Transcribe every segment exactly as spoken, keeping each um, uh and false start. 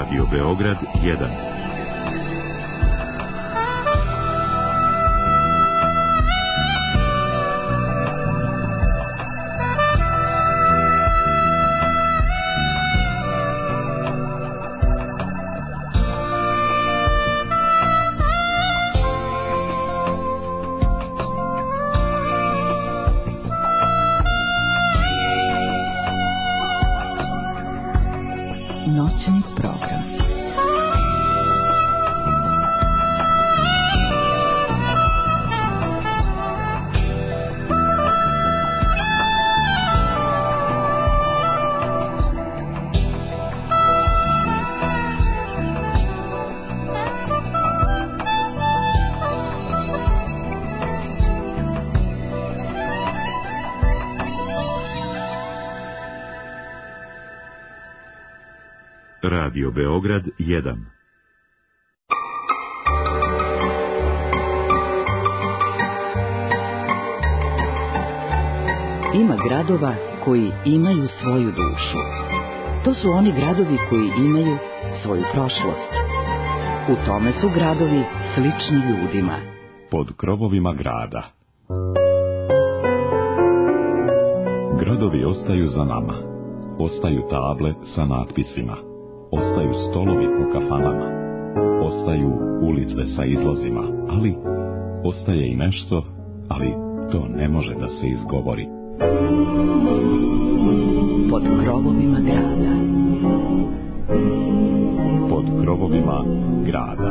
Radio Beograd jedan. Noćni program. Radio Beograd jedan. Ima gradova koji imaju svoju dušu. To su oni gradovi koji imaju svoju prošlost. U tome su gradovi slični ljudima. Pod krovovima grada. Gradovi ostaju za nama. Ostaju table sa natpisima. Ostaju stolovi po kafanama, ostaju ulice sa izlazima, ali ostaje i nešto, ali to ne može da se izgovori. Pod krovovima grada. Pod krovovima grada.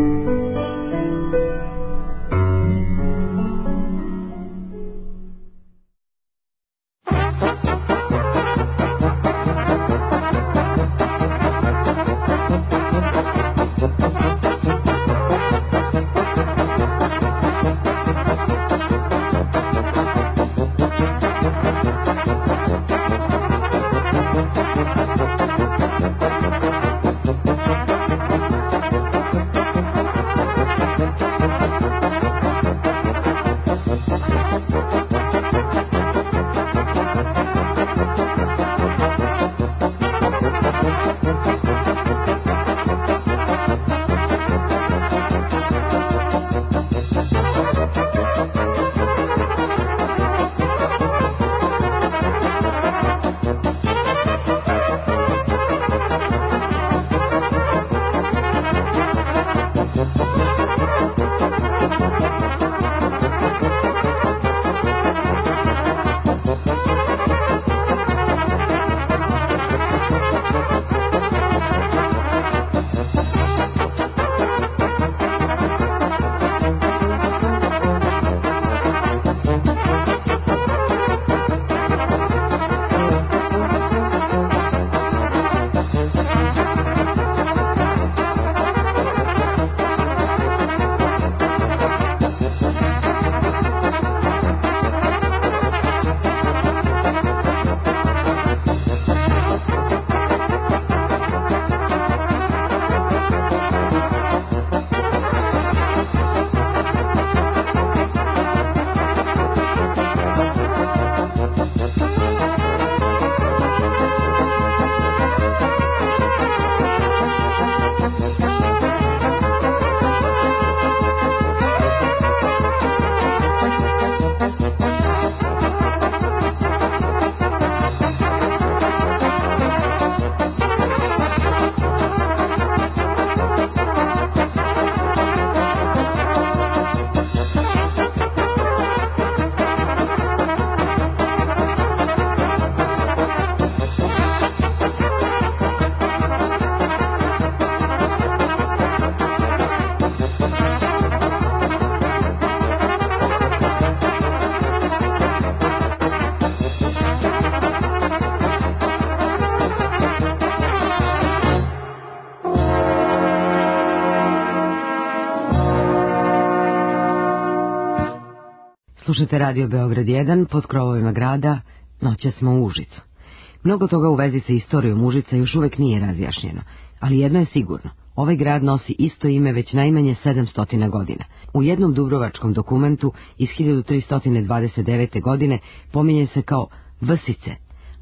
Slušate Radio Beograd jedan, pod krovovima grada, noćas smo u Užicu. Mnogo toga u vezi sa istorijom Užica još uvek nije razjašnjeno, ali jedno je sigurno, ovaj grad nosi isto ime već najmanje sedamsto godina. U jednom dubrovačkom dokumentu iz hiljadu tristo dvadeset devete. godine pominje se kao Vsice,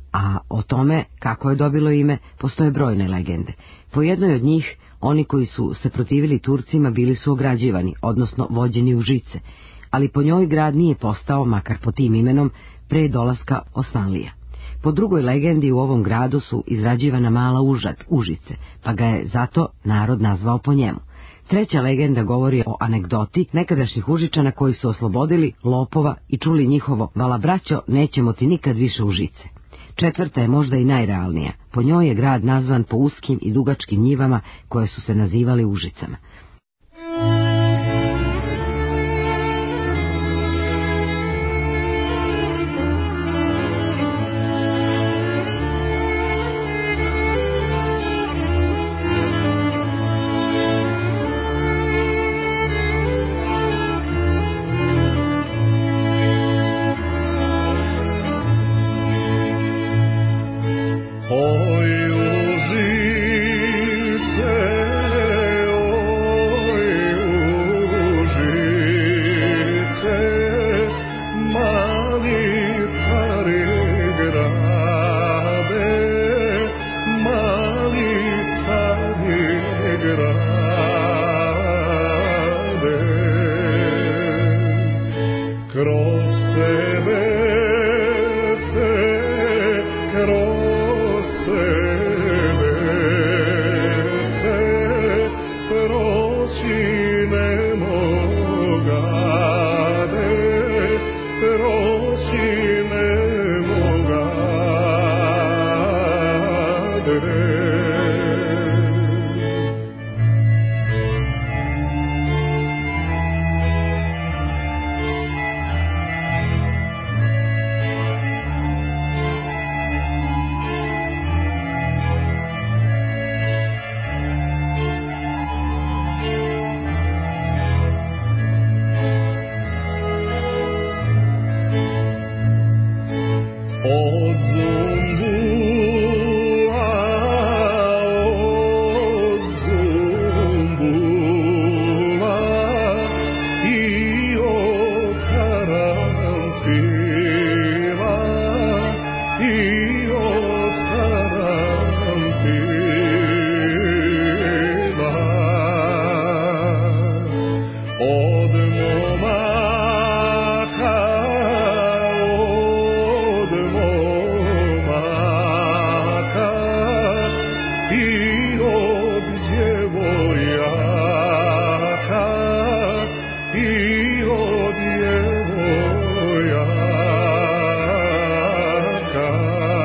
a o tome kako je dobilo ime postoje brojne legende. Po jednoj od njih, oni koji su se protivili Turcima bili su ograđivani, odnosno vođeni u žice, ali po njoj grad nije postao, makar po tim imenom, pre dolaska Osmanlija. Po drugoj legendi u ovom gradu su izrađivana mala užad, užice, pa ga je zato narod nazvao po njemu. Treća legenda govori o anegdoti nekadašnjih Užičana koji su oslobodili lopova i čuli njihovo "Vala braćo, nećemo ti nikad više u žice". Četvrta je možda i najrealnija. Po njoj je grad nazvan po uskim i dugačkim njivama koje su se nazivali Užicama. Io, Dio, ja.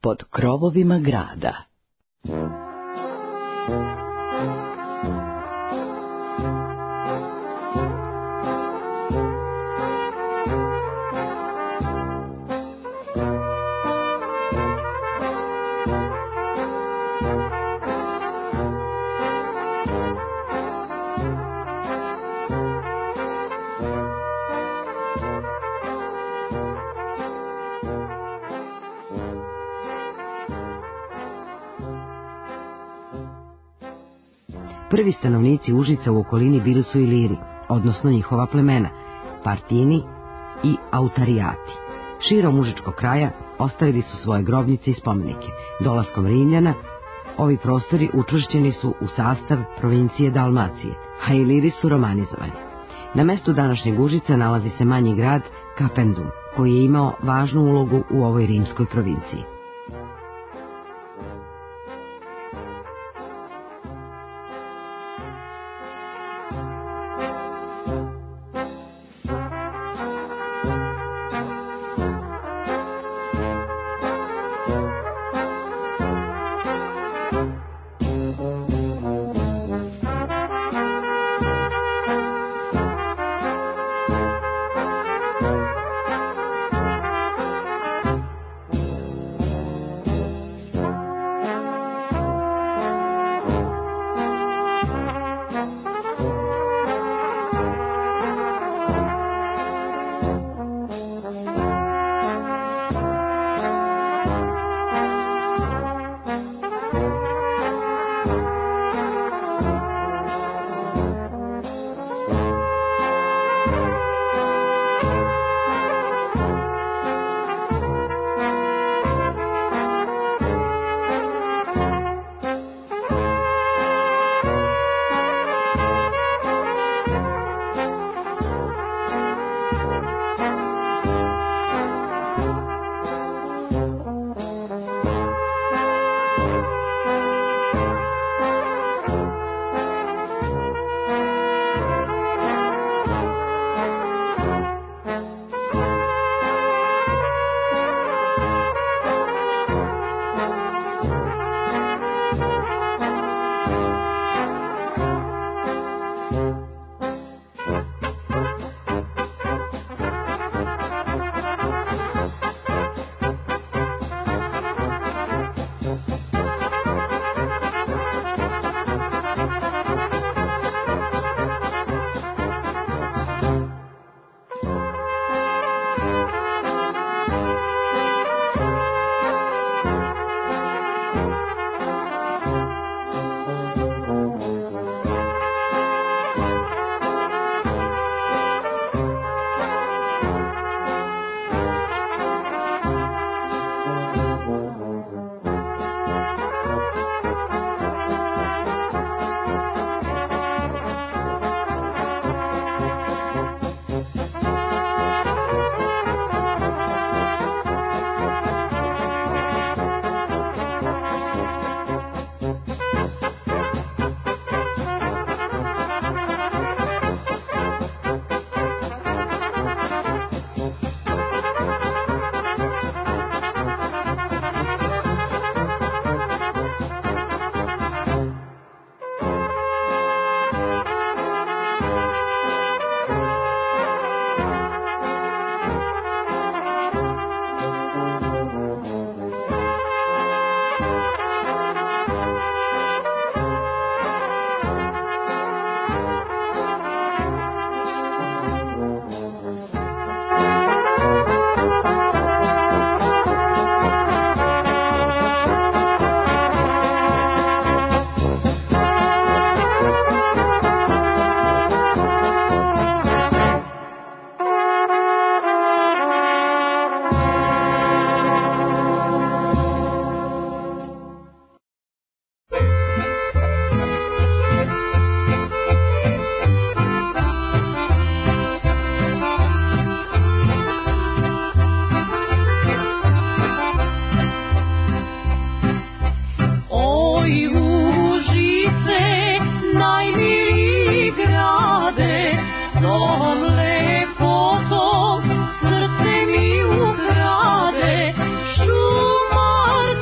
pod krovovima grada. Prvi stanovnici Užica u okolini bili su Iliri, odnosno njihova plemena, Partini i Autarijati. Širom užičkog kraja ostavili su svoje grobnice i spomenike. Dolaskom Rimljana, ovi prostori učvršćeni su u sastav provincije Dalmacije, a Iliri su romanizovani. Na mestu današnjeg Užica nalazi se manji grad Kapendum, koji je imao važnu ulogu u ovoj rimskoj provinciji. Srce mi ukrade, šumar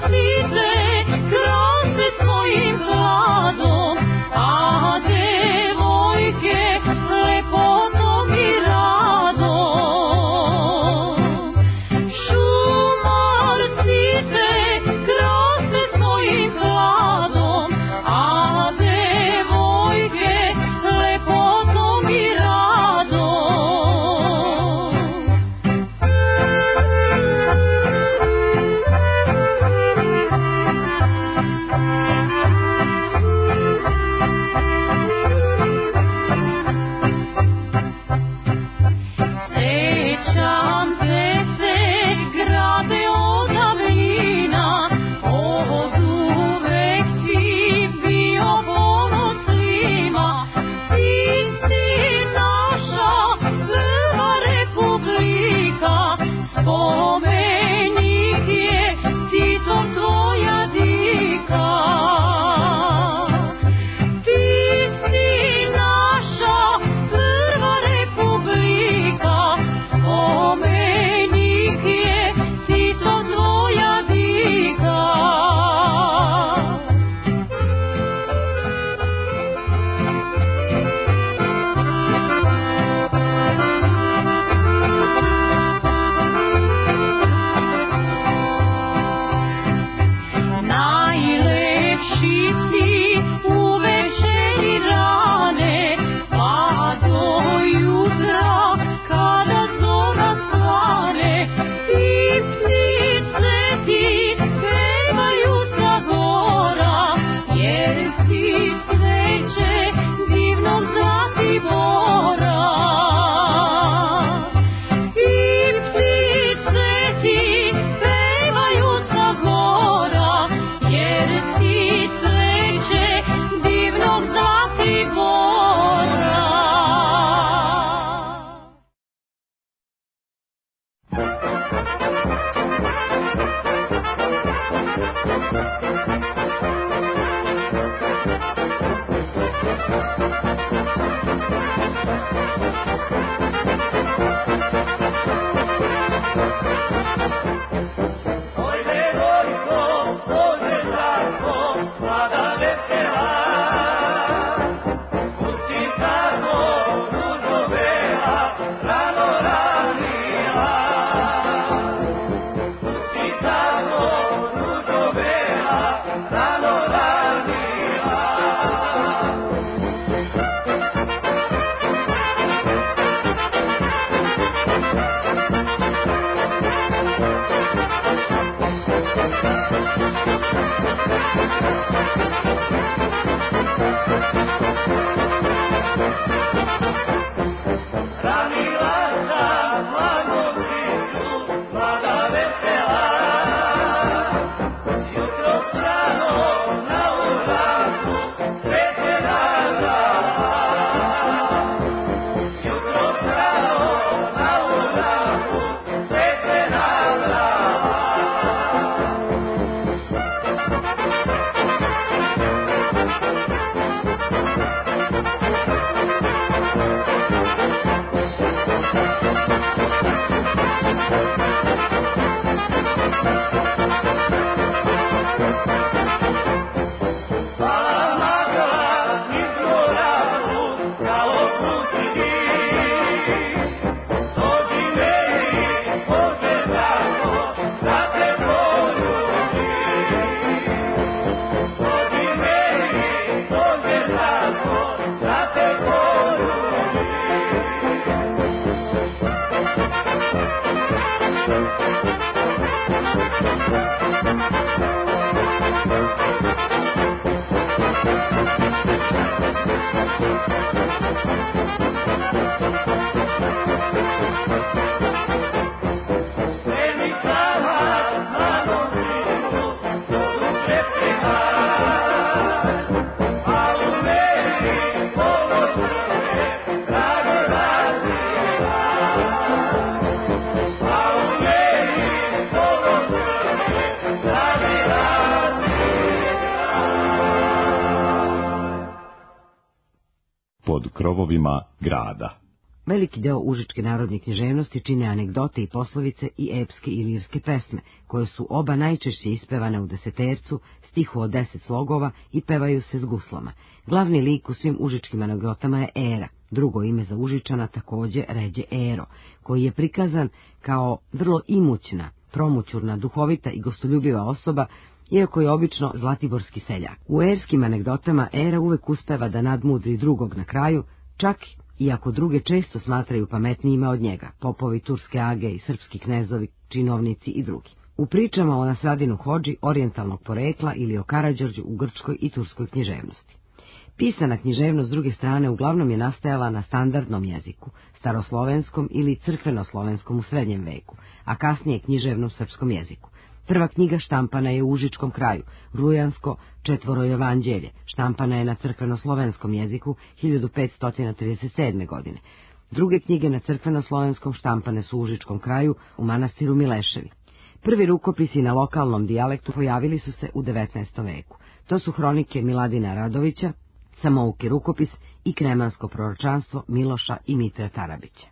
Pod krovovima grada. Veliki deo užičke narodne književnosti čine anegdote i poslovice i epske i lirske pesme, koje su oba najčešće ispevane u desetercu, stihu od deset slogova i pevaju se s guslama. Glavni lik u svim užičkim anegdotama je Era, drugo ime za Užičana takođe ređe Ero, koji je prikazan kao vrlo imućna, promućurna, duhovita i gostoljubiva osoba, iako je obično zlatiborski seljak. U erskim anegdotama Era uvek uspeva da nadmudri drugog na kraju, čak iako druge često smatraju pametnijima od njega, popovi turske age i srpski knezovi, činovnici i drugi. U pričama o Nasradinu hodži orijentalnog porekla ili o Karađorđu u grčkoj i turskoj književnosti. Pisana književnost s druge strane uglavnom je nastajala na standardnom jeziku, staroslovenskom ili crkvenoslovenskom u srednjem veku, a kasnije književnom srpskom jeziku. Prva knjiga štampana je u užičkom kraju, rujansko Četvorojevanđelje, štampana je na crkvenoslovenskom jeziku hiljadu petsto trideset sedme. godine. Druge knjige na crkvenoslovenskom štampane su u užičkom kraju u manastiru Mileševi. Prvi rukopisi na lokalnom dijalektu pojavili su se u devetnaestom veku. To su hronike Miladina Radovića, Samouki rukopis i Kremansko proročanstvo Miloša i Mitre Tarabića.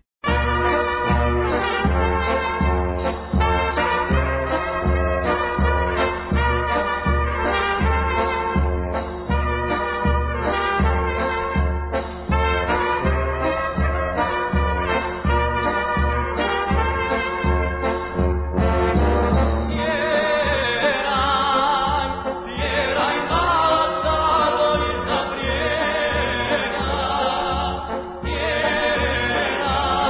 Yeah.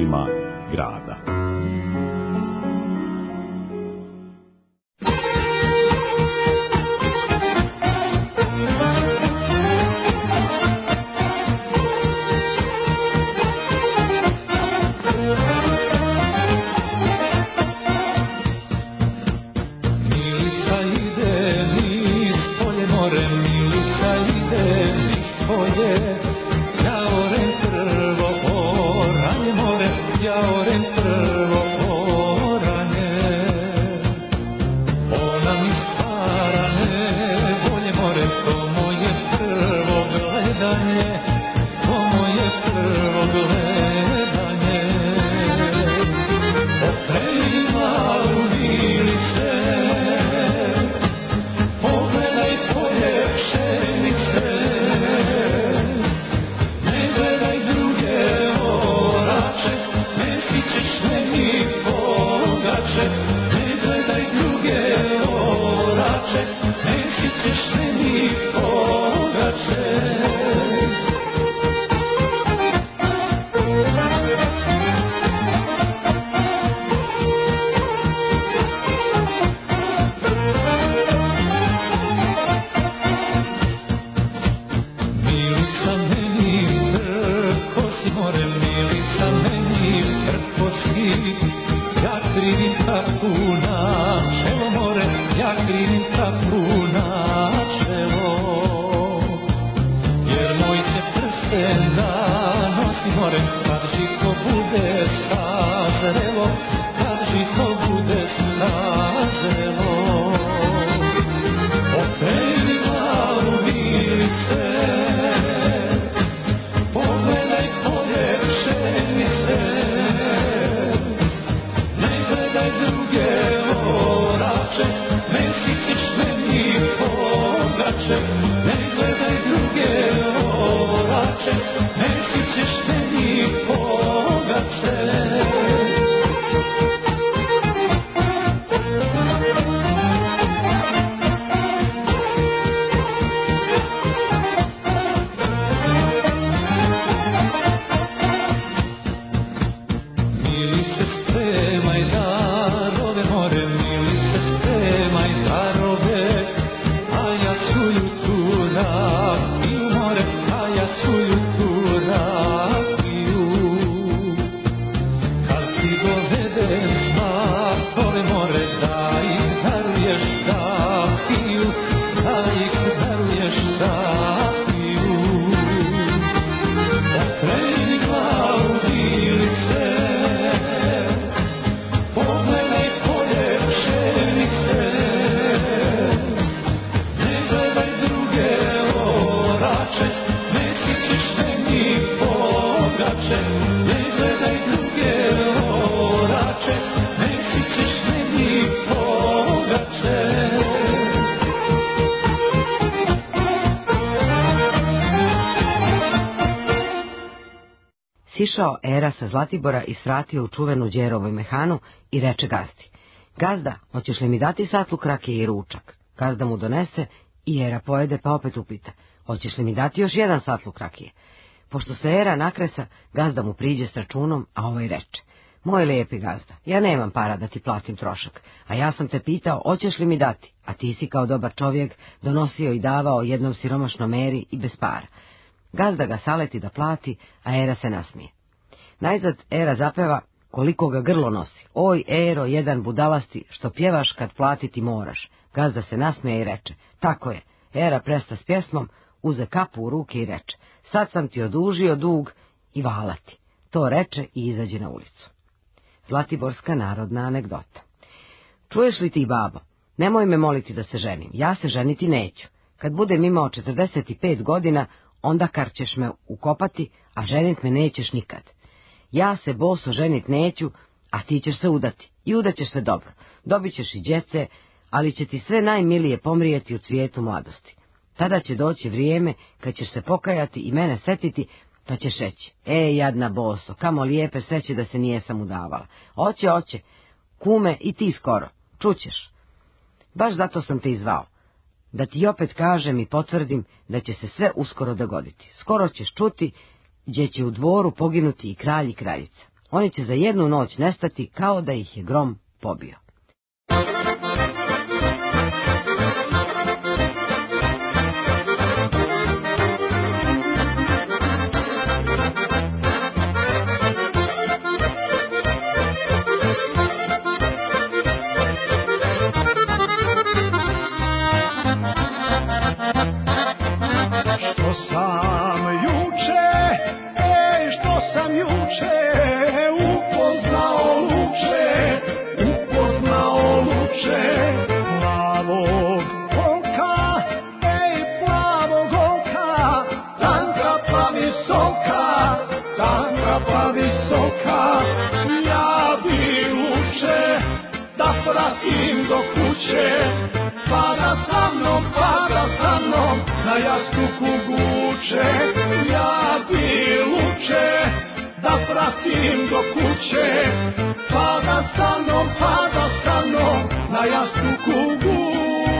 gradovima grada. Sišao Era sa Zlatibora i svratio u čuvenu Đerovu mehanu i reče gazdi: Gazda, hoćeš li mi dati satluk rakije i ručak? Gazda mu donese i Era pojede, pa opet upita: hoćeš li mi dati još jedan satluk rakije? Pošto se Era nakresa, gazda mu priđe s računom, a ovaj reče: moj lijepi gazda, ja nemam para da ti platim trošak, a ja sam te pitao hoćeš li mi dati, a ti si kao dobar čovjek donosio i davao jednom siromašnom Eri i bez para. Gazda ga saleti da plati, a Era se nasmije. Najzad Era zapeva koliko ga grlo nosi: oj, Ero, jedan budalasti, što pjevaš kad platiti moraš. Gazda se nasmije i reče: tako je. Era presta s pjesmom, uze kapu u ruke i reče: sad sam ti odužio dug i valati. To reče i izađe na ulicu. Zlatiborska narodna anegdota. Čuješ li ti, babo, nemoj me moliti da se ženim, ja se ženiti neću. Kad budem imao četrdeset pet godina, onda kar ćeš me ukopati, a ženit me nećeš nikad. Ja se boso ženit neću, a ti ćeš se udati, i udaćeš se dobro, dobit ćeš i djece, ali će ti sve najmilije pomrijeti u cvijetu mladosti. Tada će doći vrijeme kad ćeš se pokajati i mene setiti, pa ćeš reći: e, jadna boso, kamo lijepe sreće da se nijesam udavala. Oće, oće, kume, i ti skoro, čućeš. Baš zato sam te izvao, da ti opet kažem i potvrdim da će se sve uskoro dogoditi. Skoro ćeš čuti gdje će u dvoru poginuti i kralj i kraljica. Oni će za jednu noć nestati kao da ih je grom pobio. Vratim do kuće, pada sa mnom, pada sa mnom, na jastuku guče. Ja bi luče da vratim do kuće, pada sa mnom, pada sa mnom, na jastuku guče.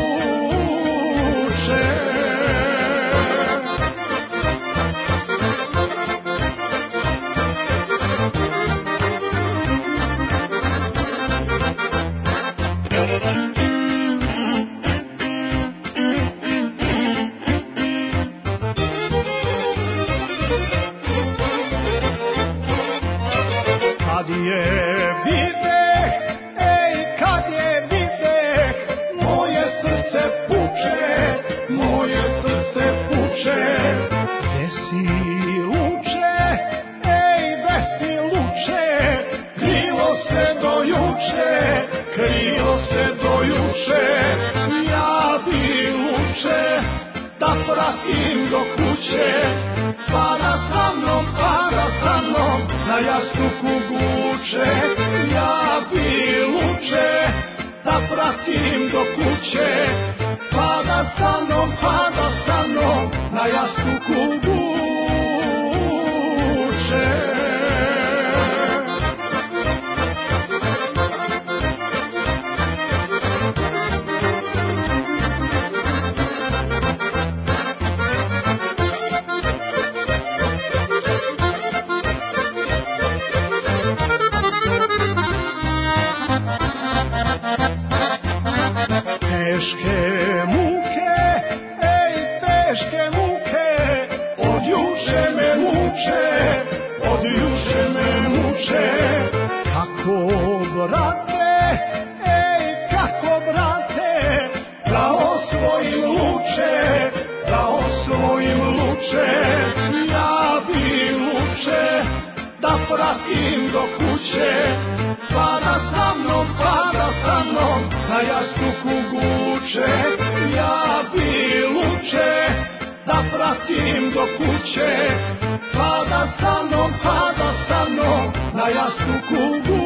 Kad je videh, ej, kad je videh, moje srce puče, moje srce puče. Gde si luče, ej, gde si luče, krilo se do juče, krilo se do juče. Ja bi luče da vratim do kuće, pada sa mnom, pada sa mnom, na jastuku guče. Ja bi luče da vratim do kuće, pada sa mnom, pada sa mnom, na jastuku guče. Teške muke, ej, teške muke, od juče me muče, od juče me muče. Kako, brate, ej, kako, brate, da osvojim luče, da osvojim luče. Ja bi luče da vratim do kuće, pada sa mnom, pada sa mnom, na jastuku guče. Ja bi luče da vratim do kuće, pada sa mnom, pada sa mnom, na jastuku guče.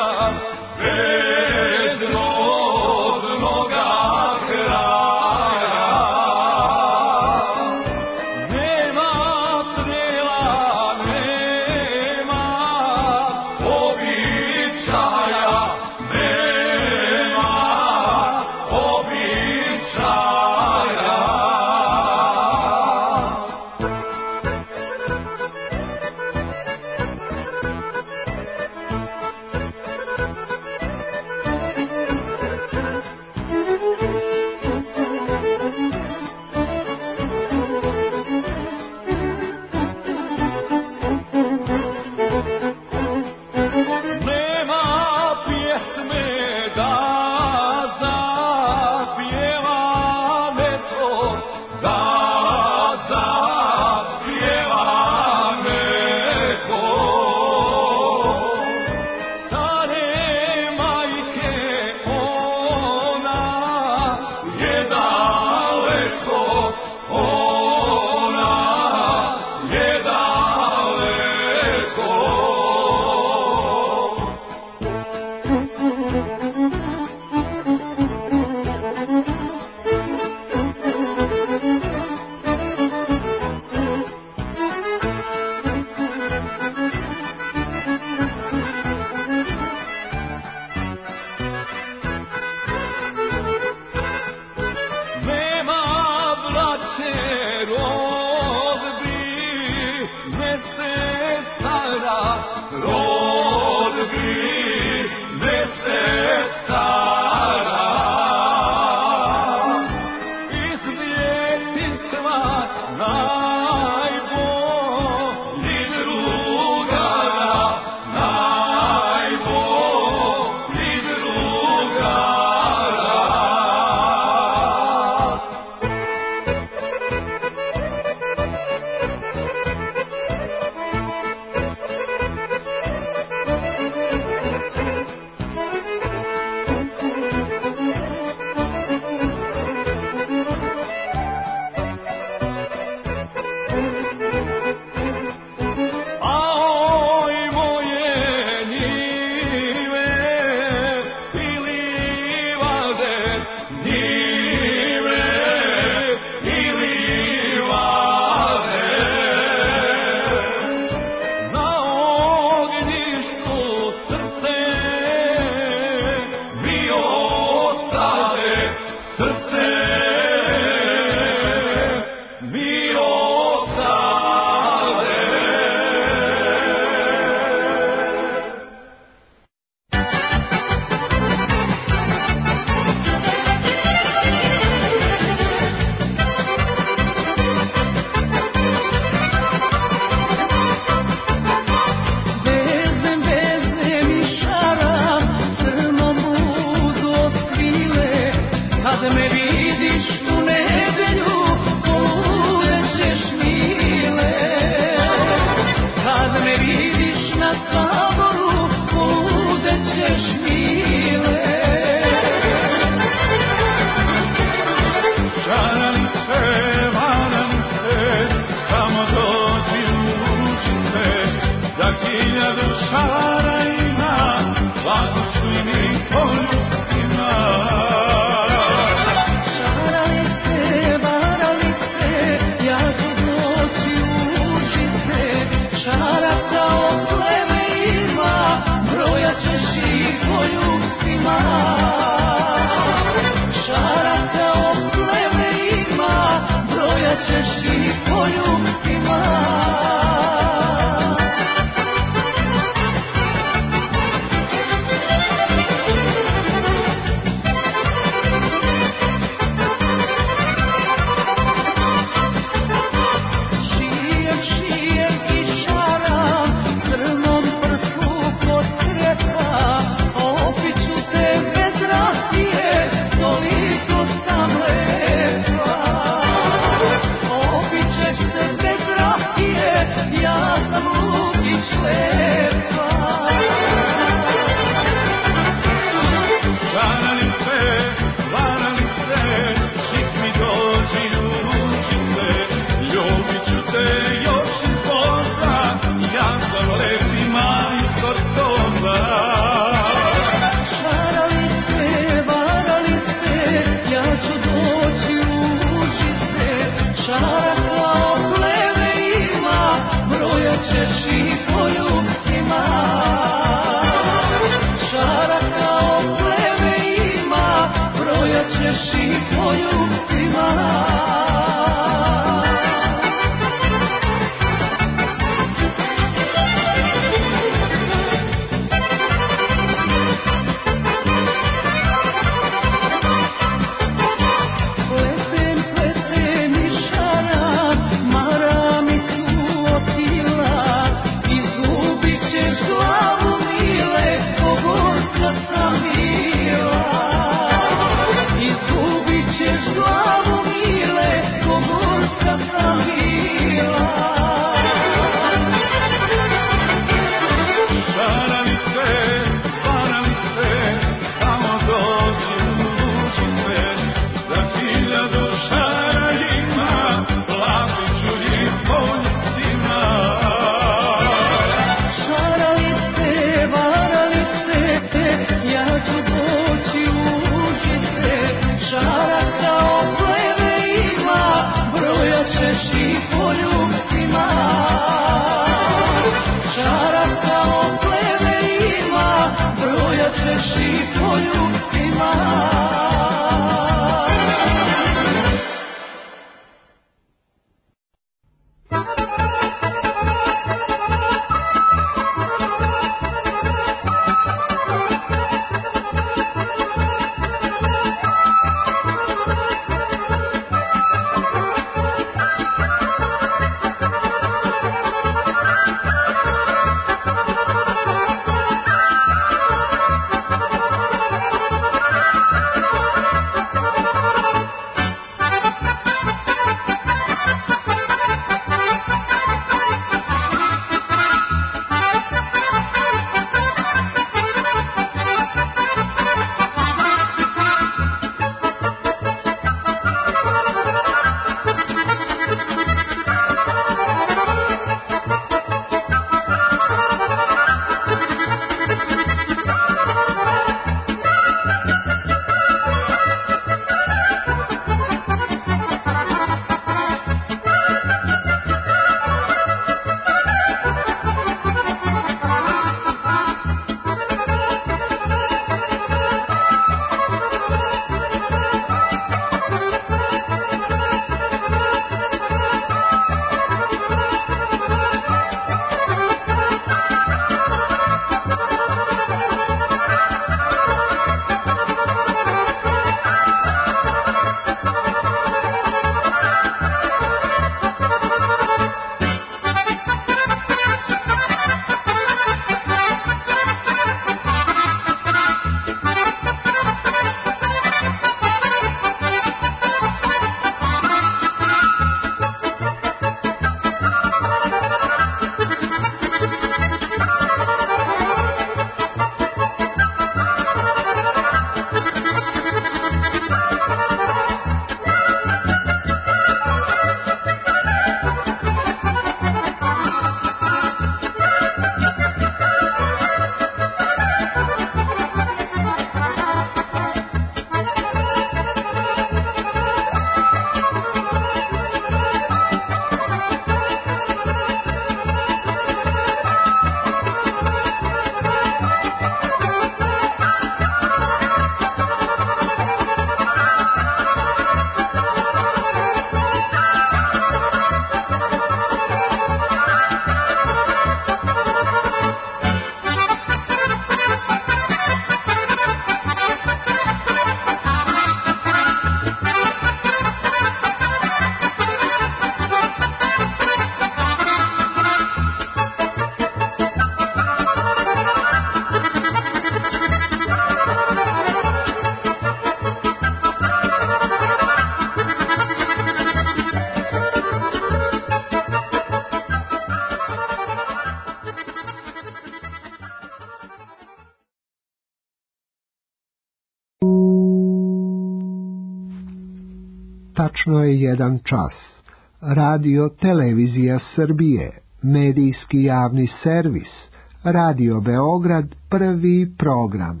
Tačno je jedan čas. Radio Televizija Srbije, medijski javni servis, Radio Beograd, prvi program.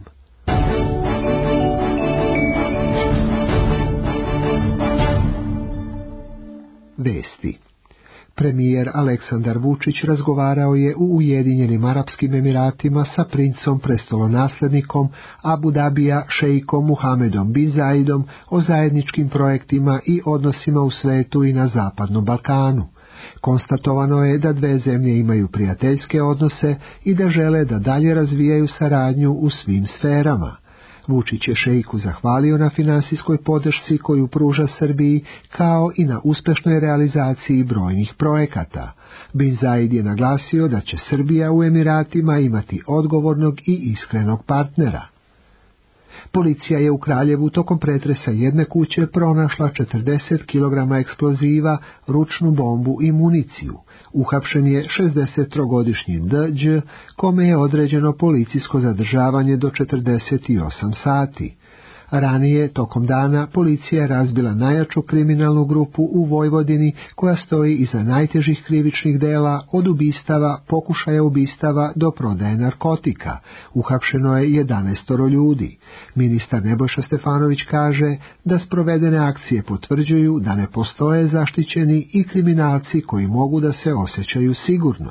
Vesti. Premijer Aleksandar Vučić razgovarao je u Ujedinjenim Arapskim Emiratima sa princom prestolonaslednikom Abu Dabija šejkom Muhamedom bin Zaidom o zajedničkim projektima i odnosima u svetu i na Zapadnom Balkanu. Konstatovano je da dve zemlje imaju prijateljske odnose i da žele da dalje razvijaju saradnju u svim sferama. Vučić je šejku zahvalio na finansijskoj podršci koju pruža Srbiji, kao i na uspešnoj realizaciji brojnih projekata. Bin Zaid je naglasio da će Srbija u Emiratima imati odgovornog i iskrenog partnera. Policija je u Kraljevu tokom pretresa jedne kuće pronašla četrdeset kilograma eksploziva, ručnu bombu i municiju. Uhapšen je šezdesettrogodišnji D Đ, kome je određeno policijsko zadržavanje do četrdeset osam sati. Ranije, tokom dana, policija je razbila najjaču kriminalnu grupu u Vojvodini koja stoji iza najtežih krivičnih dela, od ubistava, pokušaja ubistava do prodaje narkotika. Uhapšeno je jedanaestoro ljudi. Ministar Nebojša Stefanović kaže da sprovedene akcije potvrđuju da ne postoje zaštićeni i kriminalci koji mogu da se osjećaju sigurno.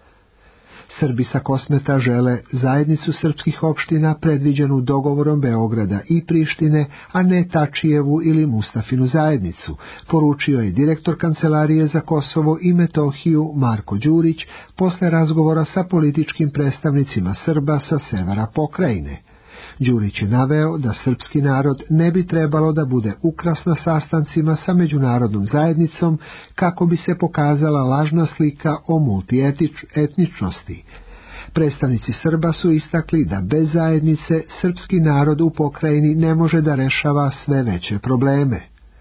Srbi sa Kosmeta žele zajednicu srpskih opština predviđenu dogovorom Beograda i Prištine, a ne Tačijevu ili Mustafinu zajednicu, poručio je direktor Kancelarije za Kosovo i Metohiju Marko Đurić posle razgovora sa političkim predstavnicima Srba sa severa pokrajine. Đurić je naveo da srpski narod ne bi trebalo da bude ukras na sastancima sa međunarodnom zajednicom kako bi se pokazala lažna slika o multietničnosti. Predstavnici Srba su istakli da bez zajednice srpski narod u pokrajini ne može da rešava sve veće probleme.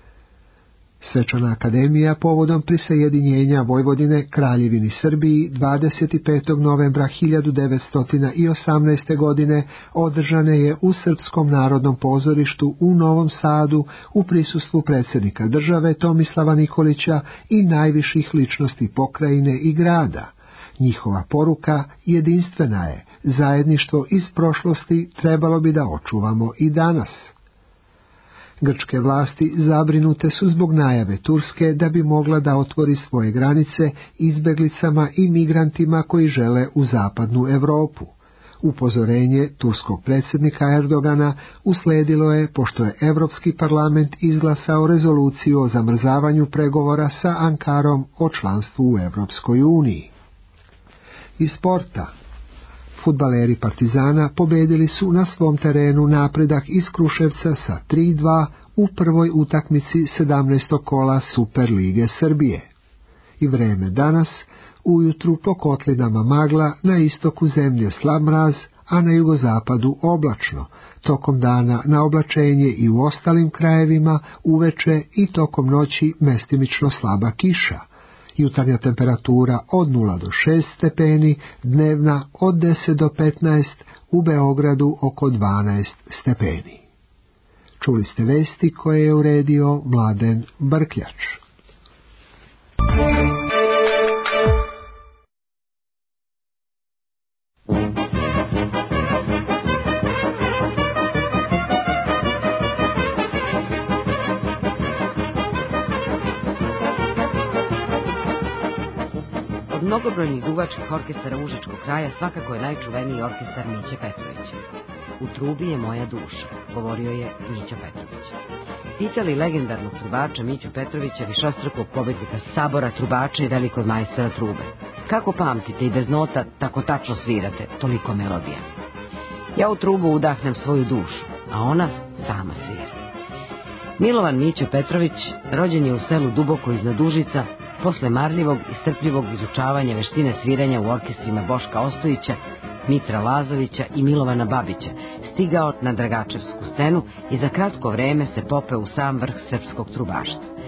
Svečana akademija povodom prisajedinjenja Vojvodine Kraljevini Srbiji dvadeset petog novembra hiljadu devetsto osamnaeste. godine održane je u Srpskom narodnom pozorištu u Novom Sadu u prisustvu predsjednika države Tomislava Nikolića i najviših ličnosti pokrajine i grada. Njihova poruka jedinstvena je, zajedništvo iz prošlosti trebalo bi da očuvamo i danas. Grčke vlasti zabrinute su zbog najave Turske da bi mogla da otvori svoje granice izbeglicama i migrantima koji žele u zapadnu Europu. Upozorenje turskog predsjednika Erdogana usledilo je pošto je Evropski parlament izglasao rezoluciju o zamrzavanju pregovora sa Ankarom o članstvu u Evropskoj uniji. Iz sporta. Fudbaleri Partizana pobedili su na svom terenu Napredak iz Kruševca sa tri dva u prvoj utakmici sedamnaestog kola Super lige Srbije. I vreme danas, ujutru po kotlinama magla, na istoku zemlje slab mraz, a na jugozapadu oblačno, tokom dana na oblačenje i u ostalim krajevima, uveče i tokom noći mestimično slaba kiša. Jutarnja temperatura od nula do šest stepeni, dnevna od deset do petnaest, u Beogradu oko dvanaest stepeni. Čuli ste vesti koje je uredio Mladen Brkljač. Mnogobrojnih duvačkih orkestara užičkog kraja svakako je najčuveniji orkestar Miće Petrovića. U trubi je moja duša, govorio je Mića Petrović. Pitali legendarnog trubača Miću Petrovića, višestrukog pobednika Sabora trubača i velikog majstora trube. Kako pamtite i bez nota tako tačno svirate toliko melodija? Ja u trubu udahnem svoju dušu, a ona sama svira. Milovan Miće Petrović rođen je u selu duboko iznad Užica. Posle marljivog i strpljivog izučavanja veštine sviranja u orkestrima Boška Ostojića, Mitra Lazovića i Milovana Babića, stigao na Dragačevsku scenu i za kratko vreme se popeo u sam vrh srpskog trubaštva.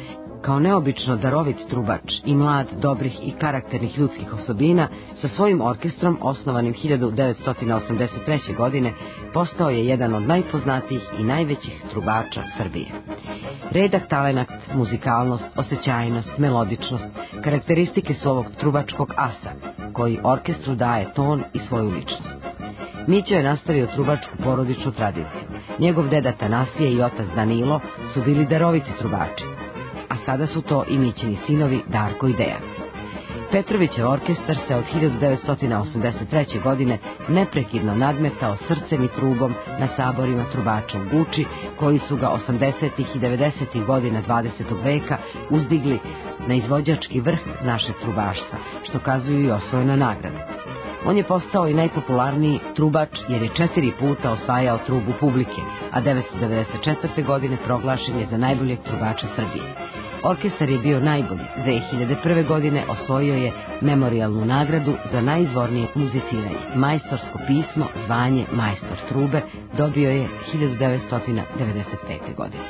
kao neobično darovit trubač i mlad, dobrih i karakternih ljudskih osobina, sa svojim orkestrom, osnovanim hiljadu devetsto osamdeset treće. godine, postao je jedan od najpoznatijih i najvećih trubača Srbije. Redak talenat, muzikalnost, osjećajnost, melodičnost, karakteristike su ovog trubačkog asa, koji orkestru daje ton i svoju ličnost. Mićo je nastavio trubačku porodičnu tradiciju. Njegov deda Tanasije i otac Danilo su bili daroviti trubači, a sada su to i Mićini sinovi Darko i Dejan. Petrovićev orkestar se od hiljadu devetsto osamdeset treće. godine neprekidno nadmetao srcem i trubom na saborima trubača u Guči, koji su ga osamdesetih i devedesetih godina dvadesetog veka uzdigli na izvođački vrh našeg trubaštva, što kazuju i osvojene nagrade. On je postao i najpopularniji trubač jer je četiri puta osvajao trubu publike, a devetsto devedeset četvrte. godine proglašen je za najboljeg trubača Srbije. Orkestar je bio najbolji. dve hiljade prve. godine osvojio je memorijalnu nagradu za najizvornije muziciranje. Majstorsko pismo, zvanje majstor trube, dobio je hiljadu devetsto devedeset pete. godine.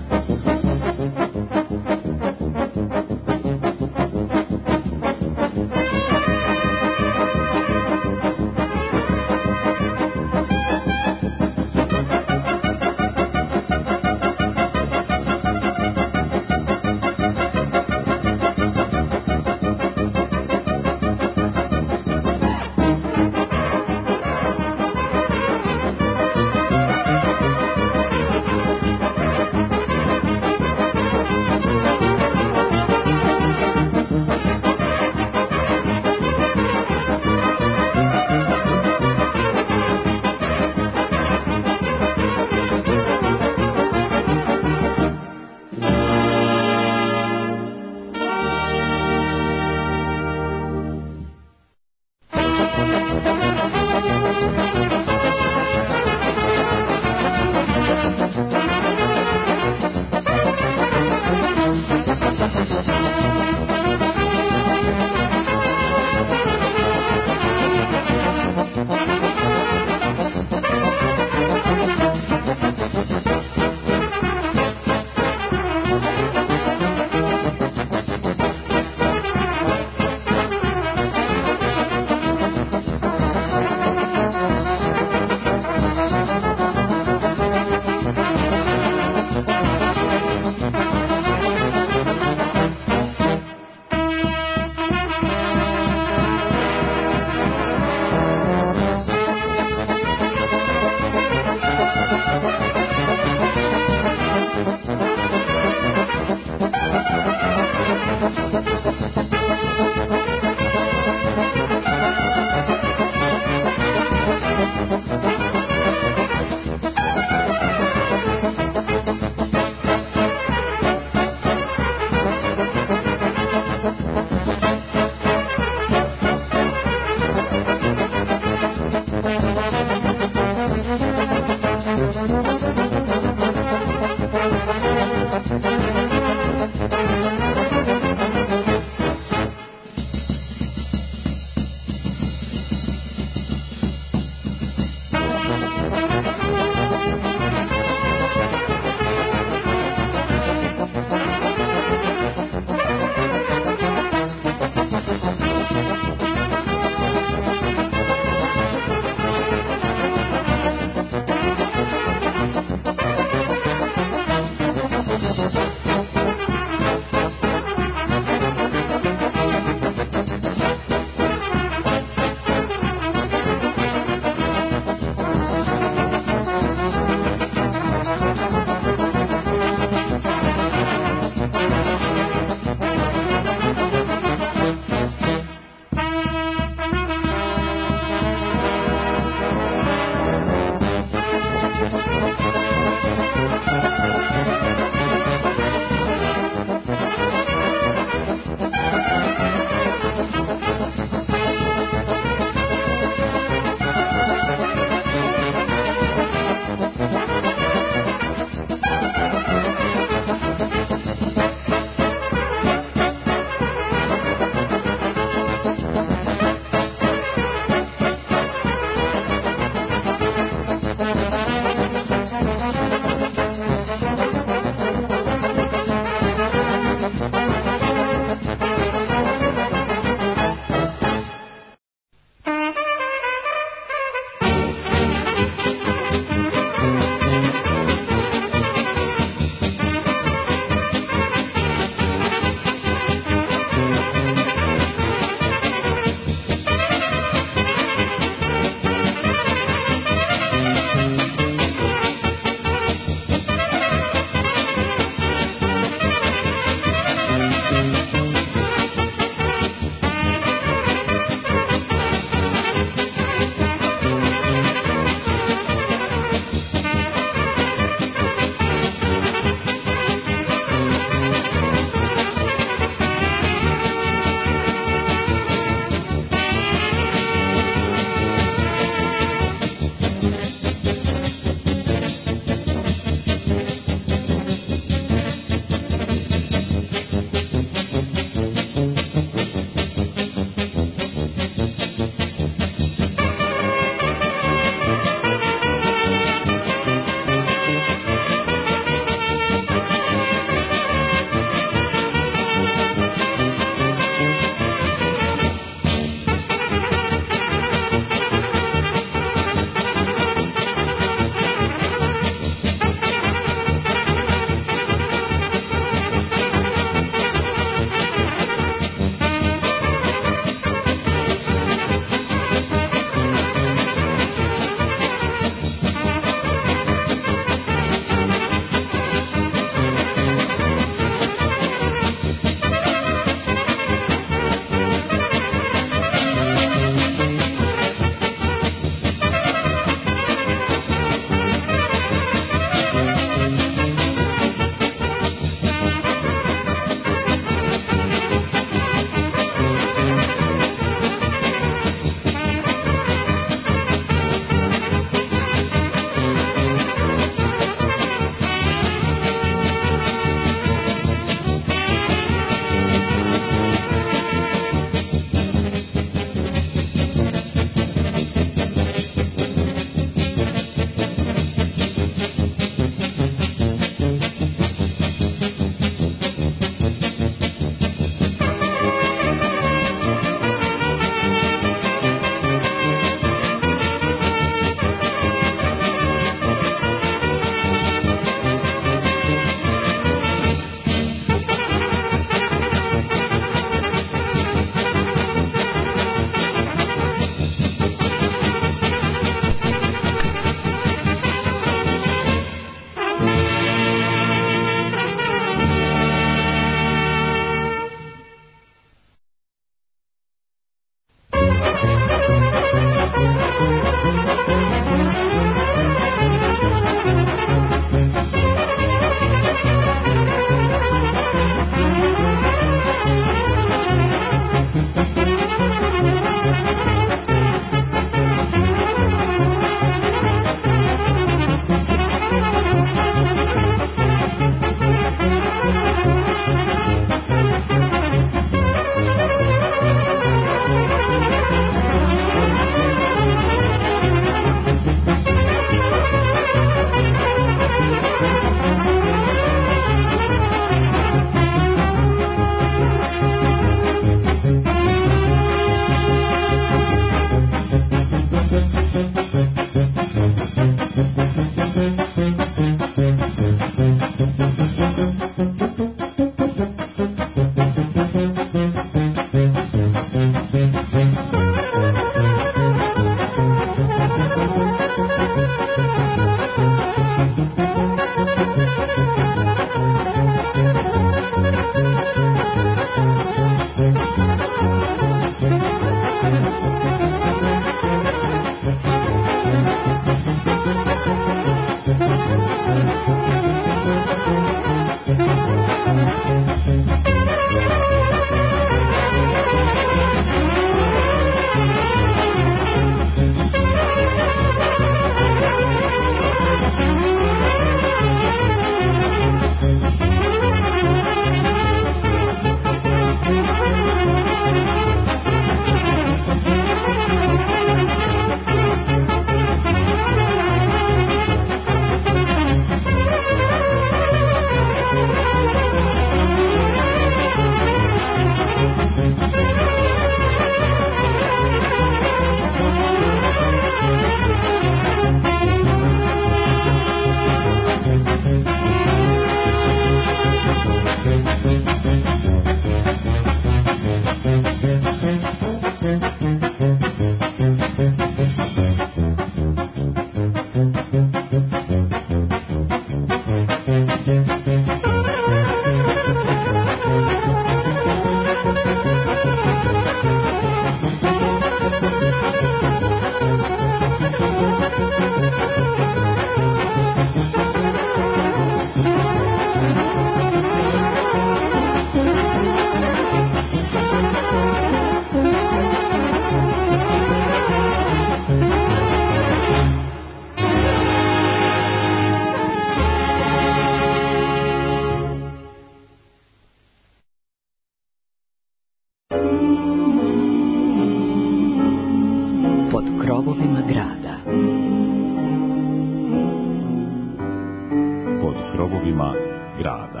gradovima grada.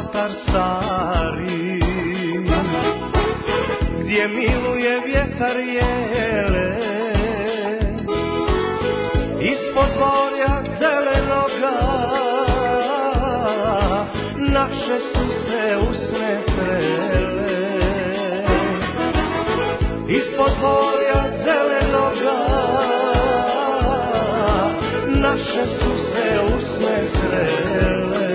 vlatar stari, gdje miluje vjetar jele, ispod dvorja zelenoga, naše su se usne srele. Ispod dvorja zelenoga, naše su se usne srele.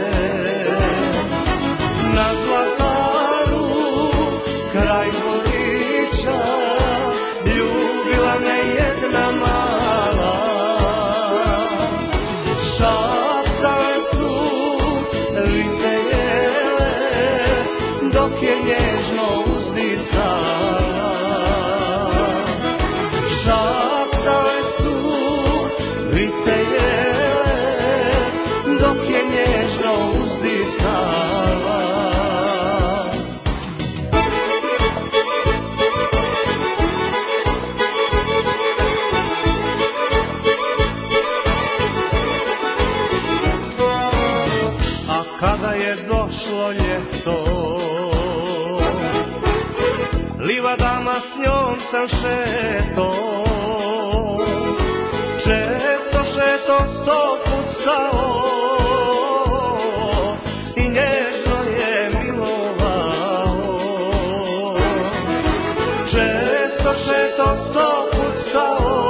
Na Zlataru, kraj Gorića, ljubila me jedna mala. Šaptale su lice jele, dok je nježno uzdisala. Šaptale su lice jele, dok je nježno uzdisala. A kada je došlo ljeto, livadama s njom sam šeto, često šeto, sto put stao i nježno je milovao. Često šeto, sto put stao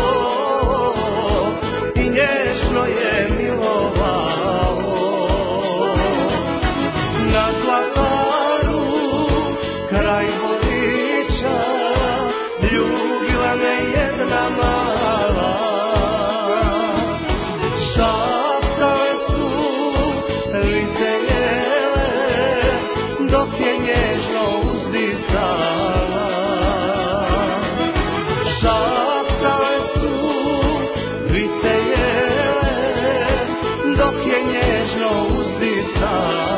i nježno je milovao. Na Zlataru, kraj Gorića, ljubila me jedna mala. Šaptale su lice jele, dok je nježno uzdisala. Šaptale su lice jele, dok je nježno uzdisala.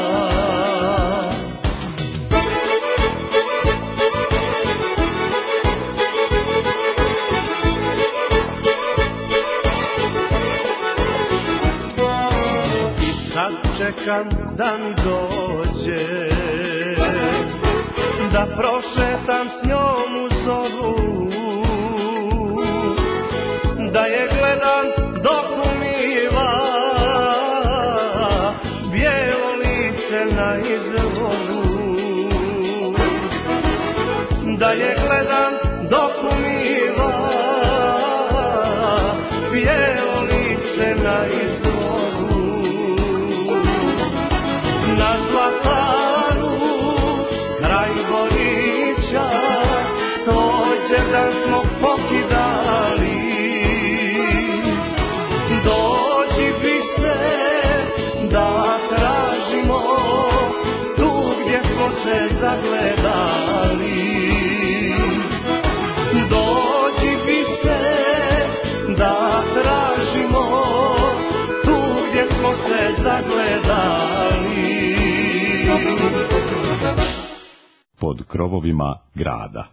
Čekam da mi dođe, da prošetam s njom u zoru, da je gledam dok umiva bijelo lice na izvoru. Da je gledam dok umiva bijelo lice na izvoru. Na Zlataru, kraj Gorića, rođendan smo pokidali. Dođi bi se da tražimo tu gdje smo se zagledali. Dođi bi se da tražimo tu gdje smo se zagledali. Pod krovovima grada.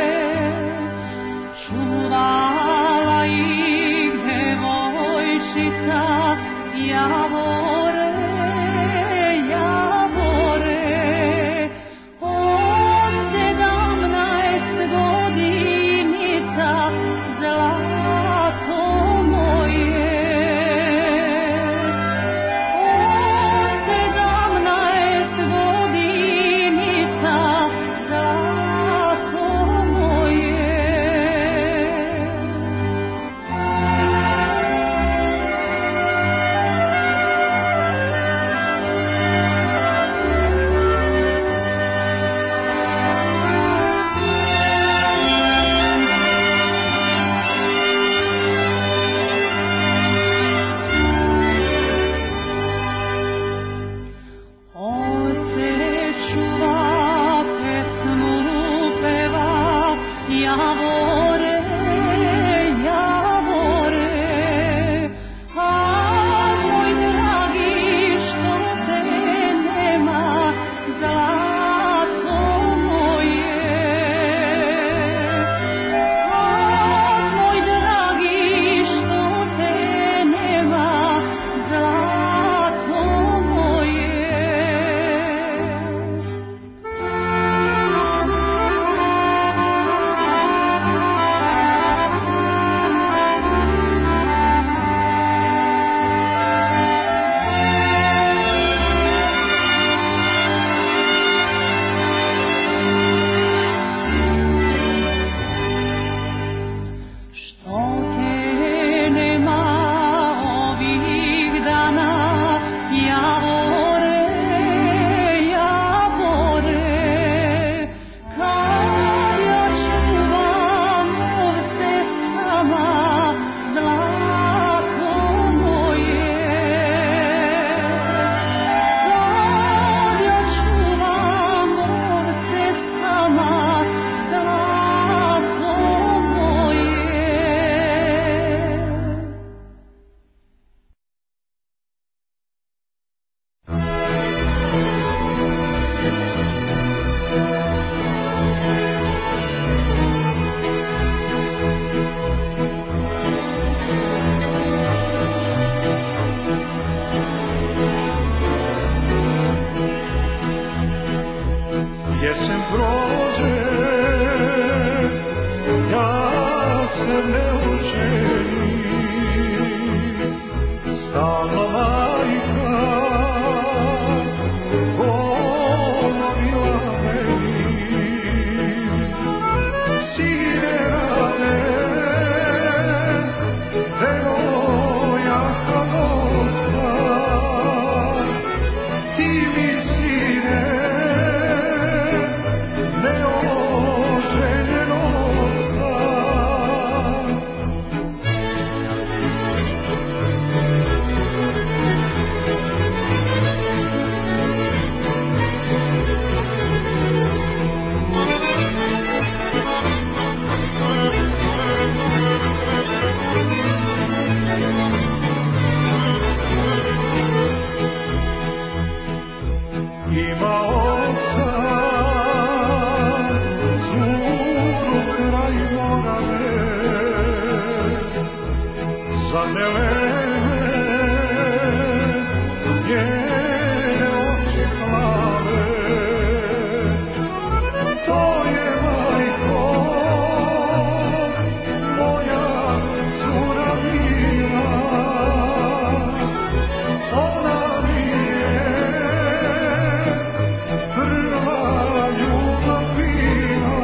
Čuvala ih devojčica zazelene, njene oči plave. To je majko moja cura bila, ona mi je prva ljubav bila.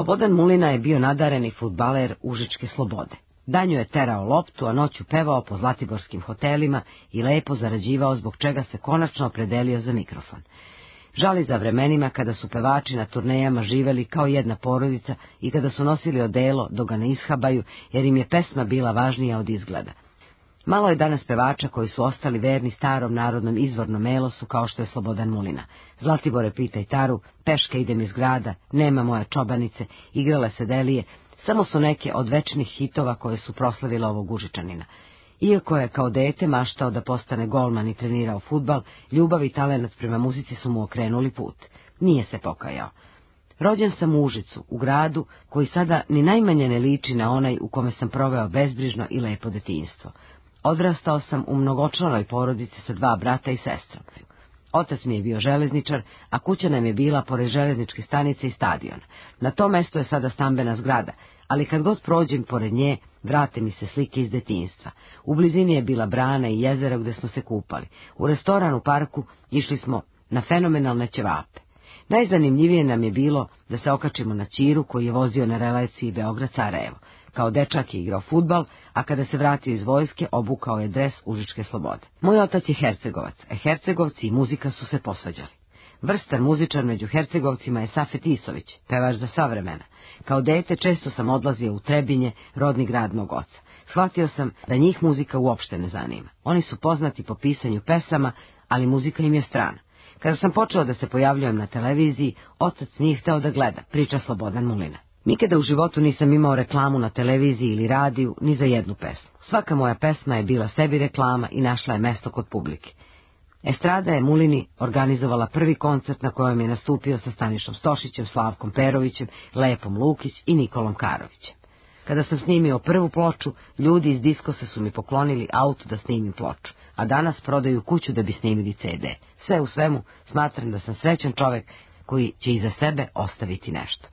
Slobodan Mulina je bio nadareni fudbaler Užičke Slobode. Danju je terao loptu, a noću pevao po zlatiborskim hotelima i lepo zarađivao, zbog čega se konačno opredelio za mikrofon. Žali za vremenima kada su pevači na turnejama živeli kao jedna porodica i kada su nosili odelo dok ga ne ishabaju, jer im je pesma bila važnija od izgleda. Malo je danas pevača koji su ostali verni starom narodnom izvornom elosu kao što je Slobodan Mulina. Zlatibore pitaj taru, peške idem iz grada, nema moja čobanice, igrale se delije, samo su neke od večnih hitova koje su proslavile ovog Užičanina. Iako je kao dete maštao da postane golman i trenirao fudbal, ljubav i talenat prema muzici su mu okrenuli put. Nije se pokajao. Rođen sam u Užicu, u gradu koji sada ni najmanje ne liči na onaj u kome sam proveo bezbrižno i lepo detinjstvo. Odrastao sam u mnogočlanoj porodici sa dva brata i sestrom. Otac mi je bio železničar, a kuća nam je bila pored železničke stanice i stadiona. Na tom mestu je sada stambena zgrada, ali kad god prođem pored nje, vrate mi se slike iz detinjstva. U blizini je bila brana i jezero gde smo se kupali. U restoran u parku išli smo na fenomenalne ćevape. Najzanimljivije nam je bilo da se okačimo na Ćiru koji je vozio na relaciji Beograd-Sarajevo. Kao dečak je igrao fudbal, a kada se vratio iz vojske, obukao je dres Užičke Slobode. Moj otac je Hercegovac, a Hercegovci i muzika su se posvađali. Vrstan muzičar među Hercegovcima je Safet Isović, pevač za sva vremena. Kao dete često sam odlazio u Trebinje, rodni grad mog oca. Shvatio sam da njih muzika uopšte ne zanima. Oni su poznati po pisanju pesama, ali muzika im je strana. Kada sam počeo da se pojavljujem na televiziji, otac nije hteo da gleda, priča Slobodan Mulina. Nikada u životu nisam imao reklamu na televiziji ili radiju, ni za jednu pesmu. Svaka moja pesma je bila sebi reklama i našla je mesto kod publike. Estrada je Mulini organizovala prvi koncert na kojem je nastupio sa Stanišom Stošićem, Slavkom Perovićem, Lepom Lukić i Nikolom Karovićem. Kada sam snimio prvu ploču, ljudi iz diskosa su mi poklonili auto da snimim ploču, a danas prodaju kuću da bi snimili ce de. Sve u svemu, smatram da sam srećan čovek koji će iza sebe ostaviti nešto.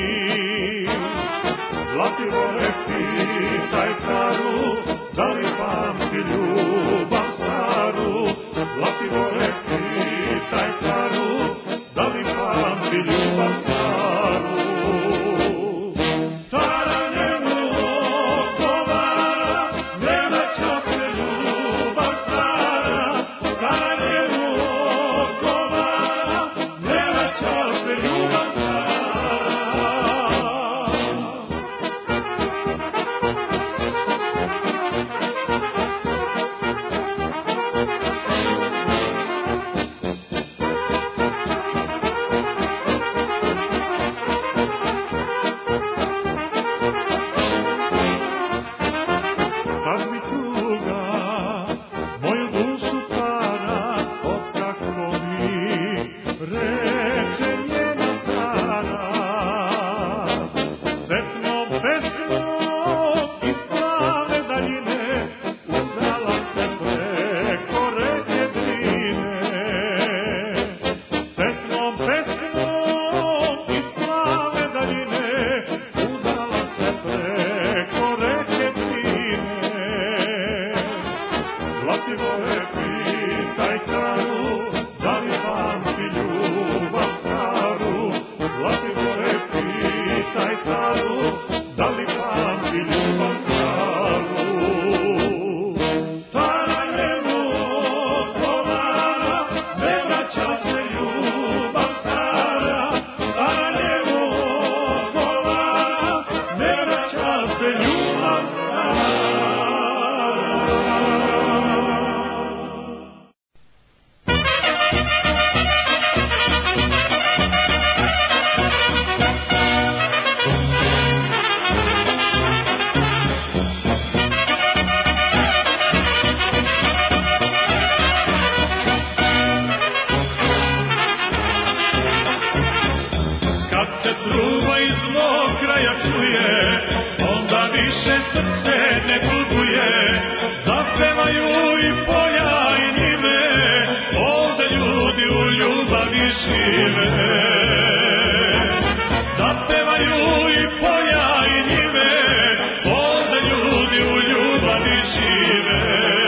Zlatibore, pitaj caru, da li pa ljubav iz mog kraja čuje, onda više srce ne tuguje. Zapevaju i polja i njive, ovde ljudi u ljubavi žive. Zapevaju i polja i njive, ovde ljudi u ljubavi žive.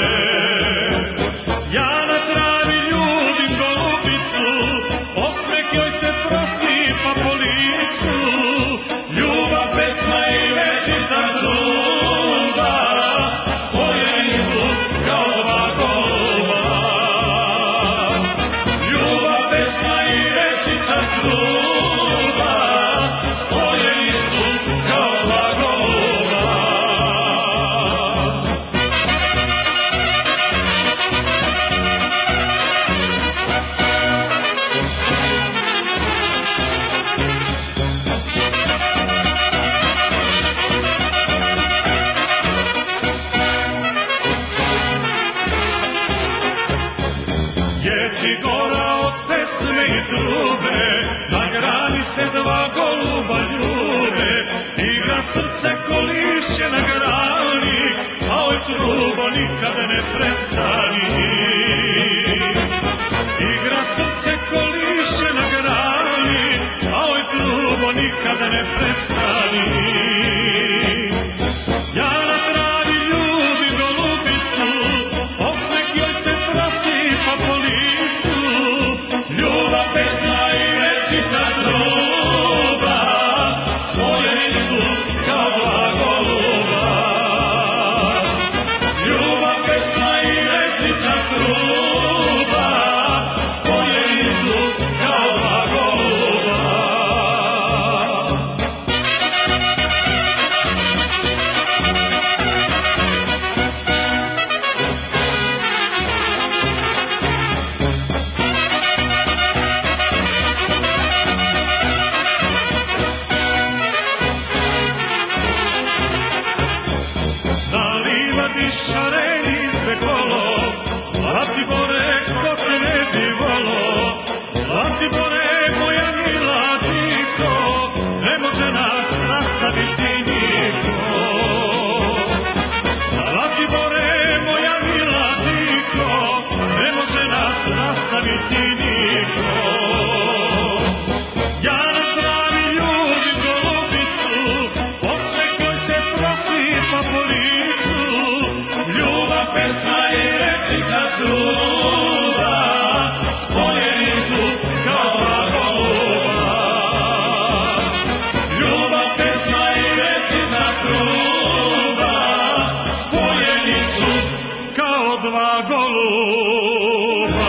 Ja na travi ljubim golubicu, osmeh joj se prosipa po licu. Ljubav, pesma i večita truda, spojeni su kao dva goluba. Ljubav, pesma i večita truda, spojeni su kao dva goluba. Ječi gora od pesme i trube, na grani se dva goluba ljube. Igra srce ko lišće na grani, a oj trubo nikada ne prestani. Igra srce ko lišće na grani, a oj trubo nikada ne prestani. Ja na travi ljubim golubicu, osmeh joj se prosipa po licu. Ljubav, pesma i večita truda, spojeni su kao dva goluba. Ljubav, pesma i večita truda, spojeni su kao dva goluba. Na livadi šareni izbegolo, Zlatibore, ko te ne bi volo. Zlatibore, moja mila diko, ne može nas rastaviti niko. Zlatibore, moja mila diko, ne može nas rastaviti niko. Ja na travi ljubim golubicu, osmeh joj se prosipa po licu. Ljubav, pesma i večita truda, spojeni su kao dva goluba. Ljubav, pesma i večita truda, spojeni su kao dva goluba.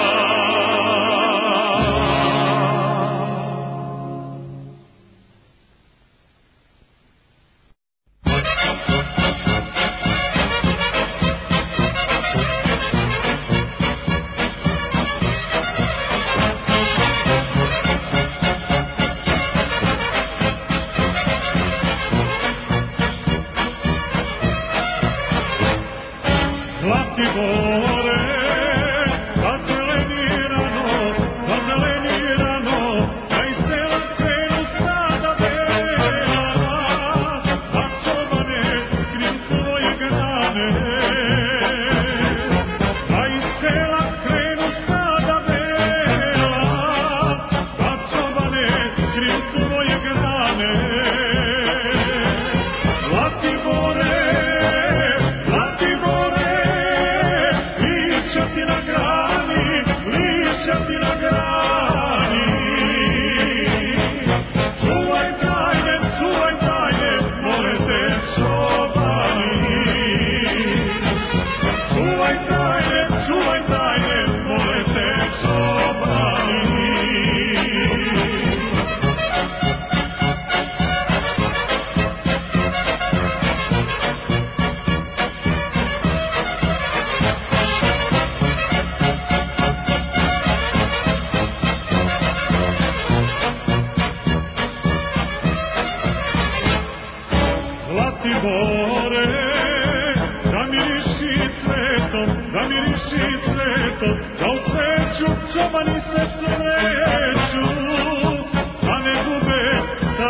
Zlatibore, zazelenirano, zazelenirano, da iz sela krenu stada bela. Da čobane kriju svoje grane, da iz sela krenu stada bela. Da čobane kriju svoje grane. Zlatibore, Zlatibore, lišća ti na grani, lišća ti na grani. Čuvaj tajne, čuvaj tajne, mole te čobani. Čuvaj tajne, čuvaj tajne, mole te čobani. Zlatibore, zamiriši cvetom, zamiriši cvetom, da u cveću čobani se sreću, da ne gube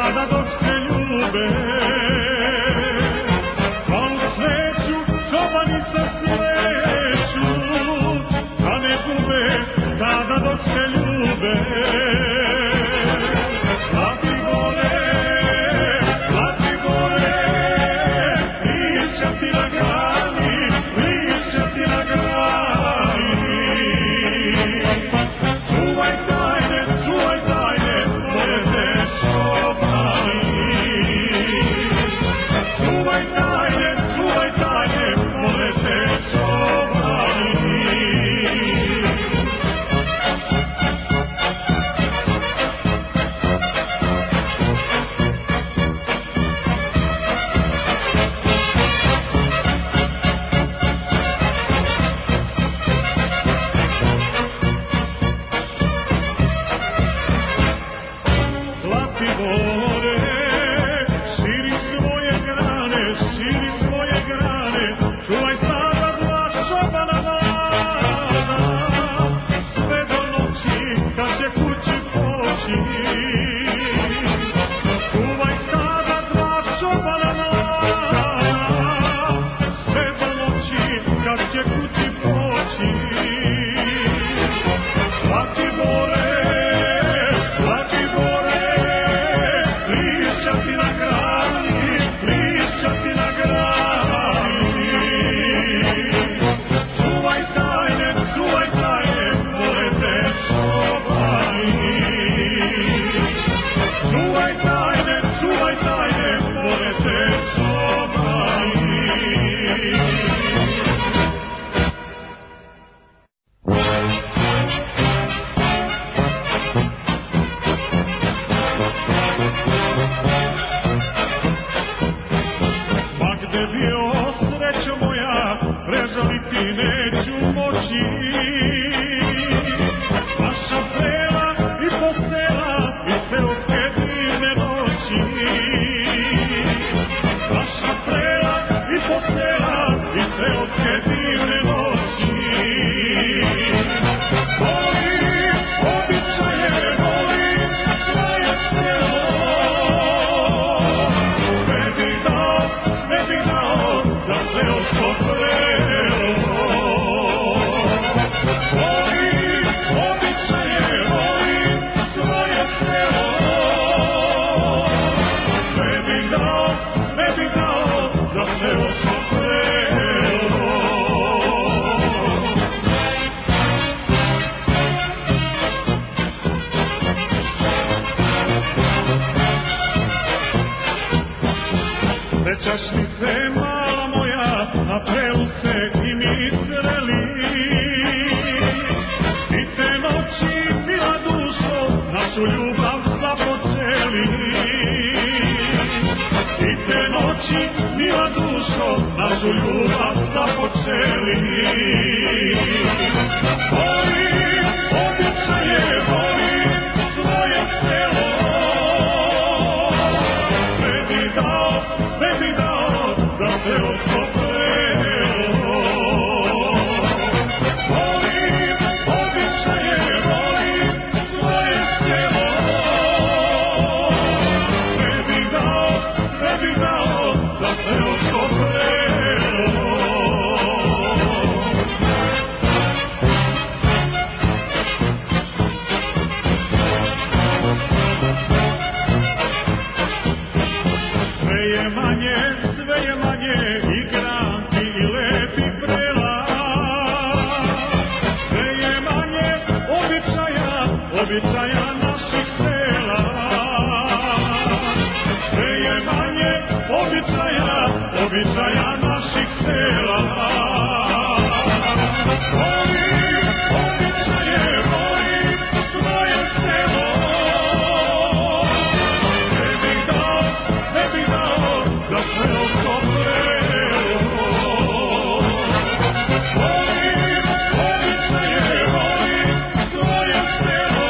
čašnice mala moja, na prelu se i mi sreli. I te noći, mila dušo, našu ljubav započeli. I te noći, mila dušo, našu ljubav započeli. Volim običaje, volim svoje selo. Sve bi dao, sve bi dao, za selo svoje. Volim običaje, volim svoje selo. Sve bi dao, sve bi dao, za selo svoje. Običaja naših sela, sve je manje običaja, običaja naših sela. Volim običaje, volim svoje selo. Sve bih dao, sve bih dao, za selo svoje. Volim običaje, volim svoje selo.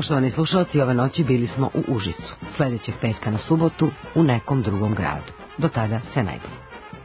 Poštovani slušalci, ove noći bili smo u Užicu. Sljedećeg petka na subotu u nekom drugom gradu. Do tada sve najbolje.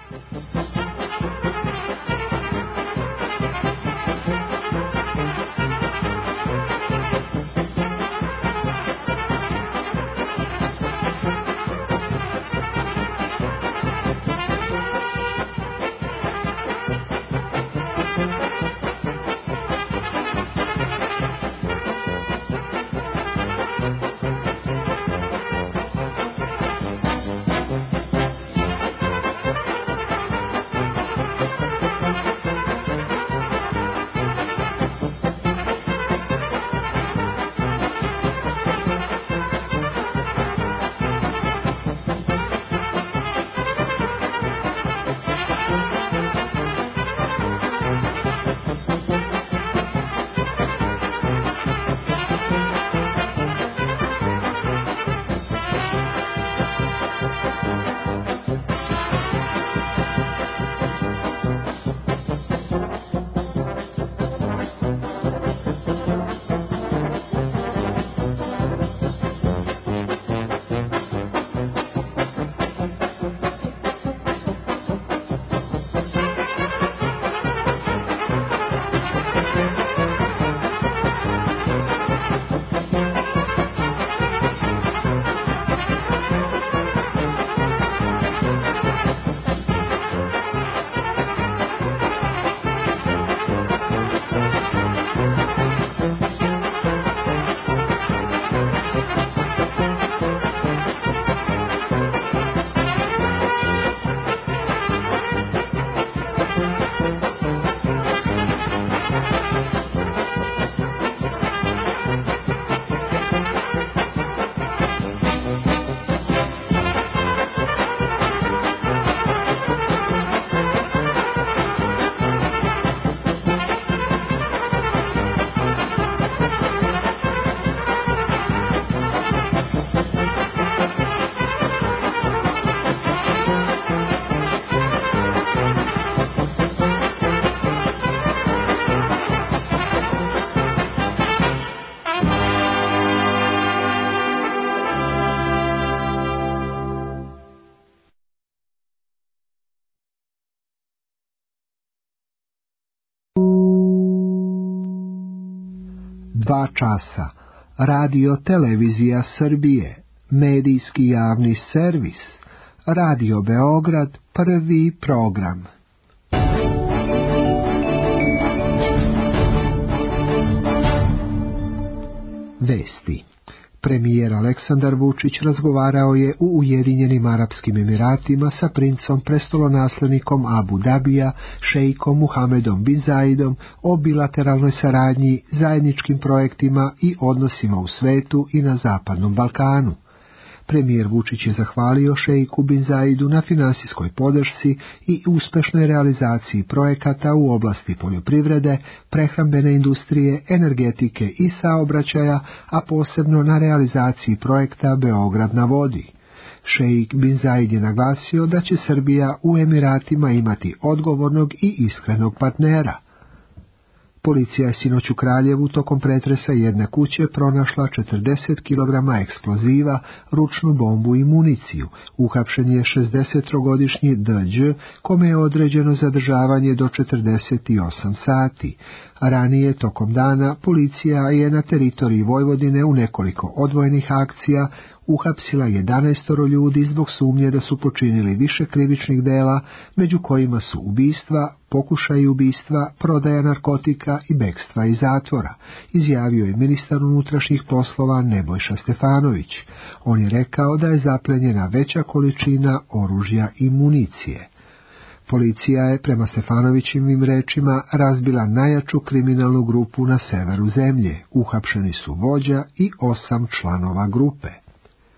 Dva časa. Radio Televizija Srbije. Medijski javni servis. Radio Beograd. Prvi program. Vesti. Premijer Aleksandar Vučić razgovarao je u Ujedinjenim Arapskim Emiratima sa princom prestolonaslednikom Abu Dabija, šejkom Muhamedom bin Zaidom o bilateralnoj saradnji, zajedničkim projektima i odnosima u svetu i na Zapadnom Balkanu. Premijer Vučić je zahvalio šejku bin Zaidu na finansijskoj podršci i uspešnoj realizaciji projekata u oblasti poljoprivrede, prehrambene industrije, energetike i saobraćaja, a posebno na realizaciji projekta Beograd na vodi. Šejk bin Zaid je naglasio da će Srbija u Emiratima imati odgovornog i iskrenog partnera. Policija je sinoć u Kraljevu tokom pretresa jedne kuće pronašla četrdeset kilograma eksploziva, ručnu bombu i municiju. Uhapšen je šezdesettrogodišnji D Đ, kome je određeno zadržavanje do četrdeset osam sati. A ranije, tokom dana, policija je na teritoriji Vojvodine u nekoliko odvojenih akcija uhapsila jedanaestoro ljudi zbog sumnje da su počinili više krivičnih dela, među kojima su ubistva, pokušaj ubistva, prodaja narkotika i bekstva iz zatvora, izjavio je ministar unutrašnjih poslova Nebojša Stefanović. On je rekao da je zaplenjena veća količina oružja i municije. Policija je, prema Stefanovićevim rečima, razbila najjaču kriminalnu grupu na severu zemlje. Uhapšeni su vođa i osam članova grupe.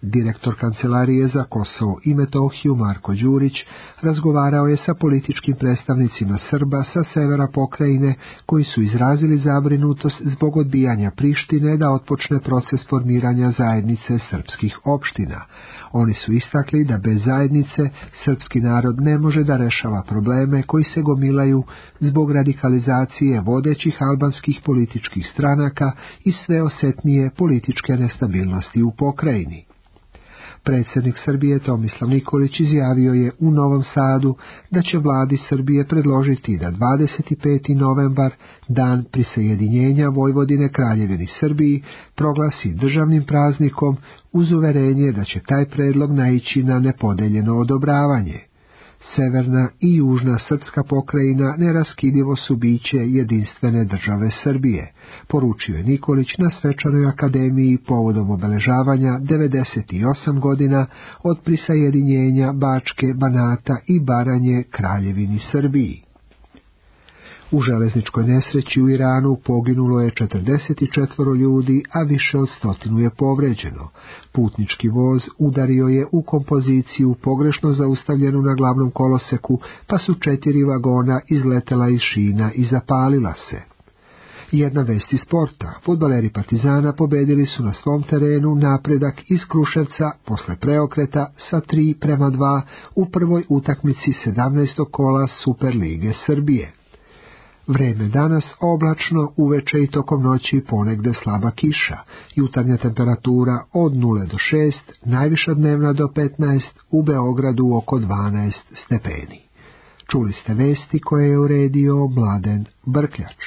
Direktor Kancelarije za Kosovo i Metohiju Marko Đurić razgovarao je sa političkim predstavnicima Srba sa severa pokrajine koji su izrazili zabrinutost zbog odbijanja Prištine da otpočne proces formiranja zajednice srpskih opština. Oni su istakli da bez zajednice srpski narod ne može da rešava probleme koji se gomilaju zbog radikalizacije vodećih albanskih političkih stranaka i sve osetnije političke nestabilnosti u pokrajini. Predsjednik Srbije Tomislav Nikolić izjavio je u Novom Sadu da će vladi Srbije predložiti da dvadeset peti novembar, dan prisajedinjenja Vojvodine Kraljevini Srbiji, proglasi državnim praznikom uz uverenje da će taj predlog naići na nepodeljeno odobravanje. Severna i južna srpska pokrajina neraskidivo su biće jedinstvene države Srbije, poručio je Nikolić na svečanoj akademiji povodom obeležavanja devedeset osam godina od prisajedinjenja Bačke, Banata i Baranje Kraljevini Srbiji. U železničkoj nesreći u Iranu poginulo je četrdeset četiri ljudi, a više od stotinu je povređeno. Putnički voz udario je u kompoziciju pogrešno zaustavljenu na glavnom koloseku, pa su četiri vagona izletela iz šina i zapalila se. Jedna vest iz sporta. Fudbaleri Partizana pobedili su na svom terenu Napredak iz Kruševca posle preokreta sa tri prema dva u prvoj utakmici sedamnaestog kola Superlige Srbije. Vreme danas oblačno, uveče i tokom noći ponegde slaba kiša, jutarnja temperatura od nula do šest, najviša dnevna do petnaest, u Beogradu oko dvanaest stepeni. Čuli ste vesti koje je uredio Mladen Brkljač.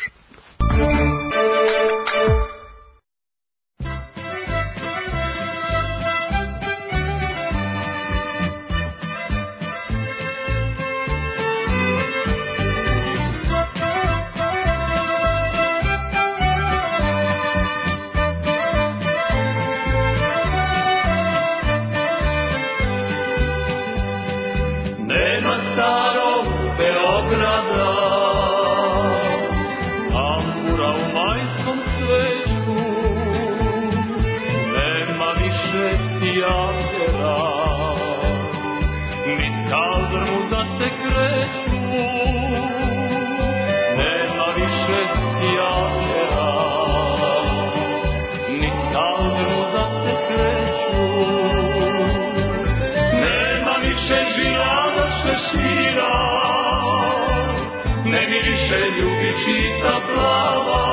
Ne miriše ljubičica plava,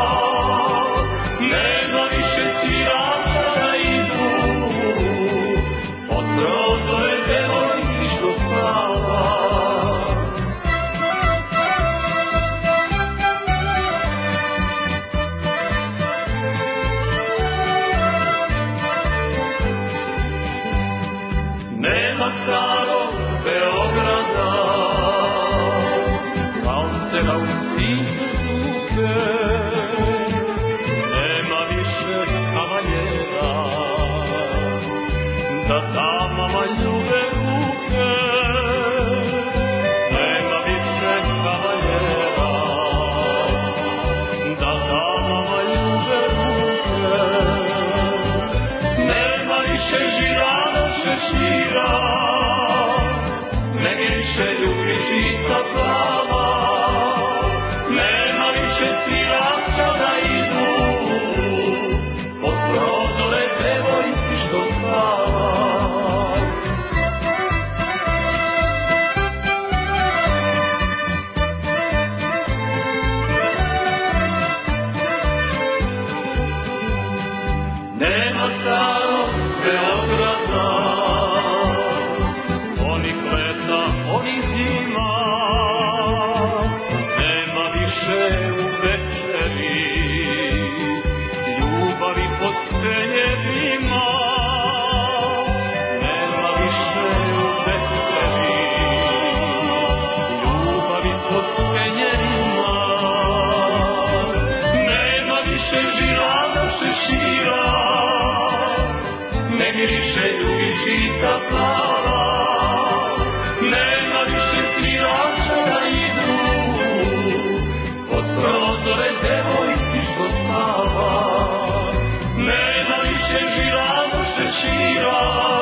nema više svirača da idu, od prozore devojki što spava. Nema starog Beograda, na ulici suke, nema više kavaljera, da damama ljube ruke. Nema više kavaljera, da damama ljube ruke. Nema više žirana šešira, ne miriše ljubičica plava. Nema više svirača da idu, od prozore devojci što spava. Nema starog Beograda, onih leta, onih zima. U večeri ljubavi pod stenjevima, nema više u večeri ljubavi pod stenjevima, nema više žirana šešira, ne miriše ljubičica plava, nema više svirača da idu, prozore devojki što spava. Nema više žirana šešira,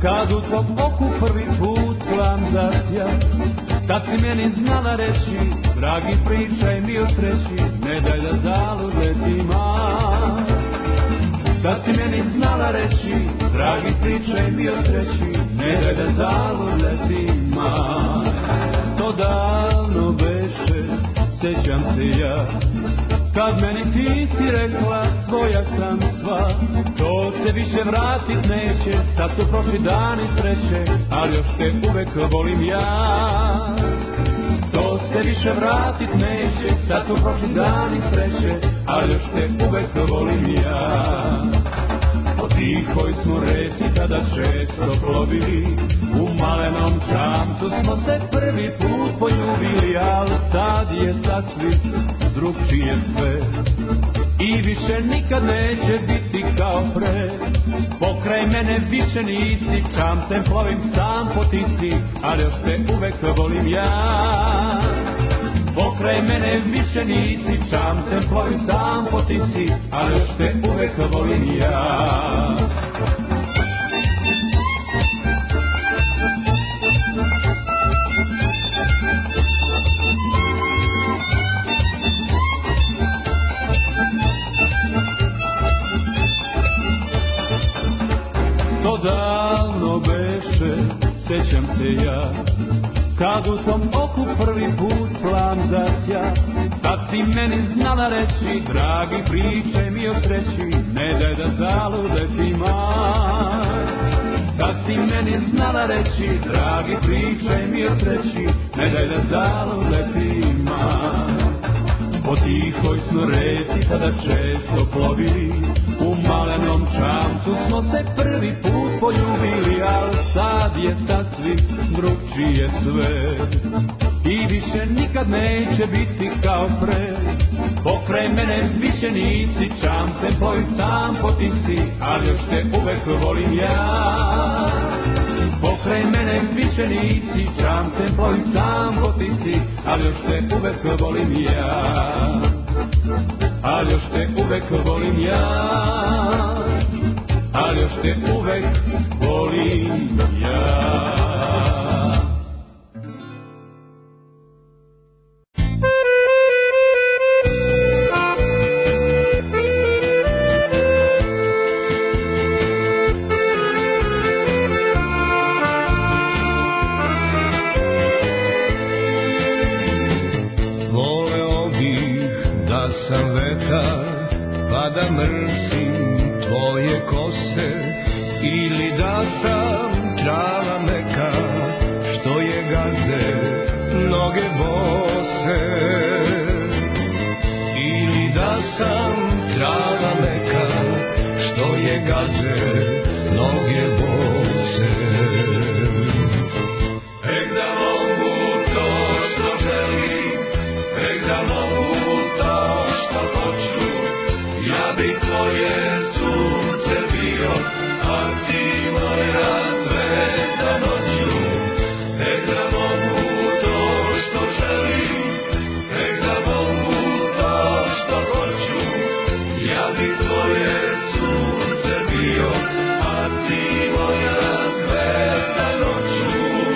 kad u tvom oku prvi put plan zasja, tad si meni znala reći, dragi pričaj mi o sreći, ne daj da zalud letima. Tad si meni znala reći, dragi pričaj mi o sreći, ne daj da zalud letima. To davno beše, sećam se ja, kad meni ti si rekla, tvoja sam sva. To se više vratit neće, sad su prošli dani sreće, ali još te uvek volim ja. To se više vratit neće, sad su prošli dani sreće, ali još te uvek volim ja. Po tihoj smo reci tada često plovili, u malenom čamcu smo se prvi put poljubili, al sad je sasvim drugčije sve i više nikad neće biti kao pre. Pokraj mene više nisi, čamcem plovim sam po tisi, ali još te uvek volim ja. Pokraj mene više nisi, čamcem plovim sam po tisi, ali još te uvek volim ja. To davno beše, sećam se ja, kad u tom oku prvi put plan zasja, tad si meni znala reći, dragi pričaj mi o sreći, ne daj da zalude ti maj. Tad si meni znala reći, dragi pričaj mi o sreći, ne daj da zalude ti maj. Po tihoj smo reci tada često plovili, u malenom čamcu smo se prvi put poljubili, al sad je sasvim drugčije sve i više nikad neće biti kao pre. Pokraj mene više nisi, čamcem plovim sam po tisi, ali još te uvek volim ja. Pokraj mene više nisi, čamcem plovim sam po tisi, ali još te uvek volim ja. Ali još te uvek volim ja, ali još te uvek volim ja. Sam vetar, pa da mrsim tvoje kose, ili da sam trava meka, što je gaze noge bose. Ili da sam trava meka, što je gaze noge bose. Ek da mogu to što želim, ek da mogu ja bi tvoje sunce bio, a ti moja zvezda noću. Tek da mogu to što želim, tek da mogu to što hoću. Ja bi tvoje sunce bio, a ti moja zvezda noću.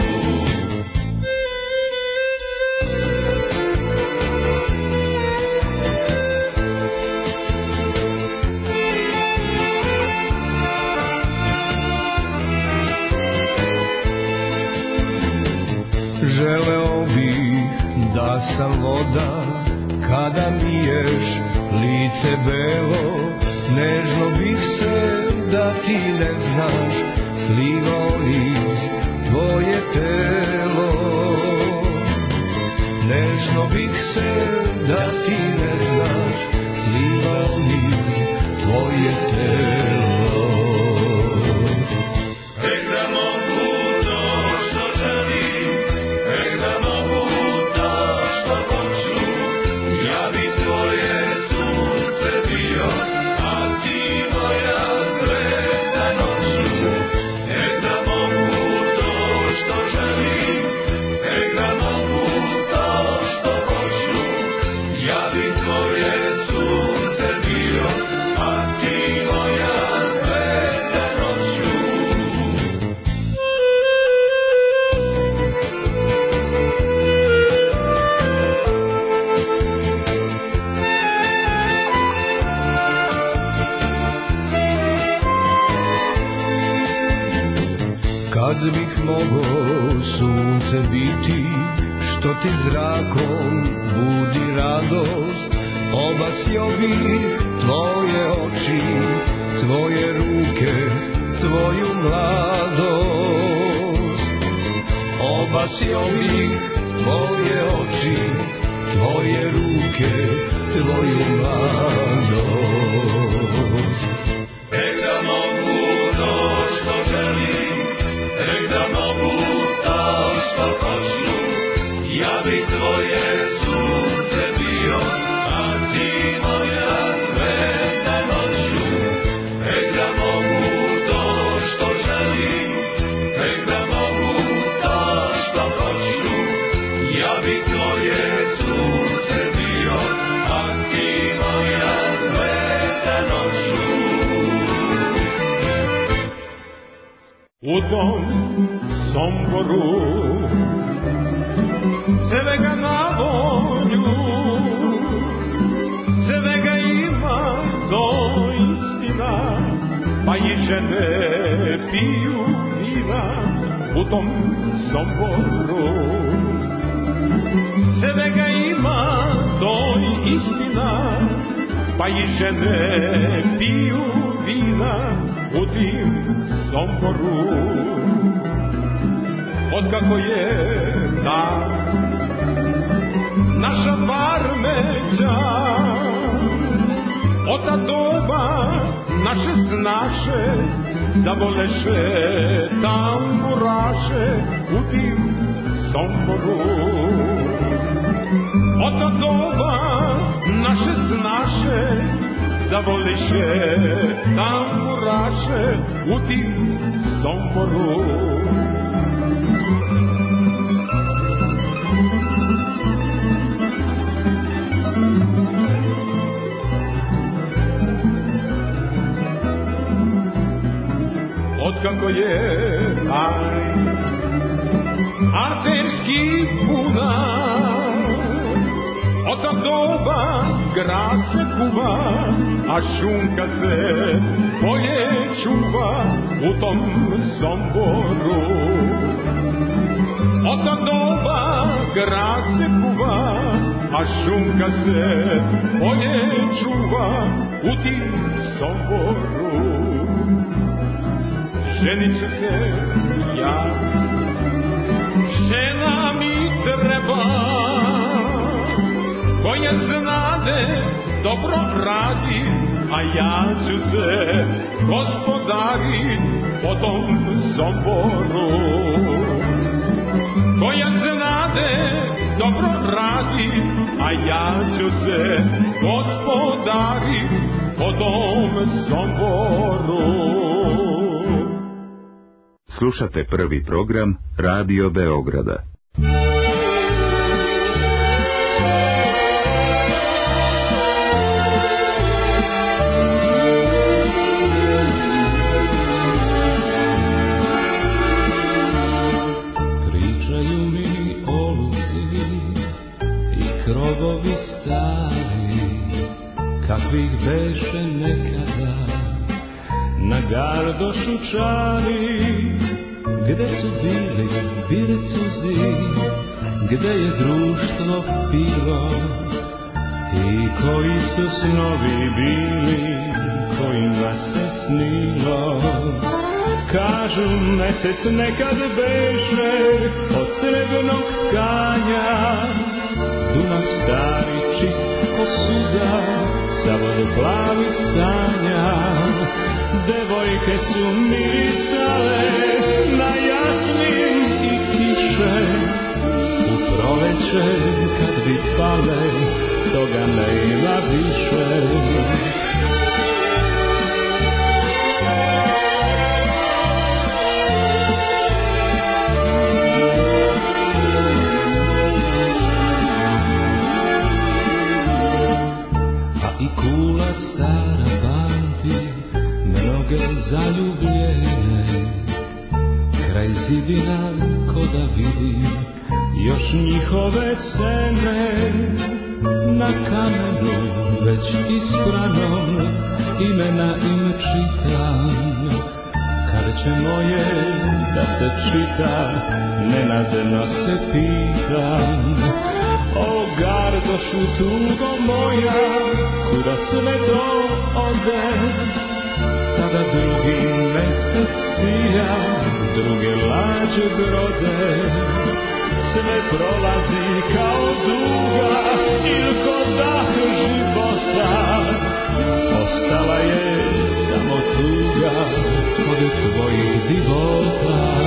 Želeo bih da sam voda, kada miješ lice belo, nežno bih se da ti ne znaš, slivao iz tvoje telo. Nežno bih se da ti ne znaš, slivao iz tvoje telo. Victoria. kad bih mogao sunce biti, što ti zrakom budi radost, obasio bih tvoje oči, tvoje ruke, tvoju mladost. Obasio bih tvoje oči, tvoje ruke, tvoju mladost. Tek da mogu to što želim, tek da mogu to što hoću, ja bi tvoje sunce bio, a ti moja zvezda noću. Tek da mogu to što želim, tek da mogu to što hoću, ja bi tvoje sunce bio, a ti moja zvezda noću. U tom Somboru svega na volju, svega ima, to istina, pa i žene piju vina u tom Somboru. Svega ima, to istina, pa i žene piju vina u tim Somboru. Otkako je ta naša Varmeća, od ta doba naše snaše zavoleše tamburaše u tim Somboru. Od ta doba naše snaše zavoliše tamburaše u tim Somboru. Otkako je taj arterski bunar, od ta doba grad se kuva, a šunka se bolje čuva u tom Somboru. Od ta doba grad se kuva, a šunka se bolje čuva u tim Somboru. Ženit ću se ja, žena mi treba, koja znade dobro radi, a ja ću se gospodarit po tom Somboru. Koja znade dobro radi, a ja ću se gospodarit po tom Somboru. Slušate prvi program Radio Beograda. Pričaju mi o luci i krovovi stari, kakvih beše nekada na gardošu čari. Gde su bili bircuzi, gde je društvo pilo, i koji su snovi bili, kojima se snilo. Kažu mesec nekad beše od srebrnog tkanja, Dunav stari čist ko suza, Savod plavi sanja. Devojke su mirisale na jasmin i kiše, u proleće kad bi pale, toga nema više. A i kula stara pamti mnoge zaljubljene, kraj zidina ko da vidim još njihove sene. Na kamenu već ispranom imena im čitam, kad srce moje da se čita, nenadano se pitam. O gardošu tugo moja, kuda sve to ode? Sada drugi mesec sija, druge lađe brode. Sve prolazi kao duga ili ko dah života. Ostala je samo tuga od tvojih divota.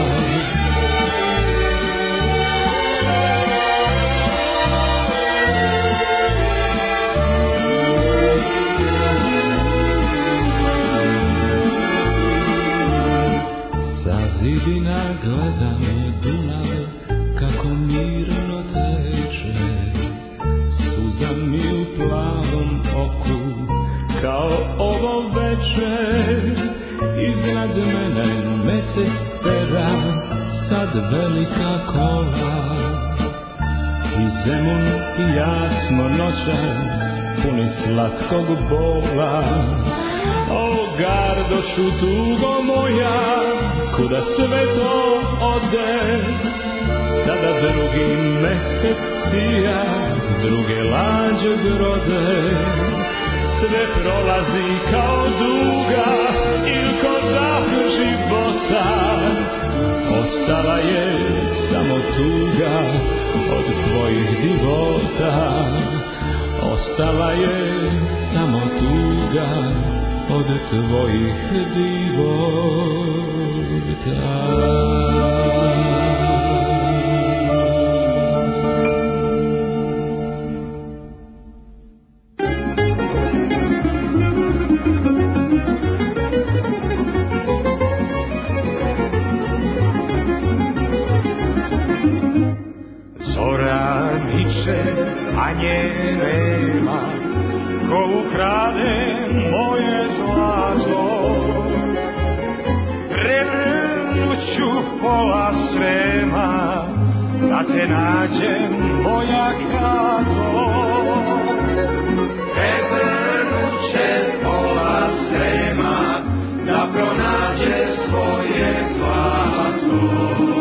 Sa zidina gledam Dunav kako mirno teče, suza mi u plavom oku kao ovo veče. Iznad mene mesec tera sad velika kola, i Zemun i ja smo noćas puni slatkog bola. O gardošu tugo moja, kuda sve to ode? Sada drugi mesec sija, druge lađe brode. Sve prolazi kao duga ili ko dah života. Ostala je samo tuga od tvojih divota. Ostala je samo tuga od tvojih divota. A nje nema ko ukrade moje zlato. Prevrnuću pola Srema da te nađem moja Kato. Prevrnuće pola Srema da pronađe svoje zlato.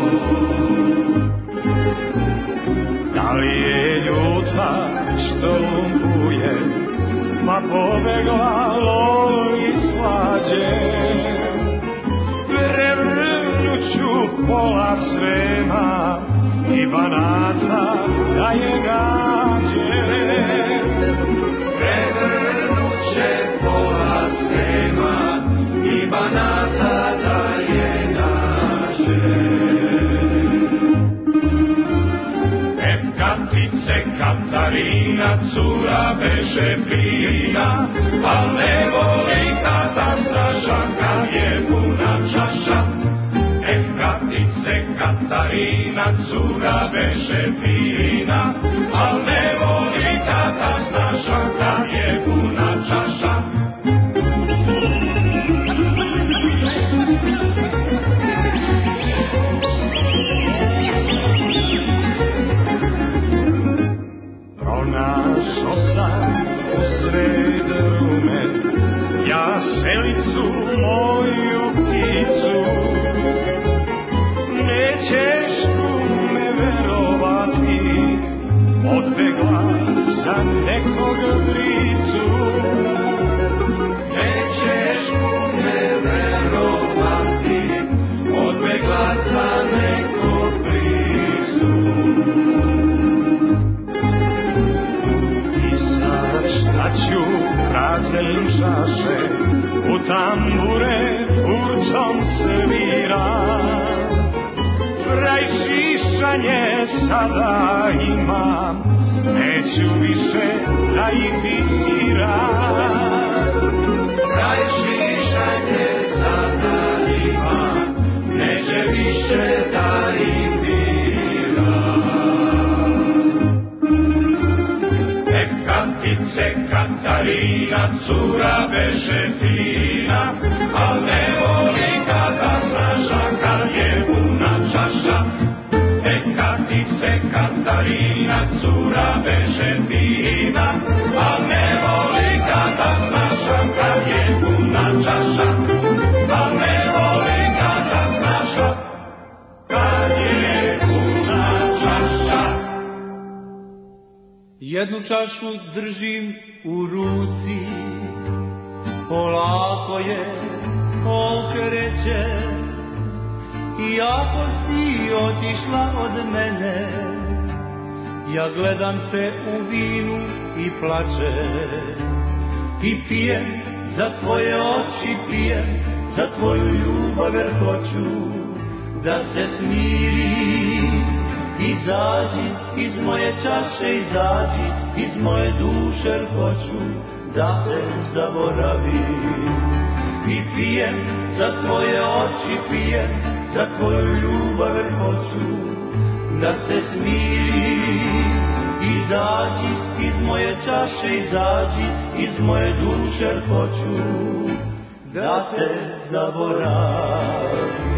Da li je ljuta što lumpuje, ma pobegla lovi slađe? Prevrnuću pola Srema i Banata da je gađe. Prevrnuće pola Srema i Banata da je gađe. Katarina, cura beše fina, al ne voli tata straša kad je puna čaša. Eh, Katice, Katarina, cura beše fina, al ne voli tata straša kad je puna čaša. Pronašao sam u sred rume ja selicu moju pticu. Nećeš kume verovati, odbegla za nekog bricu. Nećeš kume verovati, odbegla za nekog bricu. Šta ću praznim čaše, u tambure furtom svira. Kraj šišanje sada imam, neću više da ih diram. Kraj šišanje sada imam, neće više da ih diram. Katice, Katarina, cura beše fina, al ne voli kada straša kad je puna čaša. E, Katice, Katarina, cura beše fina, al ne voli kada straša kad je puna čaša. Al ne voli kada jednu čašu držim u ruci, polako je okreće, i ako si otišla od mene, ja gledam te u vinu i plačem, i pijem za tvoje oči, pijem za tvoju ljubav, jer hoću da se smiri. Izađi iz moje čaše, izađi iz moje duše, jer hoću da te zaboravim. I pijem za tvoje oči, pijem za tvoju ljubav, jer hoću da se smiri. Izađi iz moje čaše, izađi iz moje duše, jer hoću da te zaboravim.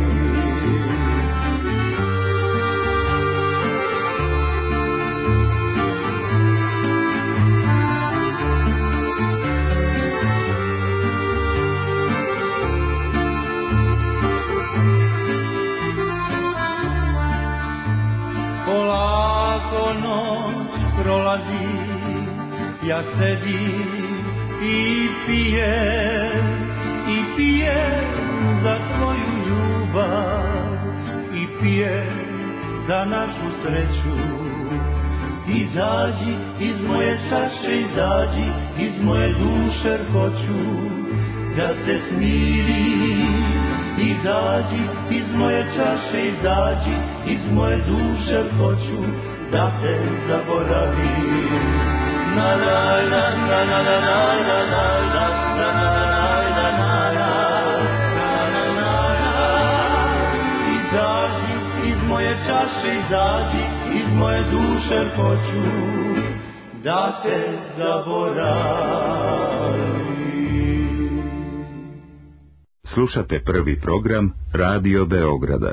Prolazi, ja sedim i pijem, i pijem za tvoju ljubav, i pijem za našu sreću. Izađi iz moje čaše, izađi iz moje duše, jer hoću da se smiri. Izađi iz moje čaše, izađi iz moje duše, jer hoću da te zaboravim. Na na na na na na na na na na na na. Izađi iz moje čaše, izađi iz moje duše, jer hoću da te zaboravim. Slušate prvi program Radio Beograda.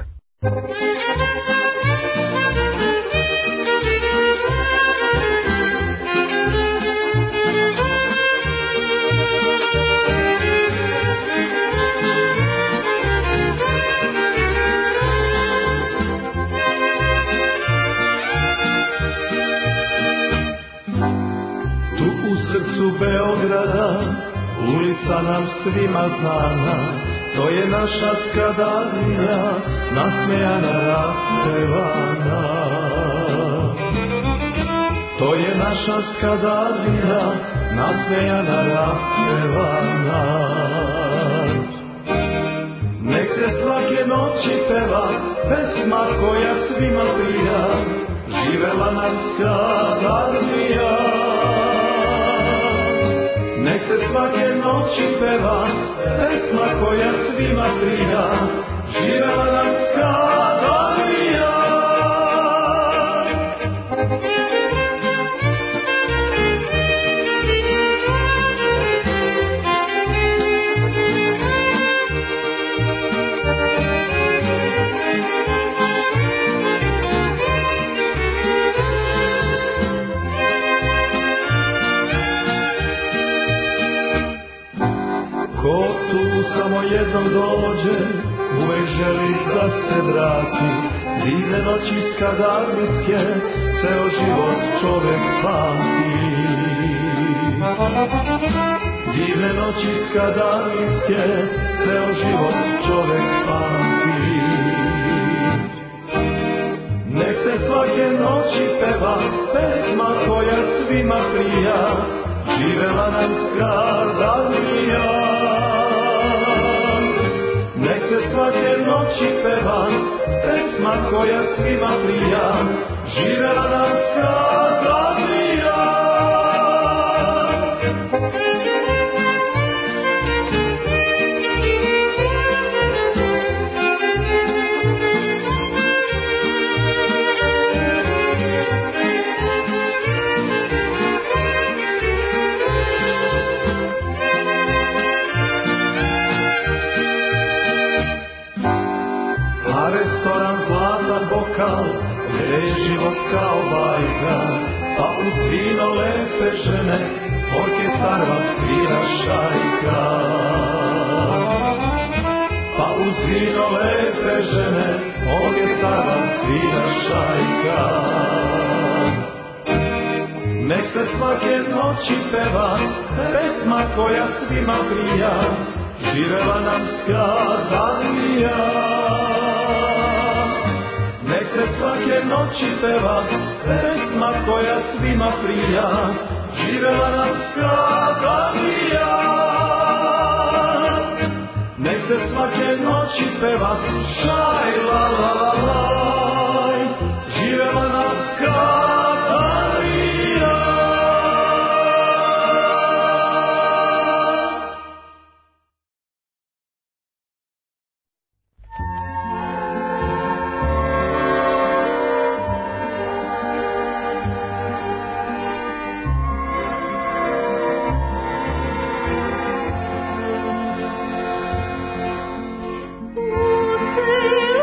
Beograda, ulica nam svima znana, to je naša Skadarlija, nasmejana, raspevana. To je naša Skadarlija, nasmejana, raspevana. Nek se svake noći peva pesma koja svima prija, živela nam Skadarlija. Nek se svake noći peva pesma koja svima prija, živela nam Skadarlija. Ko tu samo jednom dođe, uvek želi da se vrati. Divne noći skadarlijske, ceo život čovek pamti. Divne noći skadarlijske, ceo život čovek pamti. Nek se svake noći peva pesma koja svima prija, živela nam Skadarlija. Nek se svake noći peva pesma koja svima prija, živela nam Skadarlija. Restoran Zlata bokal, gde je život kao bajka, pa uz vino lepe žene, orkestar vam svira šajka. Pa uz vino lepe žene, orkestar vam svira šajka. nek se svake noći peva pesma koja svima prija, živela nam Skadalija. Nek se svake noći peva pesma koja svima prija, živela nam Skadalija. Nek se svake noći peva šaj la la la laj, živela nam Skadalija. Thank you.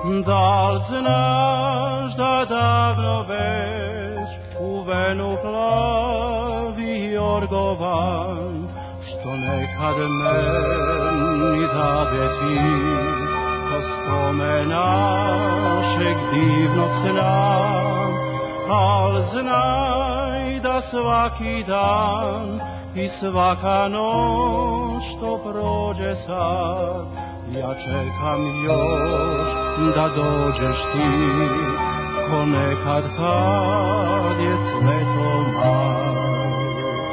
Da znaš da davno već u venu plavi jorgovan, što nekad meni dade ti, ko spomen našeg divnog sna. Al znaj da svaki dan i svaka noć što prođe sad, ja čekam još da dođeš ti, ko nekad kad je cveto maj.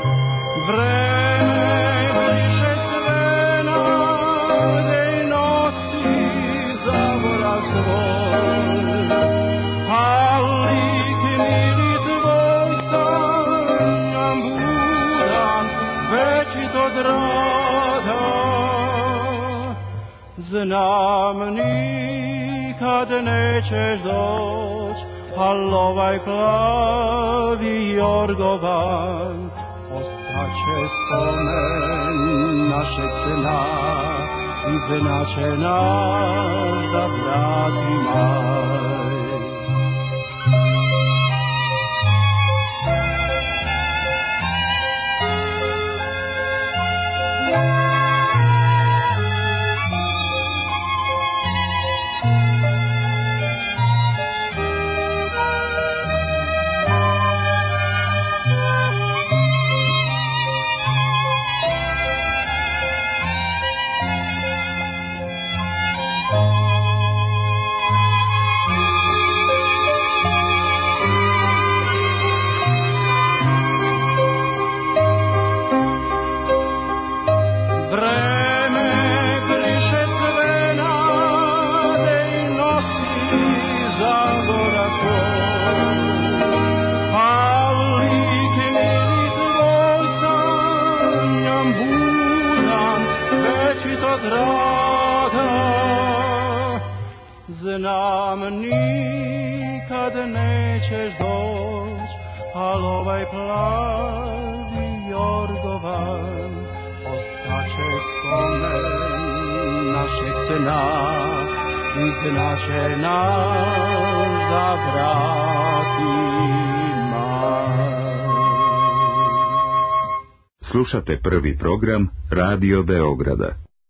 Vreme bliže sve nade nosi zavora svoj, ali mili tvoj sanjam budan večit od rada. Znam nikad nećeš doć, al ovaj plavi jorgovan ostaće spomen našeg sna i znače nas da vrati maj. Znam nikad nećeš doć, al ovaj plavi jorgovan ostaće spomen našeg sna i znače nas da vrati maj. Slušate prvi program Radio Beograda.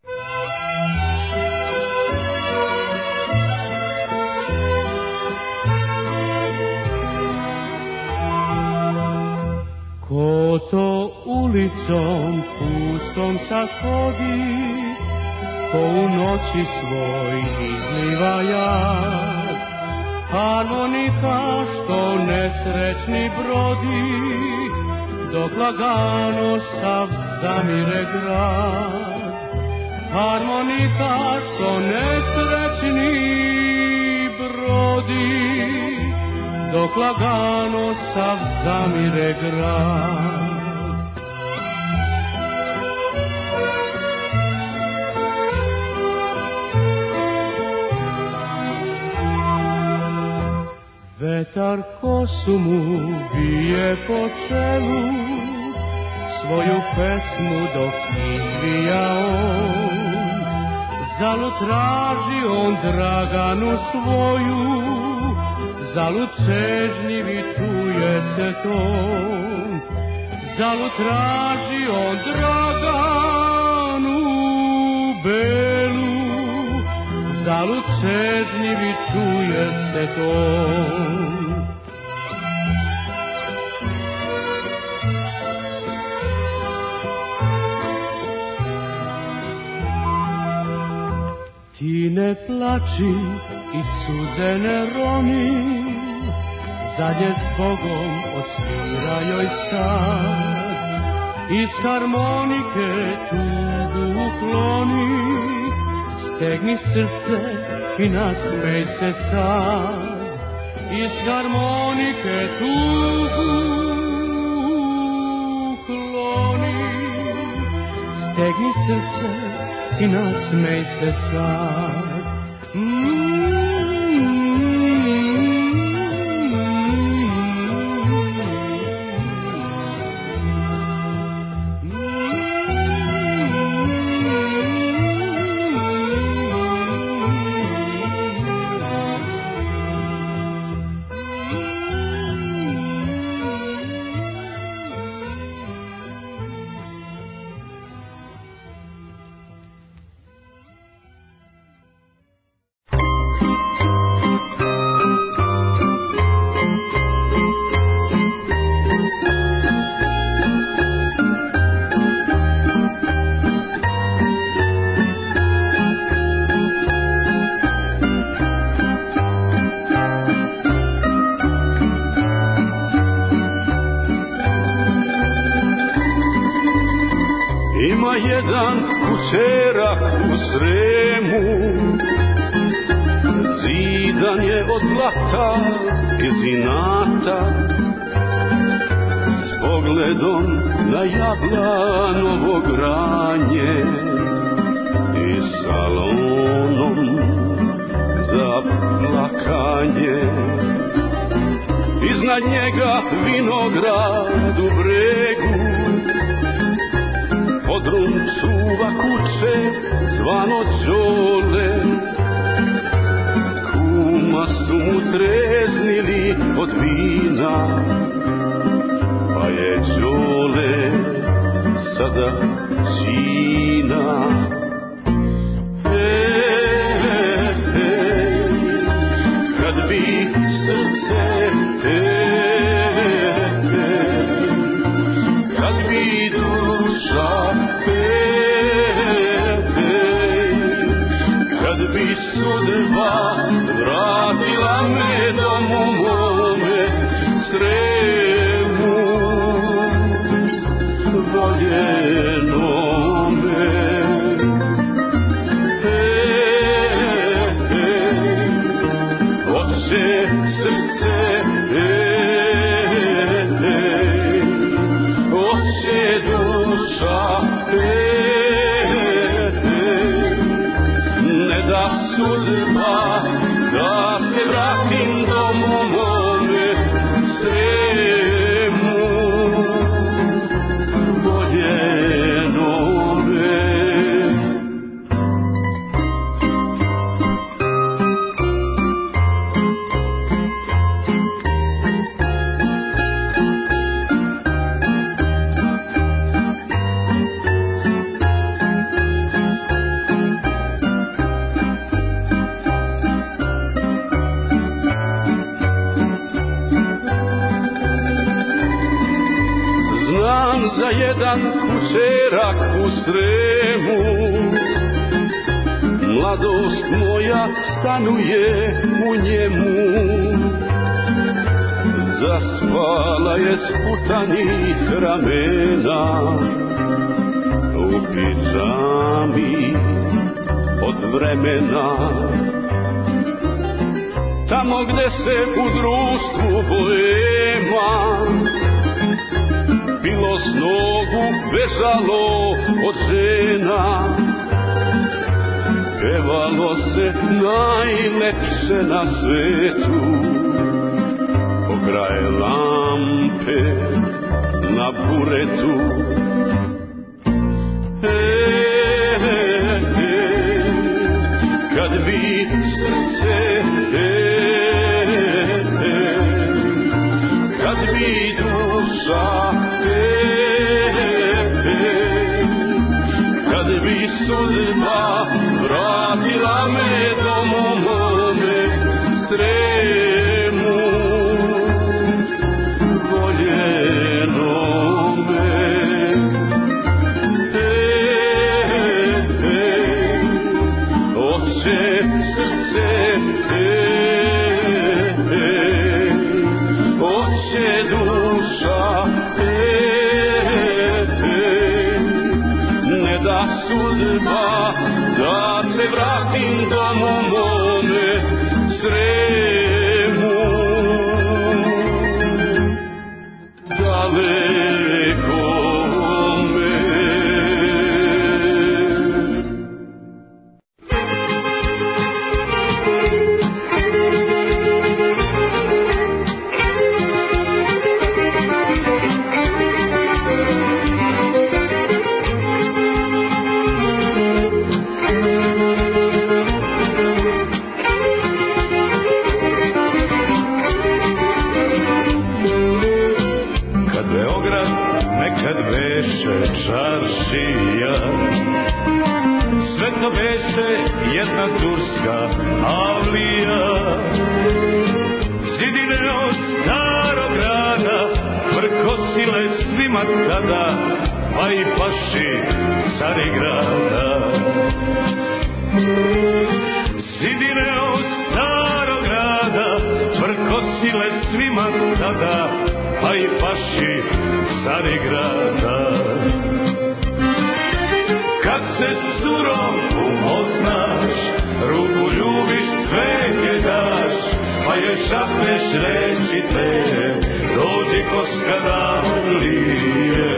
Ko to ulicom pustom sad hodi, ko u noći svoj izliva jad, harmonika što nesrećni brodi, dok lagano sav zamire grad. Harmonika što nesrećni brodi, dok lagano sav zamire grad. Vetar kosu mu bije po čelu, svoju pesmu dok izvija on. Zalud traži on Draganu svoju, zalud čežnjivi čuje se ton. Zalud traži on Draganu belu, zalud čežnjivi čuje se ton. Ti ne plači i suze ne roni, zadnje s Bogom odsvira joj sad. Iz harmonike tugu ukloni, stegni srce i nasmej se sad. Iz harmonike tugu ukloni, stegni srce i nasmej se sad. jedan kućerak u Sremu, zidan je od blata iz inata, s pogledom na Jablanovo granje i salonom za plakanje. Iznad njega vinograd u bregu, podrum čuva kuće zvano Đole. Kuma su mu treznili od vina, pa je Đole sada čina. E, e, kad bi srce, e, e, kad bi duša, bi sudba vratila me domu mome Sremu voljenome. E, e, oče srce, e, e, oče duša, e, da sudba, da se vratim domu mome Sremu voljenome. Za jedan kućerak u Sremu, mladost moja stanuje u njemu. Zaspala je sputanih ramena, u pidžami od vremena. Tamo gde se u društvu boema bilo s nogu vezalo od žena, pevalo se najlepše na svetu, pokraj lampe na buretu. E, e, e, kad bi srce, e, e, kad bi duša, kad bi sudba vratila me domu mome Sremu voljenome. E, e, oče srce, e, e, oče duša, e, da sudba, da se vratim domu mome Sremu dalekome. Čaršija, sve to beše jedna turska avlija. Zidine od starog grada vrkosile svima tada, pa i paši Carigrada. Zidine od starog grada vrkosile svima tada, pa i paši Carigrada. se surom upoznaš, ruku ljubiš, cvetje daš, pa je šapneš reći te, dođi koska da lije.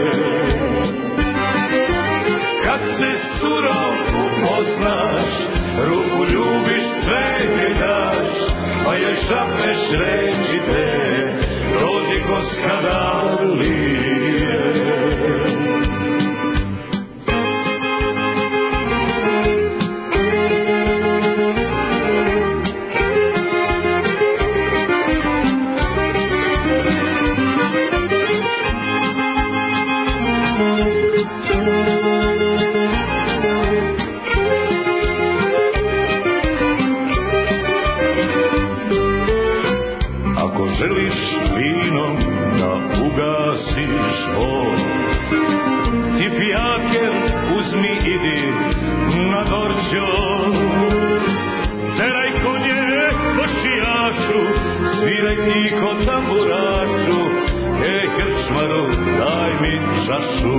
Kad se surom upoznaš, ruku ljubiš, cvetje daš, pa je šapneš reći te, dođi koska da lije. Želiš vinom da ugasiš od, ti pijaker uzmi idi na Dorćo. Teraj konje kočijašu, sviraj ti ko tamburašu, ej krčmaru daj mi čašu.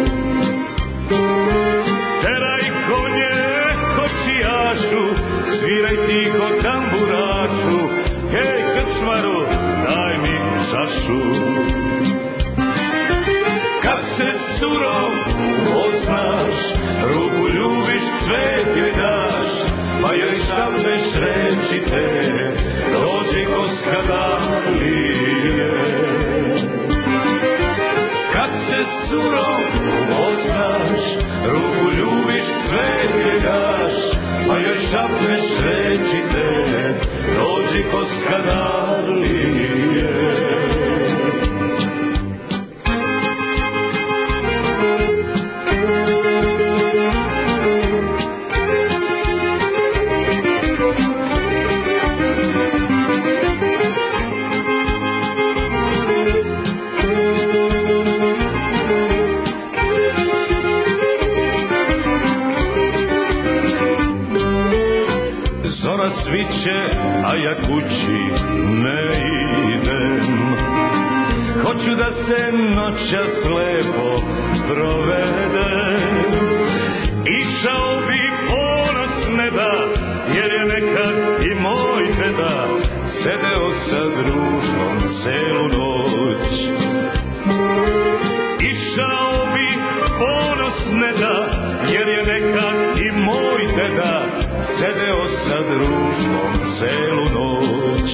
Teraj konje kočijašu, sviraj ti ko tamburašu, ej krčmaru daj mi čašu. Kad se surom poznaš, ruku ljubiš, cvetje daš, pa joj šapneš reći te, dođi koska da lije. Kad se surom poznaš, ruku ljubiš, cvetje daš, pa joj šapneš reći te, dođi koska da lije. Zora sviće, a ja kući ne idem. Hoću da se noćas lepo provedem. Išao bi ponos neda, jer je nekad i moj deda sedeo sa društvom celu noć. Išao bi ponos neda, jer je nekad i moj deda sedeo sa društvom celu noć.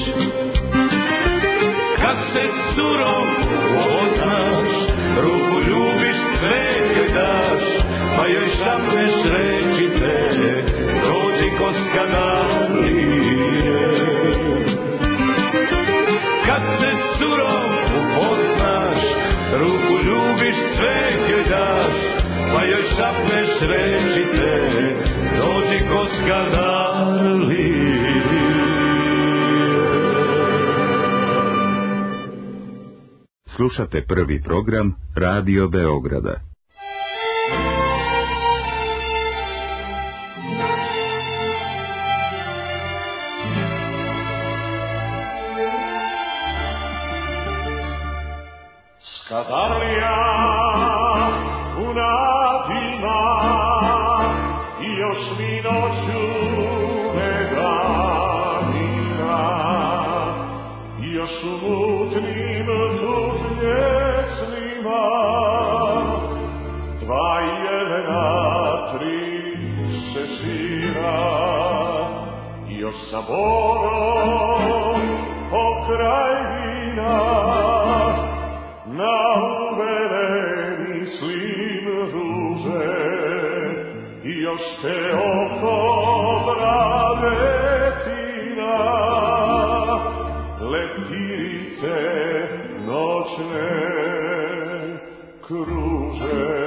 Kad se surom poznaš, ruku ljubiš, cvetje daš, pa joj šapneš reći te, dođi koska da lije. Kad se surom upoznaš, ruku ljubiš, cvetje daš, pa joj šapneš reći te, dođi koska da lije. Slušate prvi program Radio Beograda. Skadarlija puna dima, i još mi noću ne danina, i još u mutnim mutnjesnima, dva jelena, tri šešira, i još sa Bogom pokraj vina, na uvere mislim ruže, i još te oko bravetina, leptirice noćne kruže.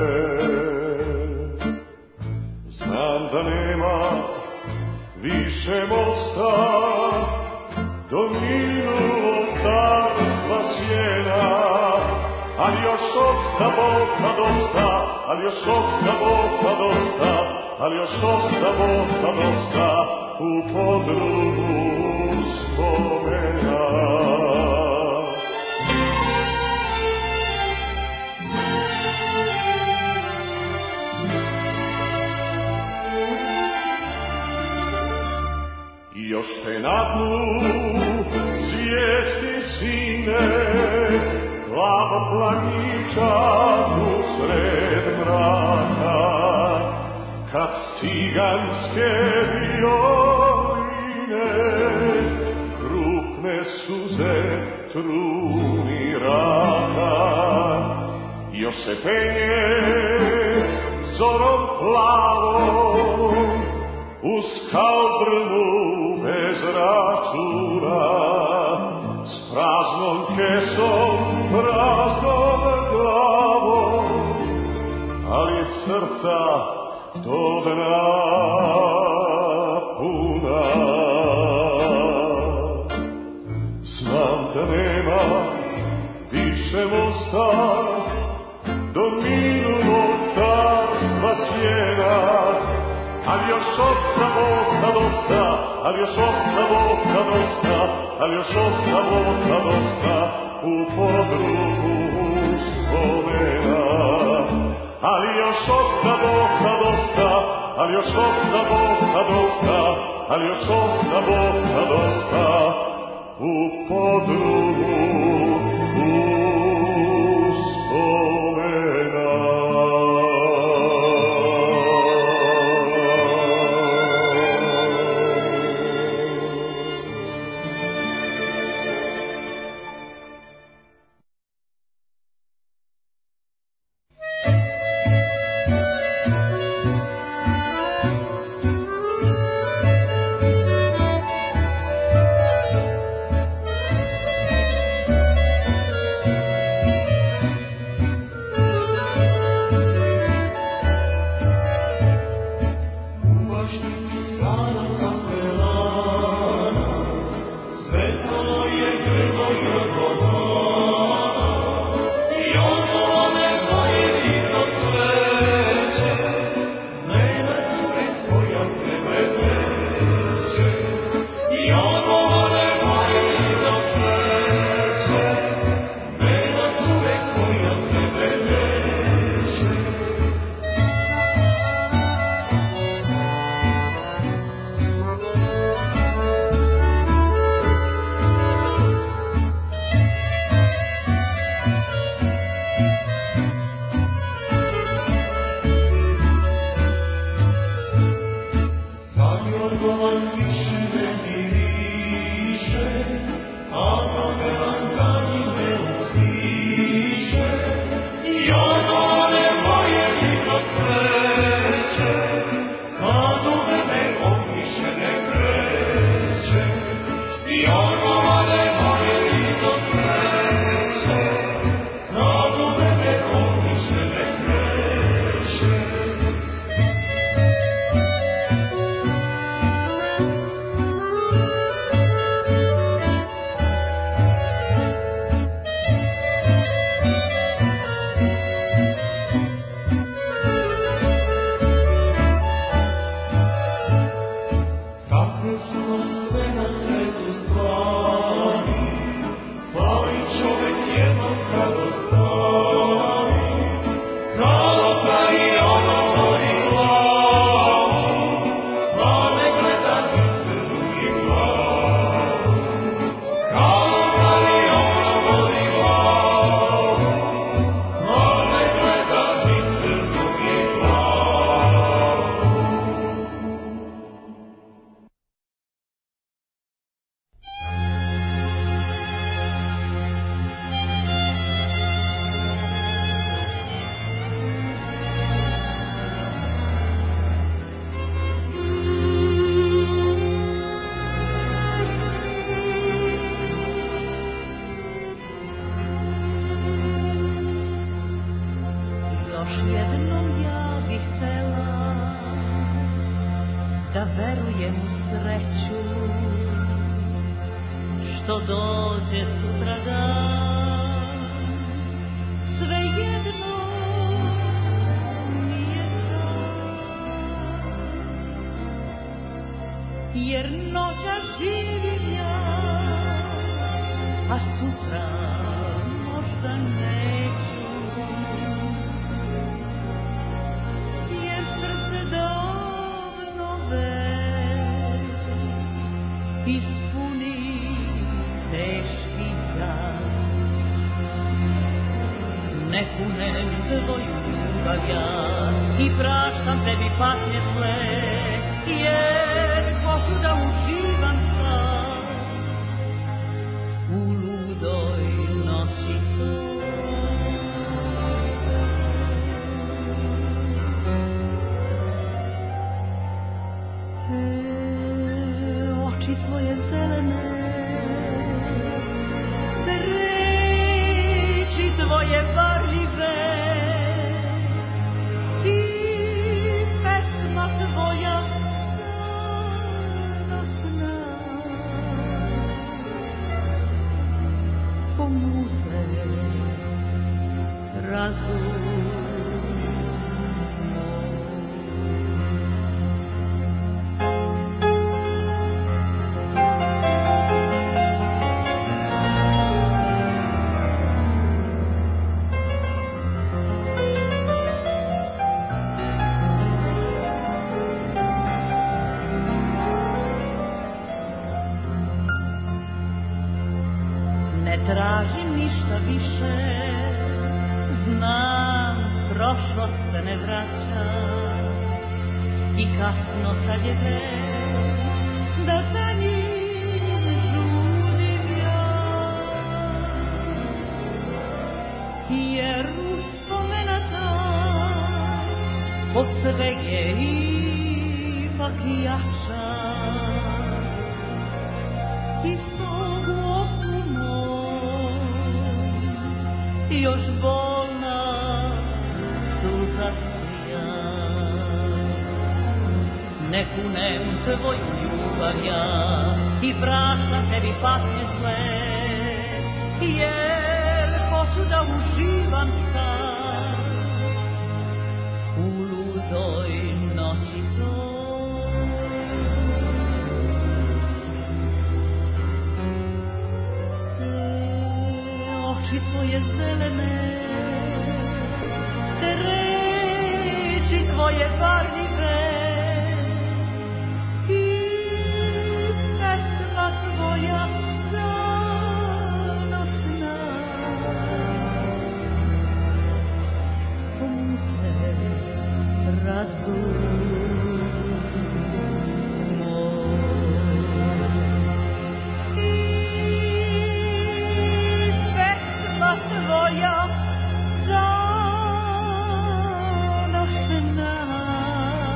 Znam da nema više mosta do minulog carstva sjena, ali još osta Boga dosta, ali još osta Boga dosta, ali još osta Boga dosta u podrugu spomena. na dnu svijesti sine, plavo planića usred mraka, kad stiganske violine krupne suze truni raka, još se penje zorom plavom uz kaldrnu bez računa, s praznom kesom, praznom glavom, ali srca do dna puna. Znam da nema više mosta do minulog carstva sjena, ali još ostavota dosta, ali još ostavota dosta, ali još ostavota dosta u podrumu spomena. Ali još ostavota dosta, ali još ostavota dosta, ali još ostavota dosta u podrumu uspomena. Jer noćas živim ja, a sutra možda neću, jer srce davno već teški gas. Ne kunem tvoju ljubav ja i praštam tebi patnje sve, jer hoću da uživam sad u ludoj noći toj. Te oči tvoje zelene, te reči tvoje varljive i pesma tvoja zanosna pomute razum. Tražim ništa više, znam, prošlost se ne vraća i kasno sad je već da za njim žudim ja, jer uspomena ta od sve je ipak jača i svog oku još bolna suza sija. Ne kunem tvoju ljubav ja i praštam tebi patnje sve, jer hoću da uživam sad u ludoj noći toj. Oči tvoje zelene, te reči tvoje varljive i pesma tvoja zanosna pomute razum. Tvoja zanosna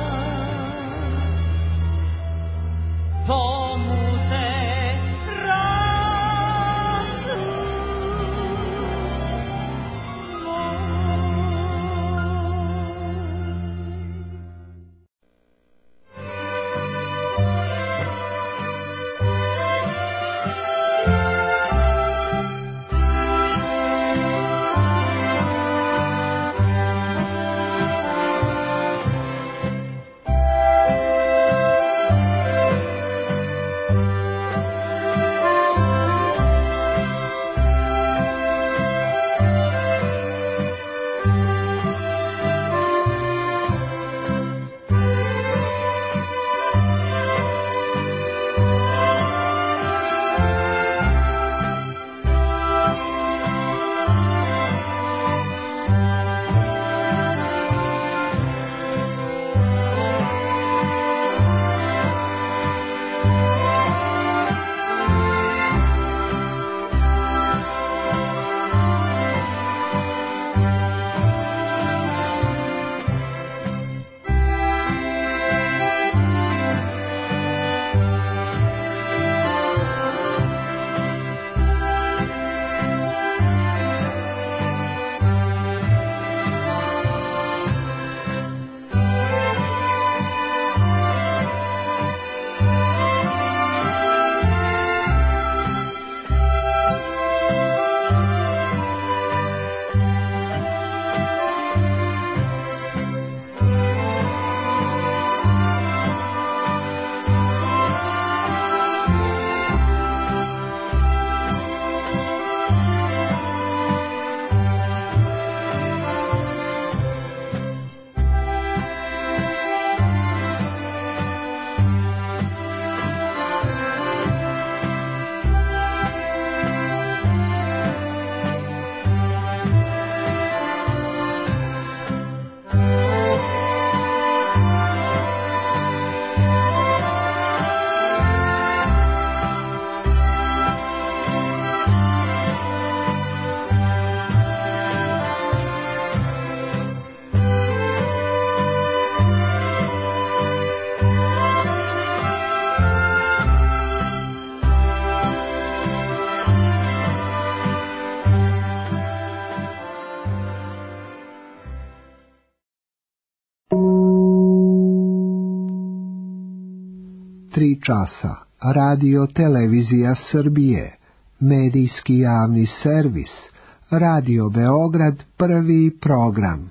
tri časa. Radio Televizija Srbije, medijski javni servis, Radio Beograd, prvi program.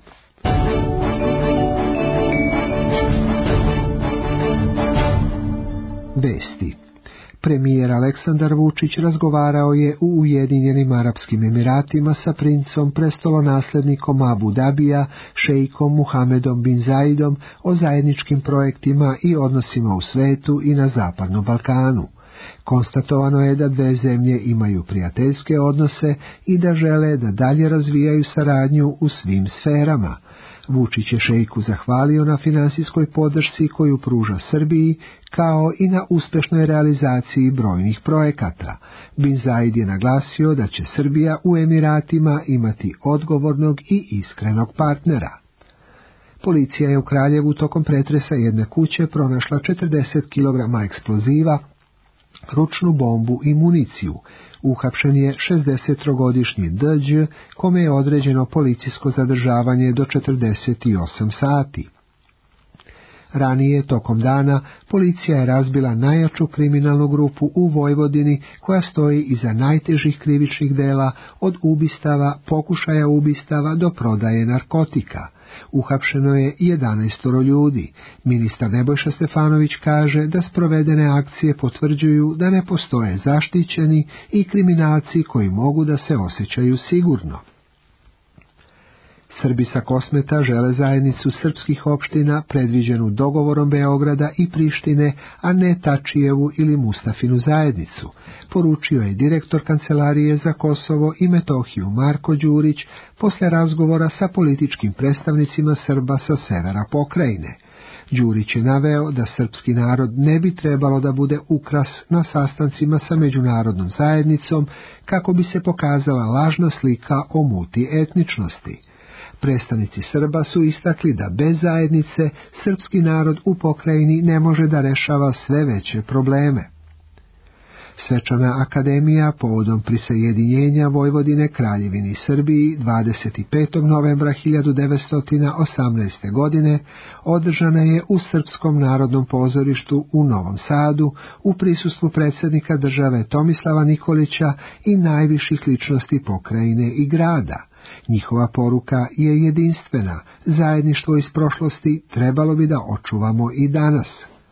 Vesti. Premijer Aleksandar Vučić razgovarao je u Ujedinjenim Arapskim Emiratima sa princom prestolonaslednikom Abu Dabija, šejkom Muhamedom bin Zaidom o zajedničkim projektima i odnosima u svetu i na Zapadnom Balkanu. Konstatovano je da dve zemlje imaju prijateljske odnose i da žele da dalje razvijaju saradnju u svim sferama. Vučić je šejku zahvalio na finansijskoj podršci koju pruža Srbiji, kao i na uspešnoj realizaciji brojnih projekata. Bin Zaid je naglasio da će Srbija u Emiratima imati odgovornog i iskrenog partnera. Policija je u Kraljevu tokom pretresa jedne kuće pronašla četrdeset kilograma eksploziva, ručnu bombu i municiju. Uhapšen je šezdesettrogodišnji D Đ, kome je određeno policijsko zadržavanje do četrdeset osam sati. Ranije, tokom dana, policija je razbila najjaču kriminalnu grupu u Vojvodini koja stoji iza najtežih krivičnih dela, od ubistava, pokušaja ubistava do prodaje narkotika. Uhapšeno je jedanaestoro ljudi. Ministar Nebojša Stefanović kaže da sprovedene akcije potvrđuju da ne postoje zaštićeni i kriminalci koji mogu da se osjećaju sigurno. Srbi sa Kosmeta žele zajednicu srpskih opština predviđenu dogovorom Beograda i Prištine, a ne Tačijevu ili Mustafinu zajednicu, poručio je direktor Kancelarije za Kosovo i Metohiju Marko Đurić posle razgovora sa političkim predstavnicima Srba sa severa pokrajine. Đurić je naveo da srpski narod ne bi trebalo da bude ukras na sastancima sa međunarodnom zajednicom kako bi se pokazala lažna slika o multietničnosti. Predstavnici Srba su istakli da bez zajednice srpski narod u pokrajini ne može da rešava sve veće probleme. Svečana akademija povodom prisajedinjenja Vojvodine Kraljevini Srbiji dvadeset petog novembra hiljadu devetsto osamnaeste. godine održana je u Srpskom narodnom pozorištu u Novom Sadu u prisustvu predsjednika države Tomislava Nikolića i najviših ličnosti pokrajine i grada. Njihova poruka je jedinstvena, zajedništvo iz prošlosti trebalo bi da očuvamo i danas.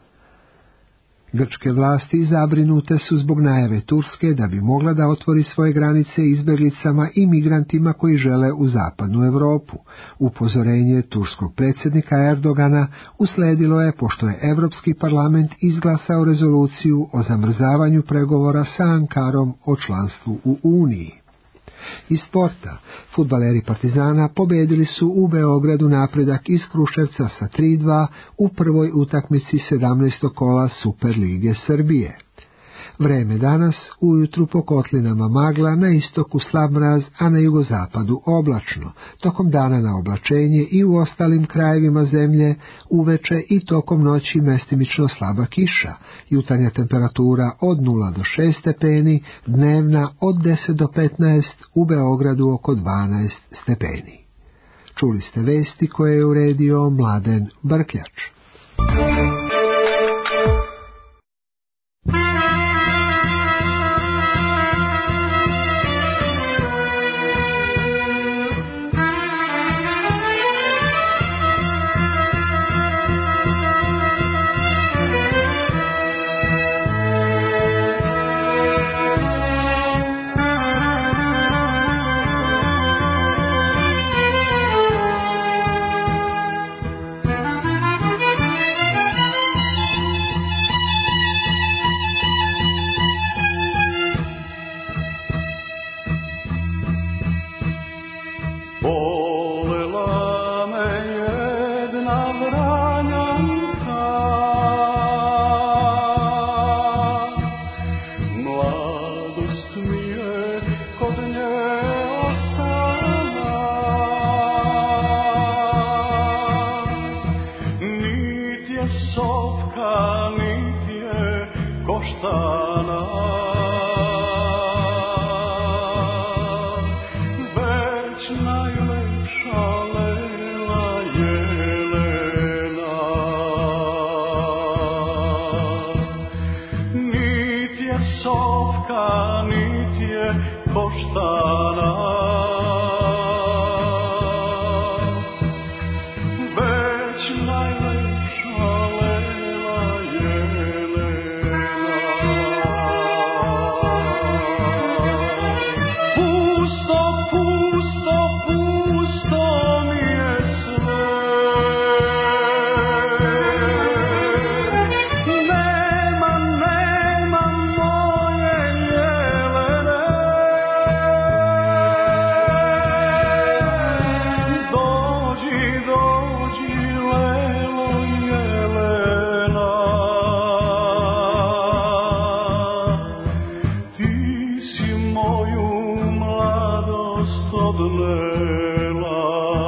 Grčke vlasti zabrinute su zbog najave Turske da bi mogla da otvori svoje granice izbjeglicama i migrantima koji žele u zapadnu Europu. Upozorenje turskog predsjednika Erdogana usledilo je pošto je Evropski parlament izglasao rezoluciju o zamrzavanju pregovora sa Ankarom o članstvu u Uniji. Iz sporta, fudbaleri Partizana pobedili su u Beogradu napredak iz Kruševca sa tri dva u prvoj utakmici sedamnaestog kola Superlige Srbije. Vreme danas, ujutru po kotlinama magla, na istoku slab mraz, a na jugozapadu oblačno, tokom dana na oblačenje i u ostalim krajevima zemlje, uveče i tokom noći mestimično slaba kiša, jutarnja temperatura od nula do šest stepeni, dnevna od deset do petnaest, u Beogradu oko dvanaest stepeni. Čuli ste vesti koje je uredio Mladen Brkljač. je koštana. Već najlepša lela Jelena. Pusto, pusto, pusto mi je sve. Nema, nema moje Jelene. Dođi, dođi, lelo Jelena. Ti si moju mladost odnela.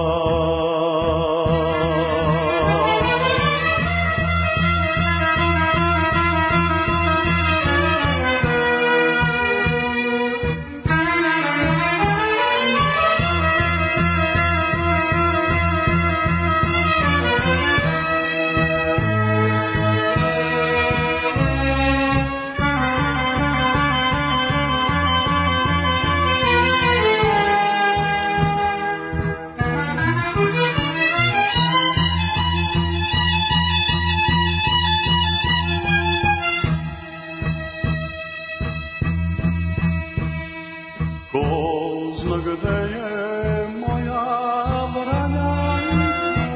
Ko zna gde je moja Vranjanka,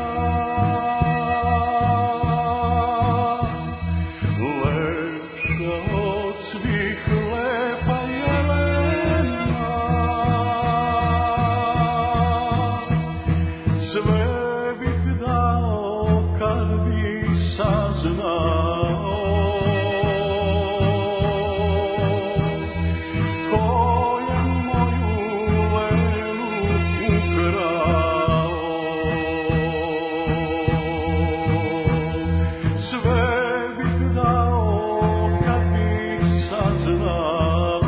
lepša od svih lepa Jelena. Sve bih dao kad bi saznao ko je moju Lelu ukrao. Sve bih dao kad bi saznao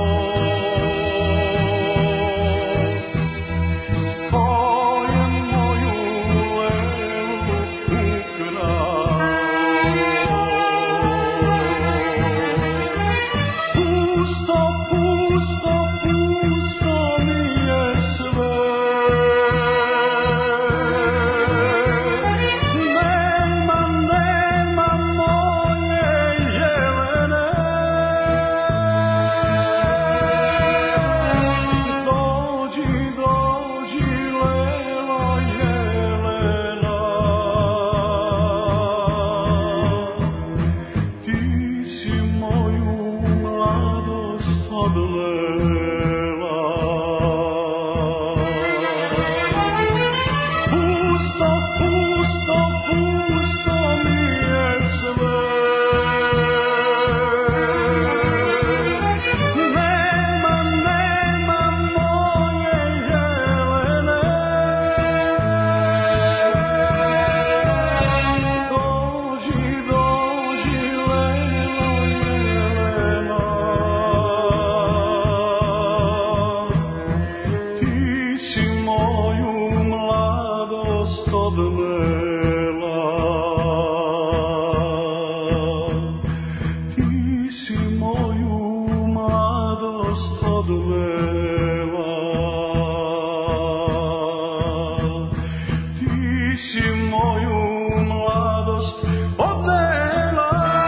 ko je moju Lelu ukrao. Pusto, pusto, pusto mi je sve. Nema, nema moje Jelene. Dođi, dođi, lelo Jelena. Ti si moju mladost odnela. Pusto, pusto, pusto mi je sve. Nema, nema moje Jelene. Dođi, dođi, lelo Jelena. Ti si moju mladost odnela. Ti si moju mladost odnela. Ti si moju mladost odnela.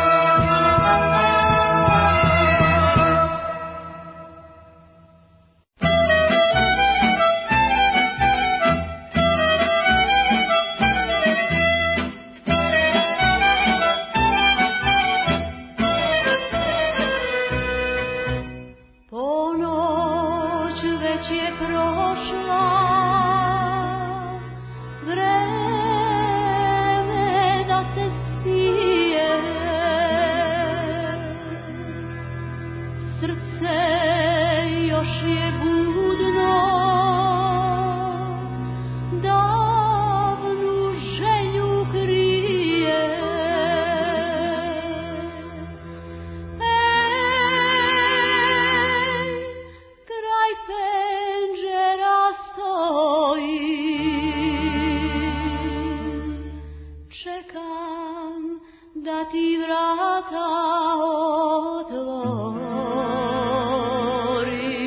Ponoć već je prošla, vreme da se spije. Srce još je budno, davnu želju krije. Kraj penđera stoji, čekam da ti vrata otvori.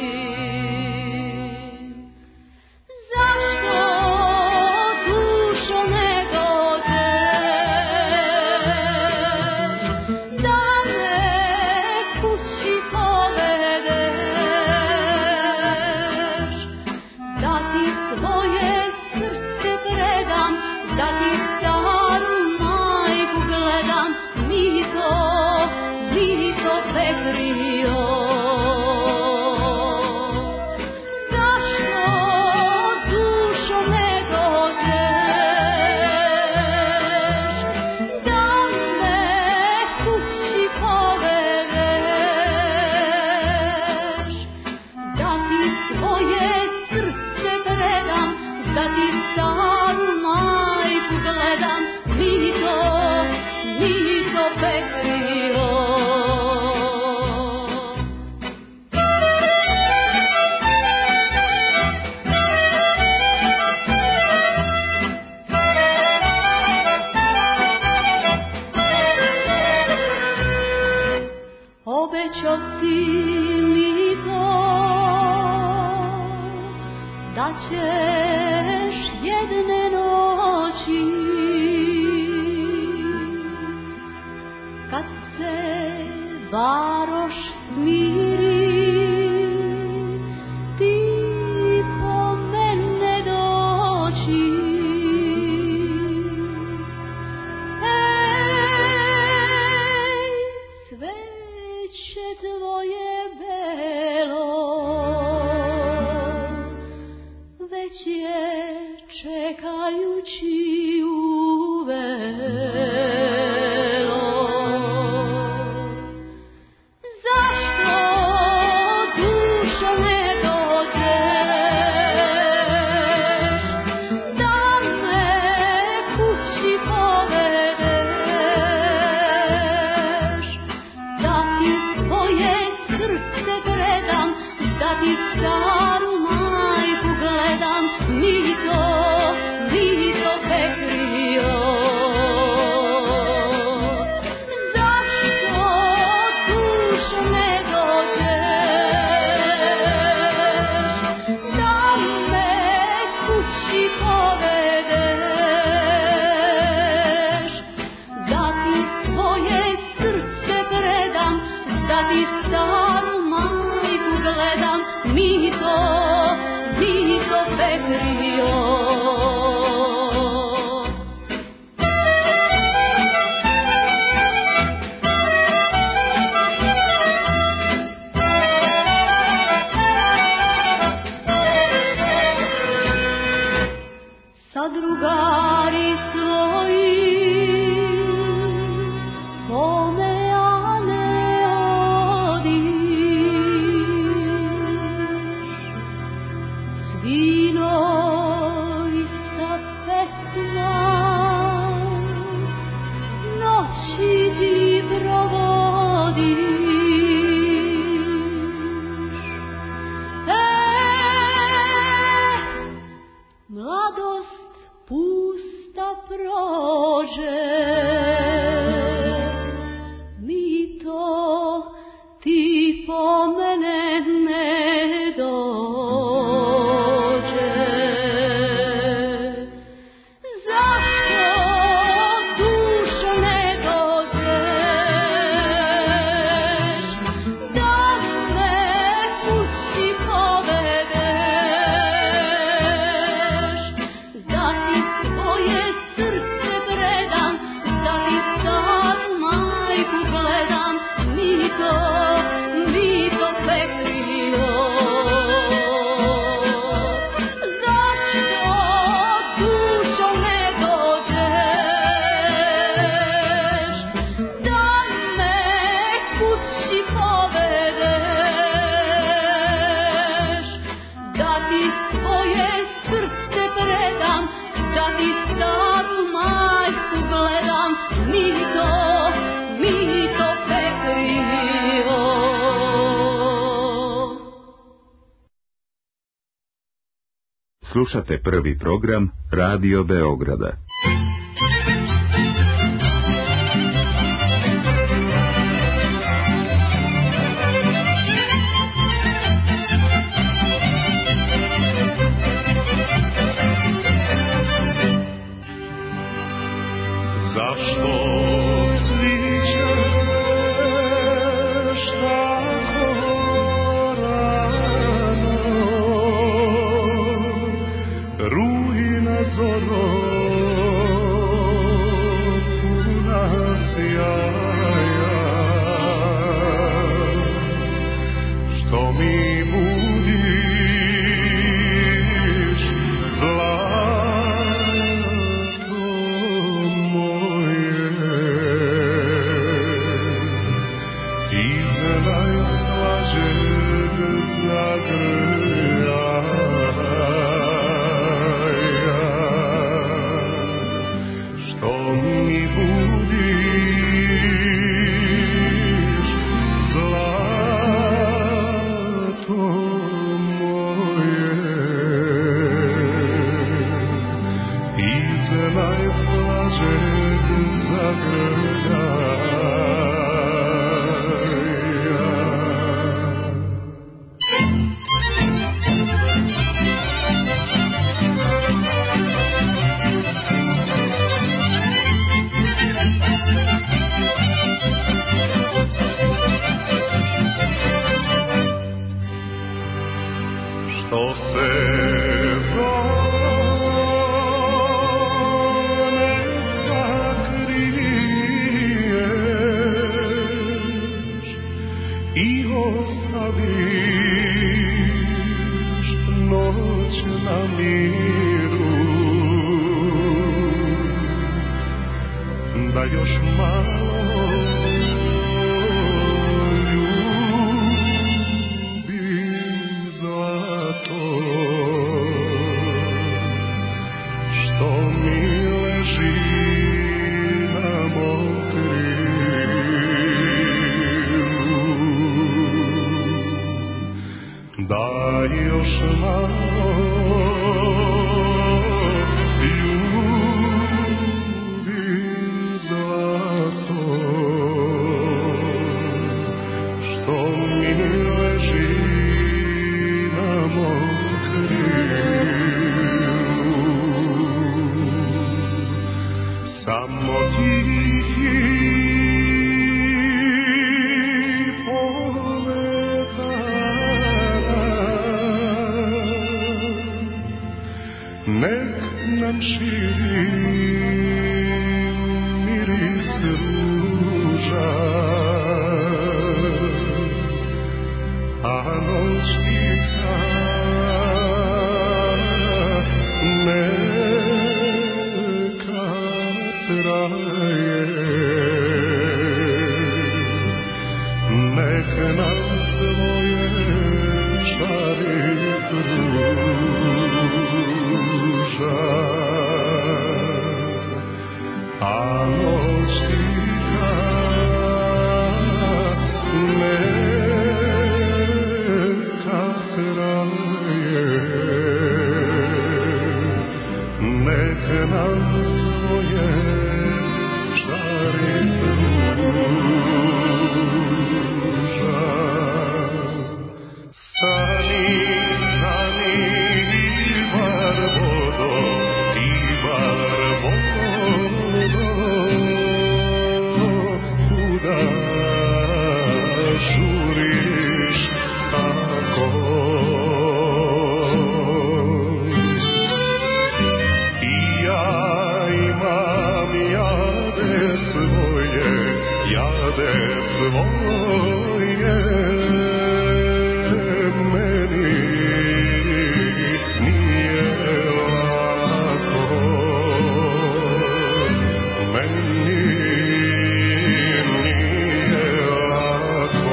ti staru majku gledam, mito, mito pekrio. Zašto dušo ne dođeš, da me kući povedeš, da ti svoje srce predam, da ti staru majku gledam, mito, mito pekrio. Sa drugari svoji kome ja ne odiš, svinoj sa pesma noći ti provodiš. E, mladost pusta prođe, mito ti po mene ne dođe. Zašto dušo ne dođeš, da me kući povedeš, da ti svoje srce predam, da ti staru majku gledam, mito, mito pekrio. Zašto dušo ne dođeš, da me kući povedeš, da ti svoje srce predam, da ti staru majku gledam, mito, mito pekrio. Slušate prvi program Radio Beograda. Zašto vičeš tako rano, rujna zoro puna sjaja, što mi budiš zlato moje, iz najslađeg zagrljaja, što mi budiš zlato moje, iz najslađeg zagrljaja. Što se zone sakriješ i ostaviš noć na miru, da još malo ljubim zlato daj još malo ljubi zlato, što mi leži na mom krilu. Samo tihi nek nam širi miris ruža, a noć tiha neka traje, nek nam svoje čari pruža, a noć tiha neka traje, nek nam svoje čari pruža. Stani, stani, barbodo, ti barbodo, kuda žuriš tako? I ja imam jade svoje, jade svoje, meni nije lako, meni nije lako.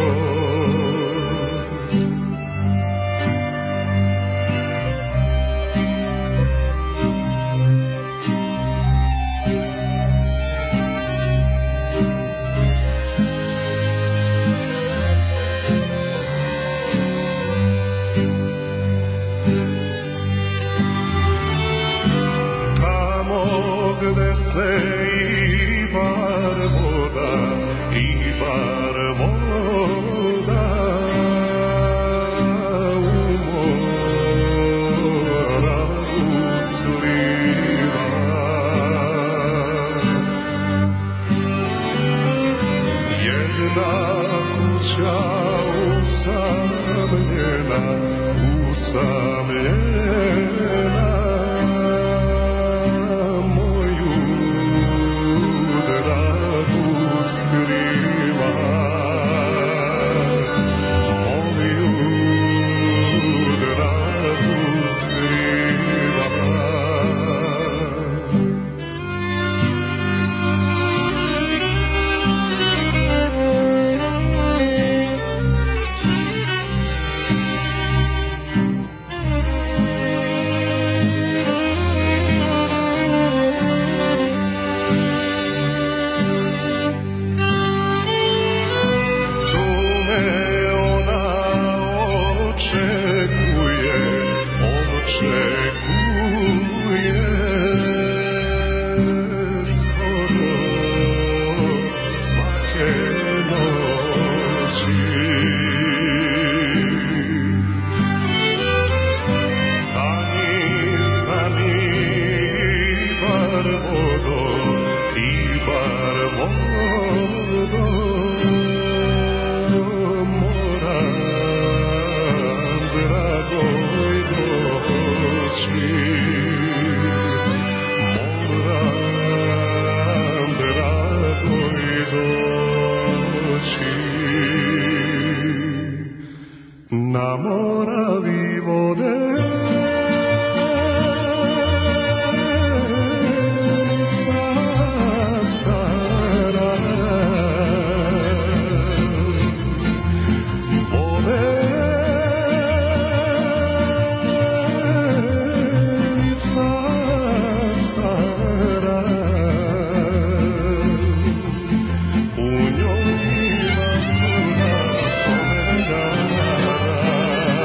Gde se i barboda, i barboda u mora usliva. Jedna kuća usamljena, usamljena, na Moravi vode stara, vodenica stara, u njoj ima puno spomena.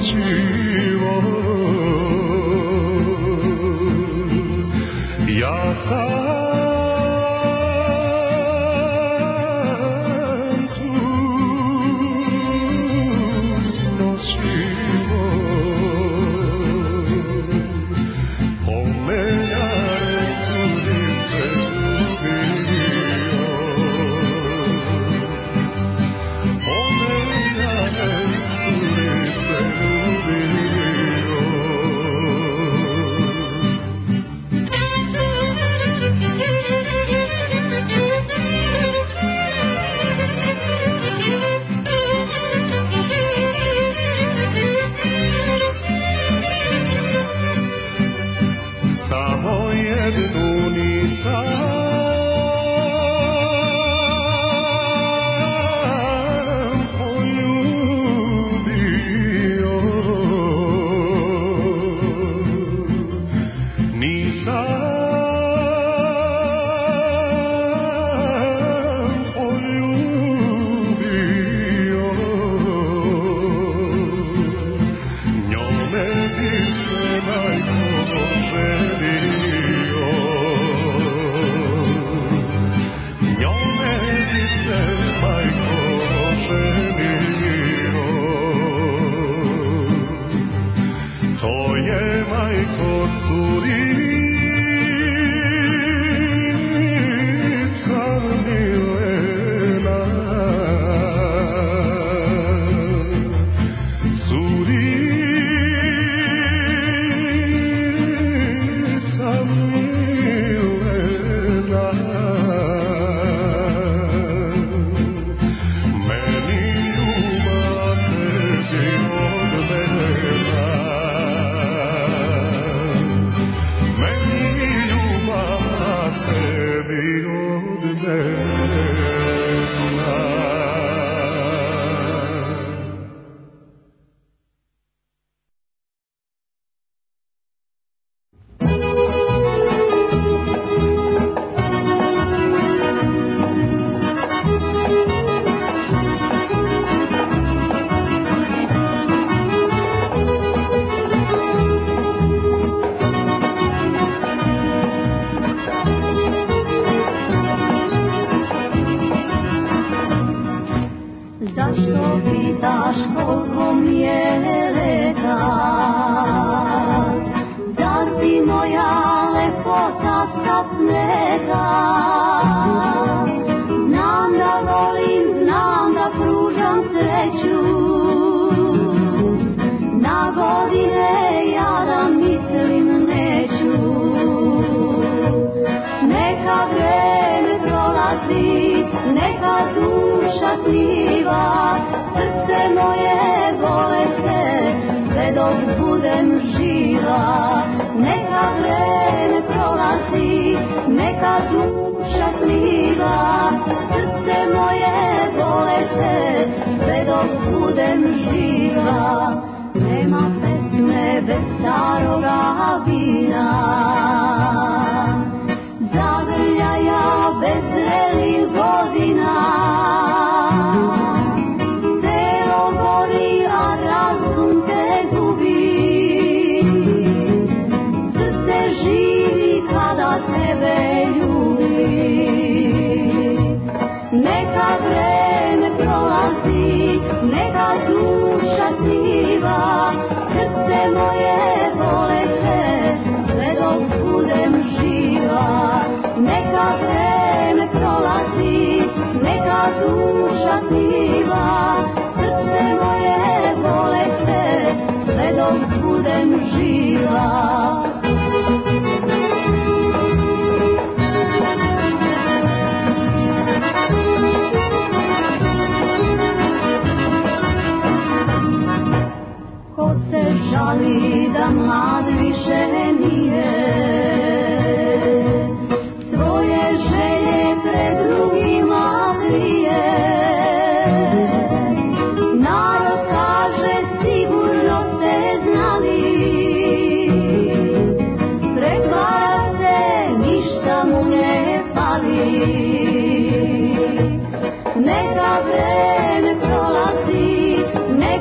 Neka vreme prolazi, neka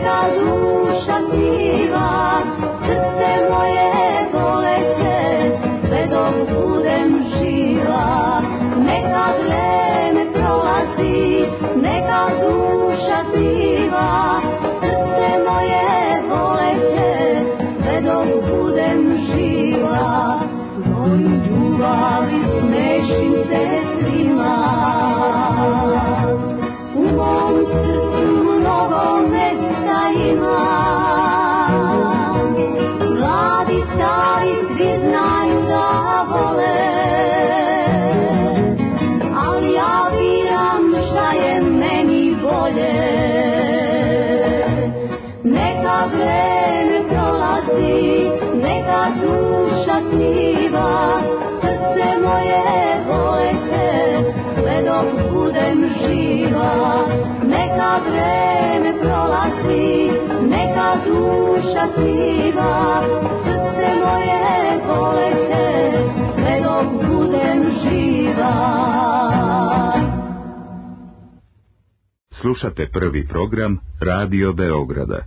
neka duša siva, srce moje boleće, sve dok budem živa. Neka vreme prolazi, neka duša siva, srce moje boleće, sve dok budem živa. Tvoju ljubavi smešim sestrima, u mom srcu mnogo mesta ima. Mladi, stari, svi znaju da vole, ali ja biram šta je meni bolje. Neka vreme prolazi, neka duša siva, srce moje boleće, sve dok budem živa. Neka vreme prolazi, neka duša siva, srce moje boleće, sve dok budem živa. Slušate prvi program Radio Beograda.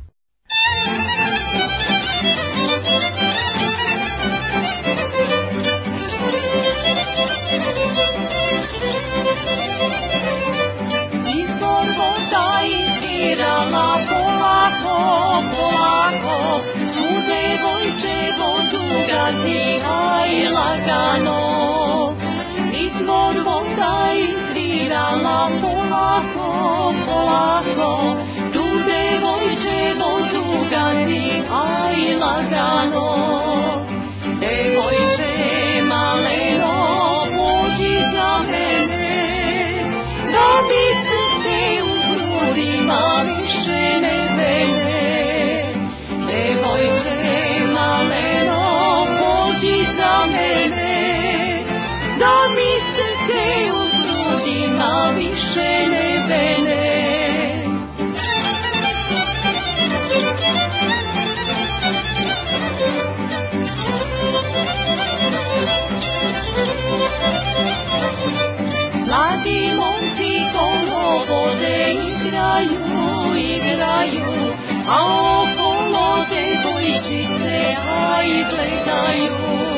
Polako, polako, tu devojčevo dugazi, aj lagano. Izvor voda izvirala polako, polako, tu devojčevo dugazi, aj lagano. Devojče maleno, pođi za mene, da mi srce u grudima više ne vene. Devojče maleno, pođi za mene, da mi srce u grudima više ne vene. Mladi momci kolo vode igraju, igraju, a okolo devojčice aj gledaju.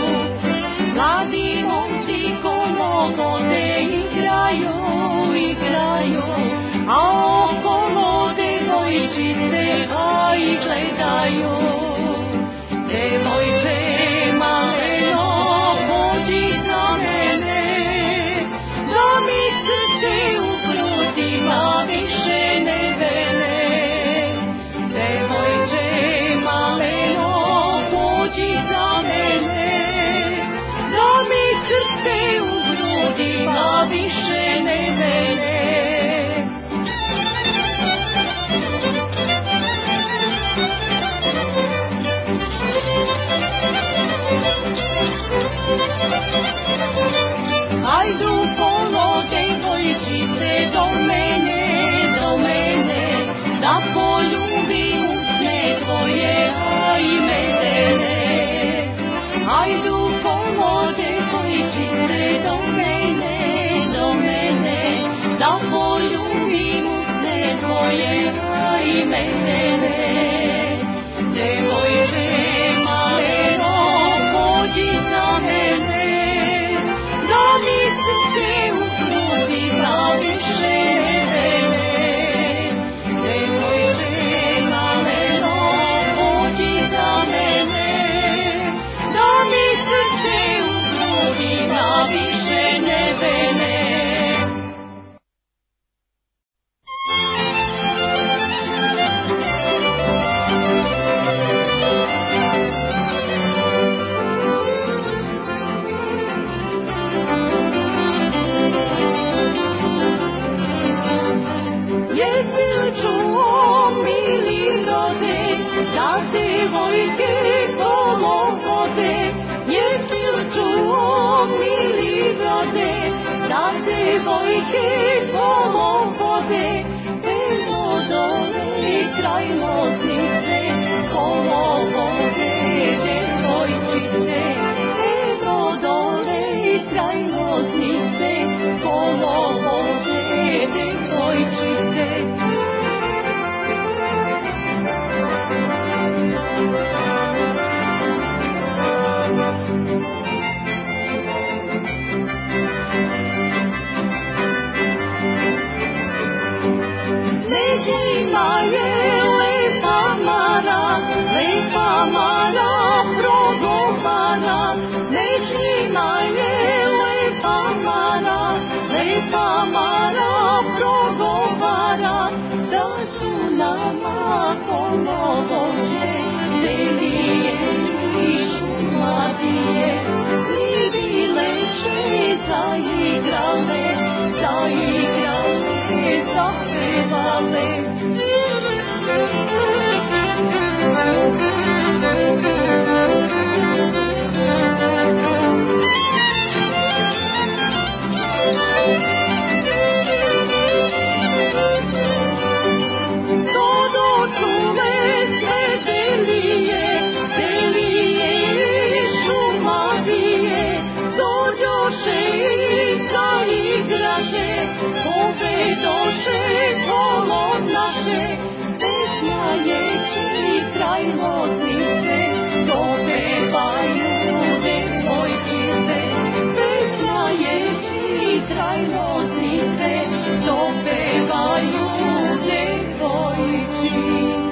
Mladi momci kolo vode igraju, igraju, a okolo devojčice aj gledaju. Devojče maleno, pođi za mene, da mi srce u grudima više ne vene. Devojče maleno, pođi za mene, da mi srce u grudima više ne vene. Ajdu polo devojčice do mene, do mene, da poljubim usne tvoje, aj medene. Ajdu polo devojčice do mene, do mene, da poljubim usne tvoje, aj medene. Devojče maleno, pođi za mene, da mi srce u grudima više ne vene. Devojče maleno, pođi za mene, da mi srce u grudima više ne vene. Da devojke kolo vode, jesi čuo mili brode, da devojke kolo vode, evo dole kraj Loznice, kolo vode devojčice, evo dole kraj Loznice, kolo vode devojčice. su nama kolovođe, delije i šumadije, mi bileše zaigrale, zaigrale, zapevale. Doše kolo naše, pesmajeći kraj Loznice, dopevaju devojčice. Pesmajeći kraj Loznice, dopevaju devojčice.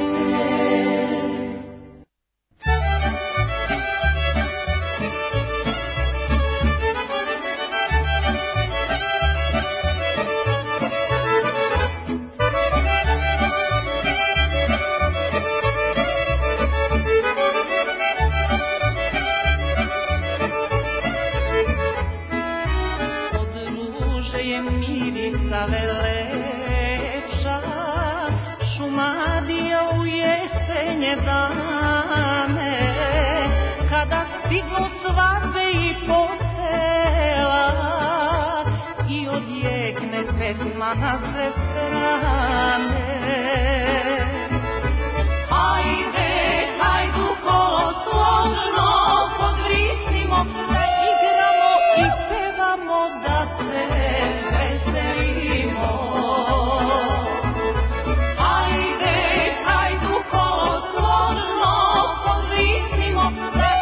Stignu svadbe i posela i odjekne pesma na sve strane. Hajde, hajdu kolo složno, podvrisimo, da igramo i pevamo, da se veselimo. Hajde, hajdu kolo složno, podvrisimo, da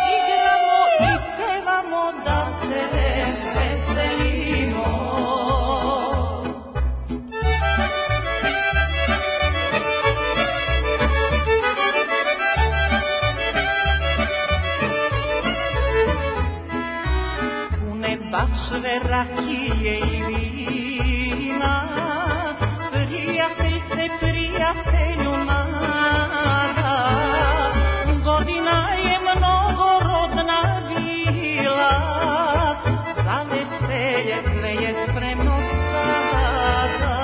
bačve rakije i vina, prijatelj se prijatelju nada. Godina je mnogorodna bila, za veselje sve je spremno sada.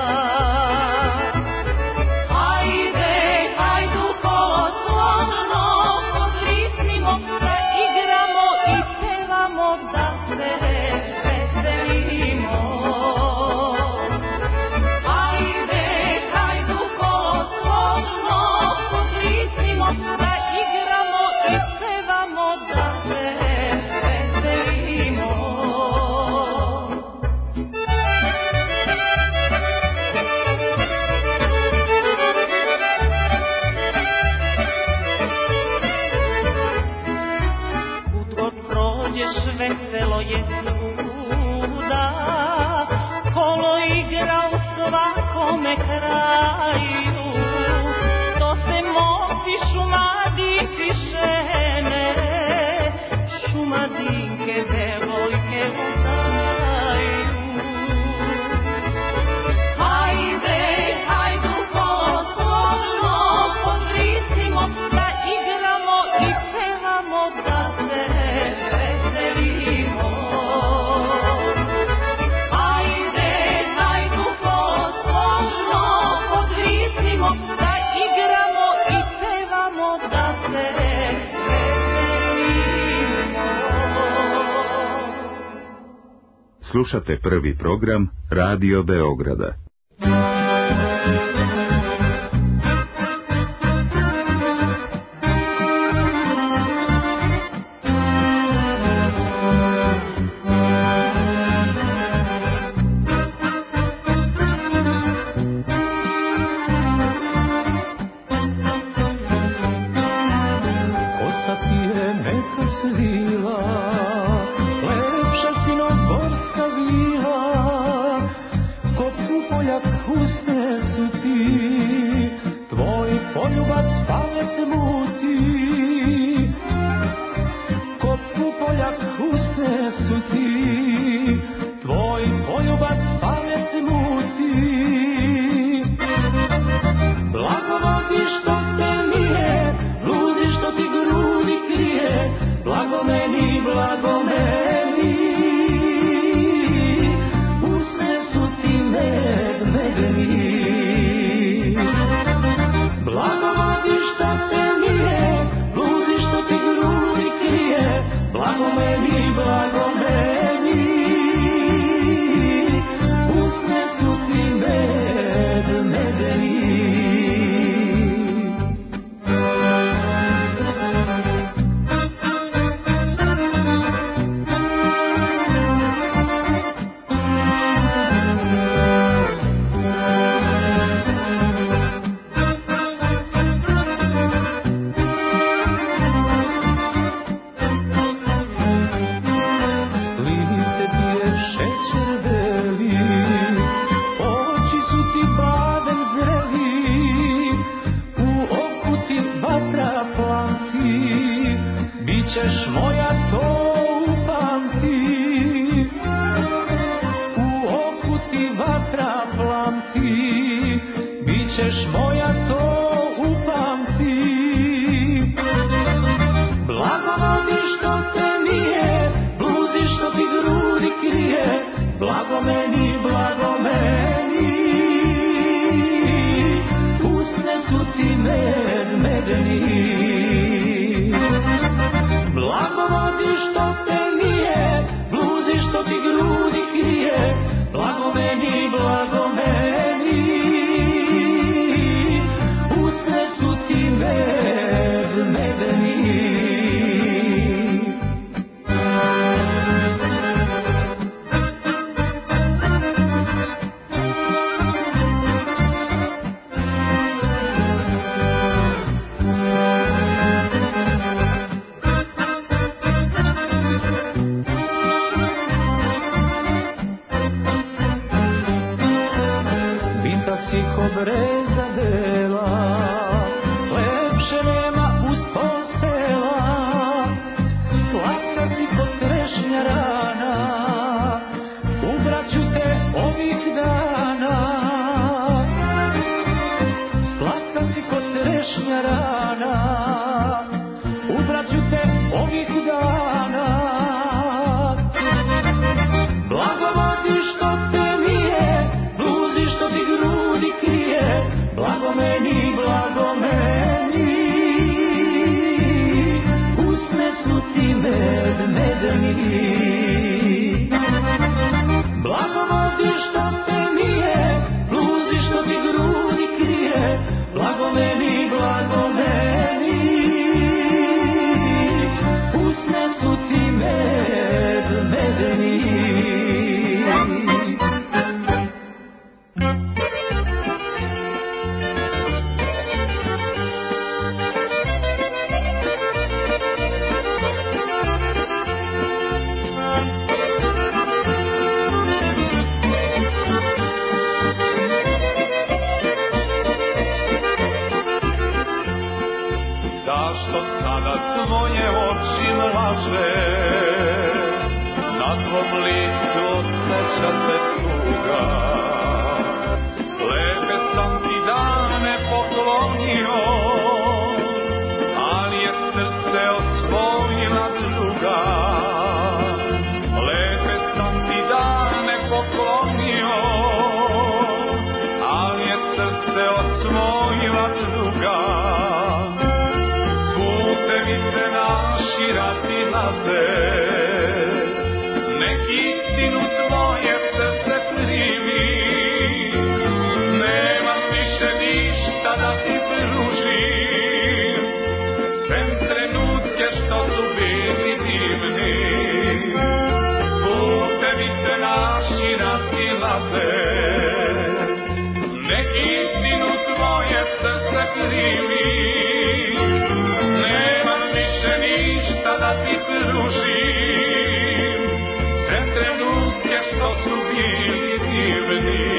Hajde, hajdu kolo složno, podvrisnimo, da igramo i pevamo, da se veselo je svuda, kolo igra u svakome kraju. To se moci šumadinci žene, šumadinke devojke udaju. Hajde, hajdu kolo složno, podvrisimo, da igramo i pevamo, da se Slušate prvi program Radio Beograda. Ko ćeš moja to upamti. Blago vodi što te nije, bluzi što ti grudi krije, blago meni, blago meni. Usne su ti med, medeni. Blago vodi što te nije, bluzi što ti grudi krije, blago meni, blago meni. Usne su ti med, medeni. Breza bela, lepše nema uz to sela. Slatka si kod trešnja rana, ubraću te ovih dana. Slatka si kod trešnja rana, ubraću te ovih dana. Blago vodi što te nije, bluzi što ti grudi krije, blago meni, blago meni. Usne su ti med, medeni. Blago vodi što te nije, bluzi što ti grudi krije, blago meni, blago meni. Usne su ti med, medeni. Zašto sada tvoje oči mlaže, na tvom licu osjeća se tuga. Lepe sam ti dane poklonio, ali je srce osvojila druga. Lepe sam ti dane poklonio, ali je srce osvojila druga. Putevi se naši razilaze, nek istinu tvoje srce primi. Nemam više ništa da ti pružim, sem trenutke što su bili divni. Putevi se naši razilaze, nek istinu tvoje srce primi. Nemam više ništa da ti pružim, sve trenutke što su bili divni.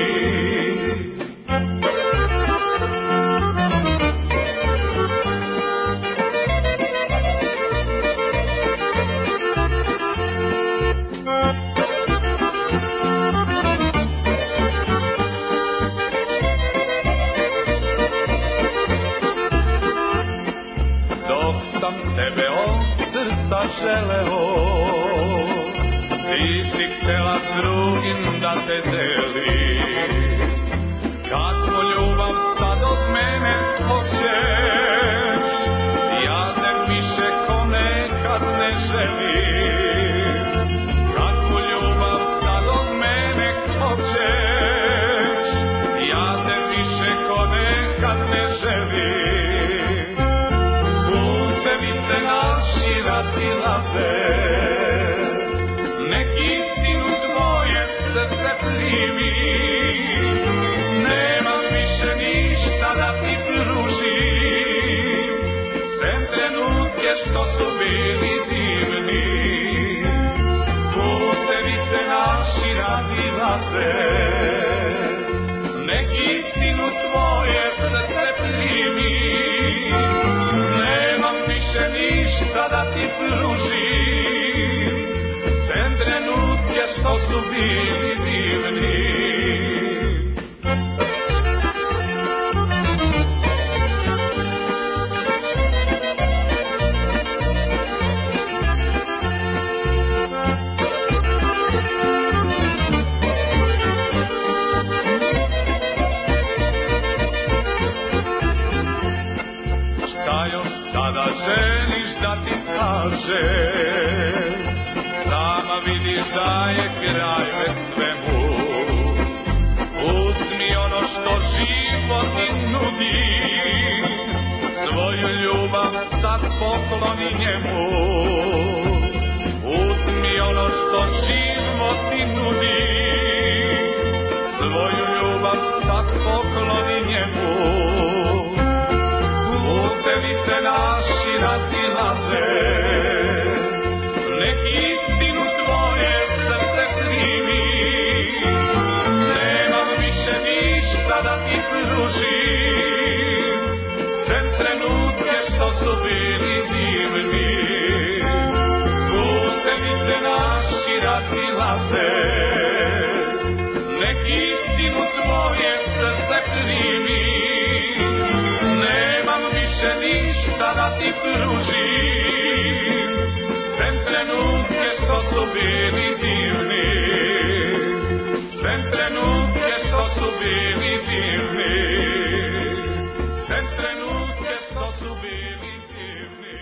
Tebe od srca želeo, ti si htjela drugim da te deli. Kakvu ljubav sad od mene hoćeš, ja te više ko nekad ne želim. Kakvu ljubav sad od mene hoćeš, ja te više ko nekad ne želim. Putevi se naši razilaze, nek istinu tvoje srce primi. Nemam više ništa da ti pružim, sem trenutke što su bili divni. Putevi se naši razilaze, nek istinu tvoje srce primi. Nemam više ništa da ti pružim, sem trenutke što su bili divni. kraj ve svemu. Uzmi ono što život ti nudi, svoju ljubav sad pokloni njemu. Uzmi ono što život ti nudi, svoju ljubav sad pokloni njemu. Putevi se naši razilaze, nek istinu tvoje srce primi. Nemam više ništa da ti pružim, sem trenutke što su bili divni. Putevi se naši razilaze, nek istinu tvoje srce primi. Nemam više ništa da ti pružim, sem trenutke što su bili divni. Sem trenutke što su bili divni. Sem trenutke što su bili divni.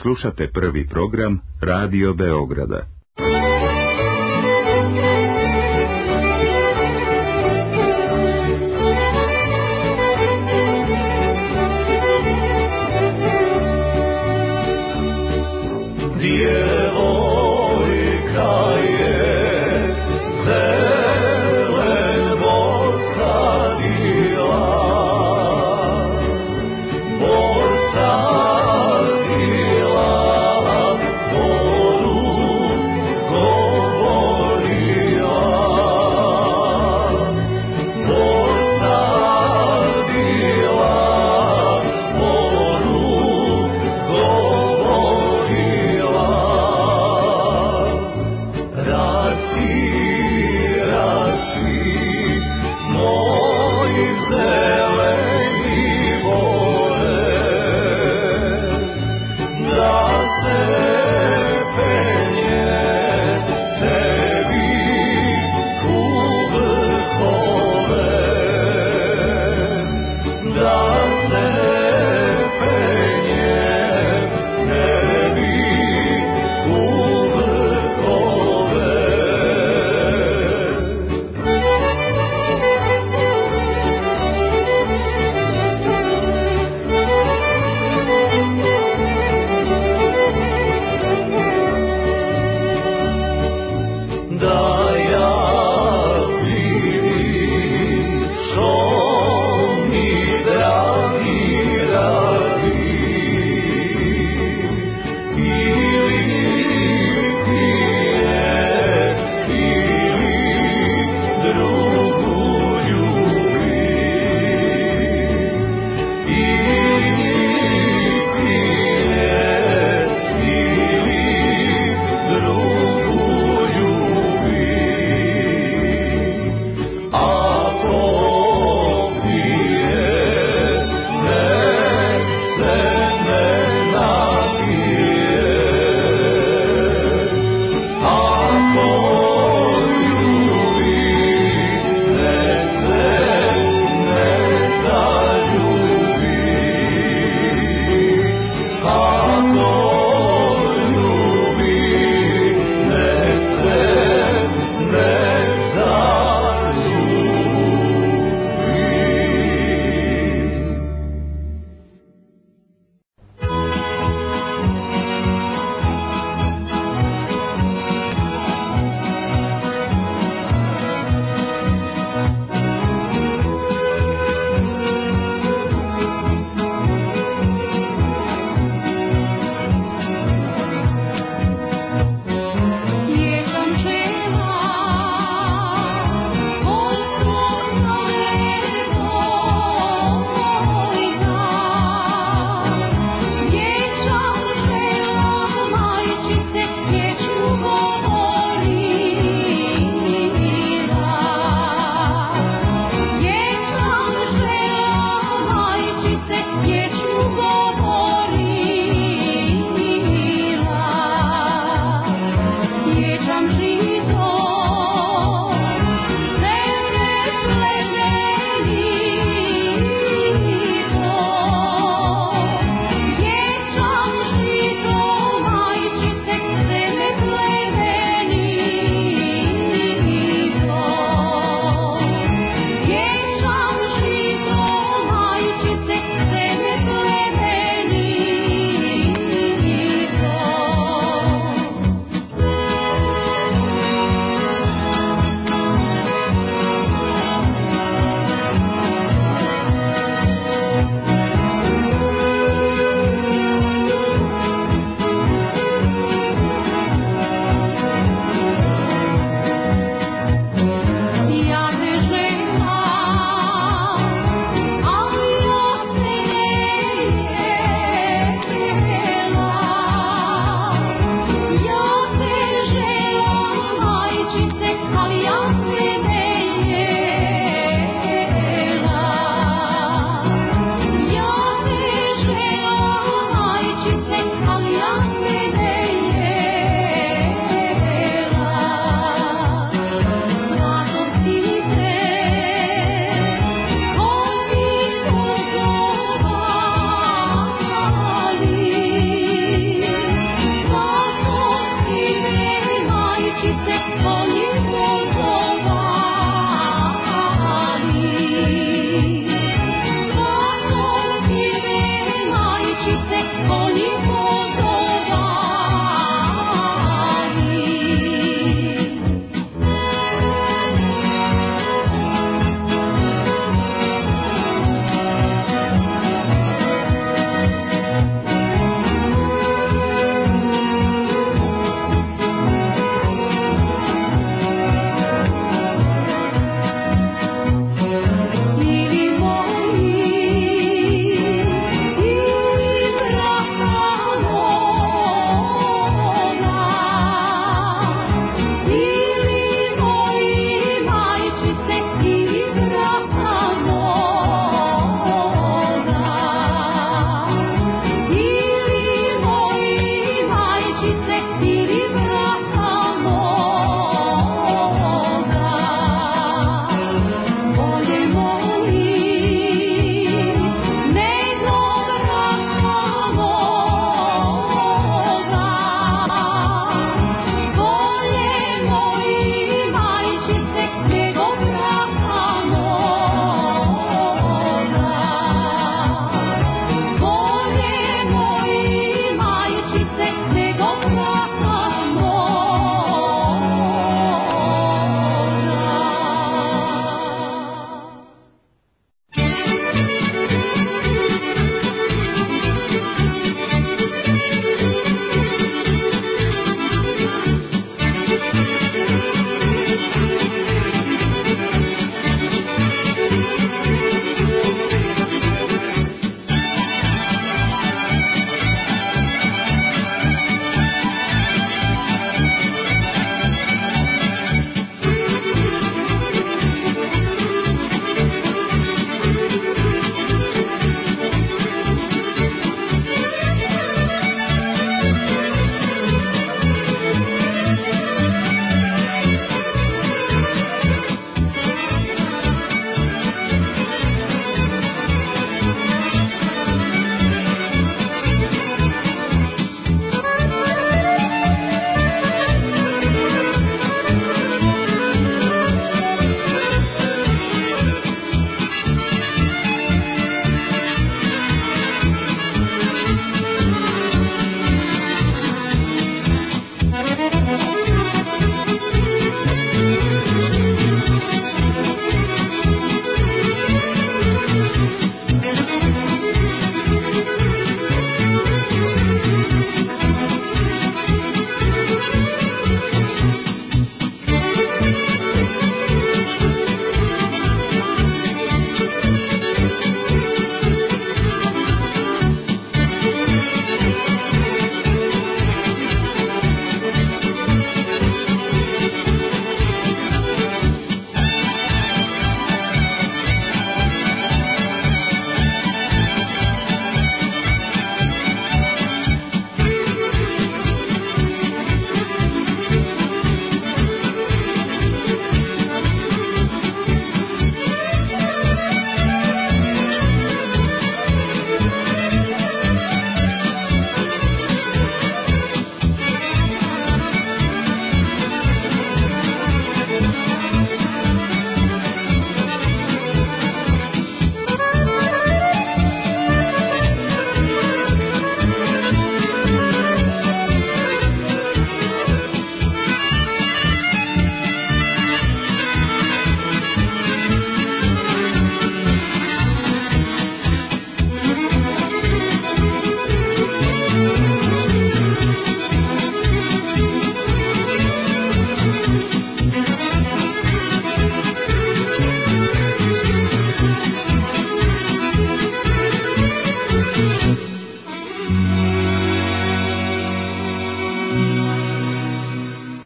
Slušate prvi program Radio Beograda.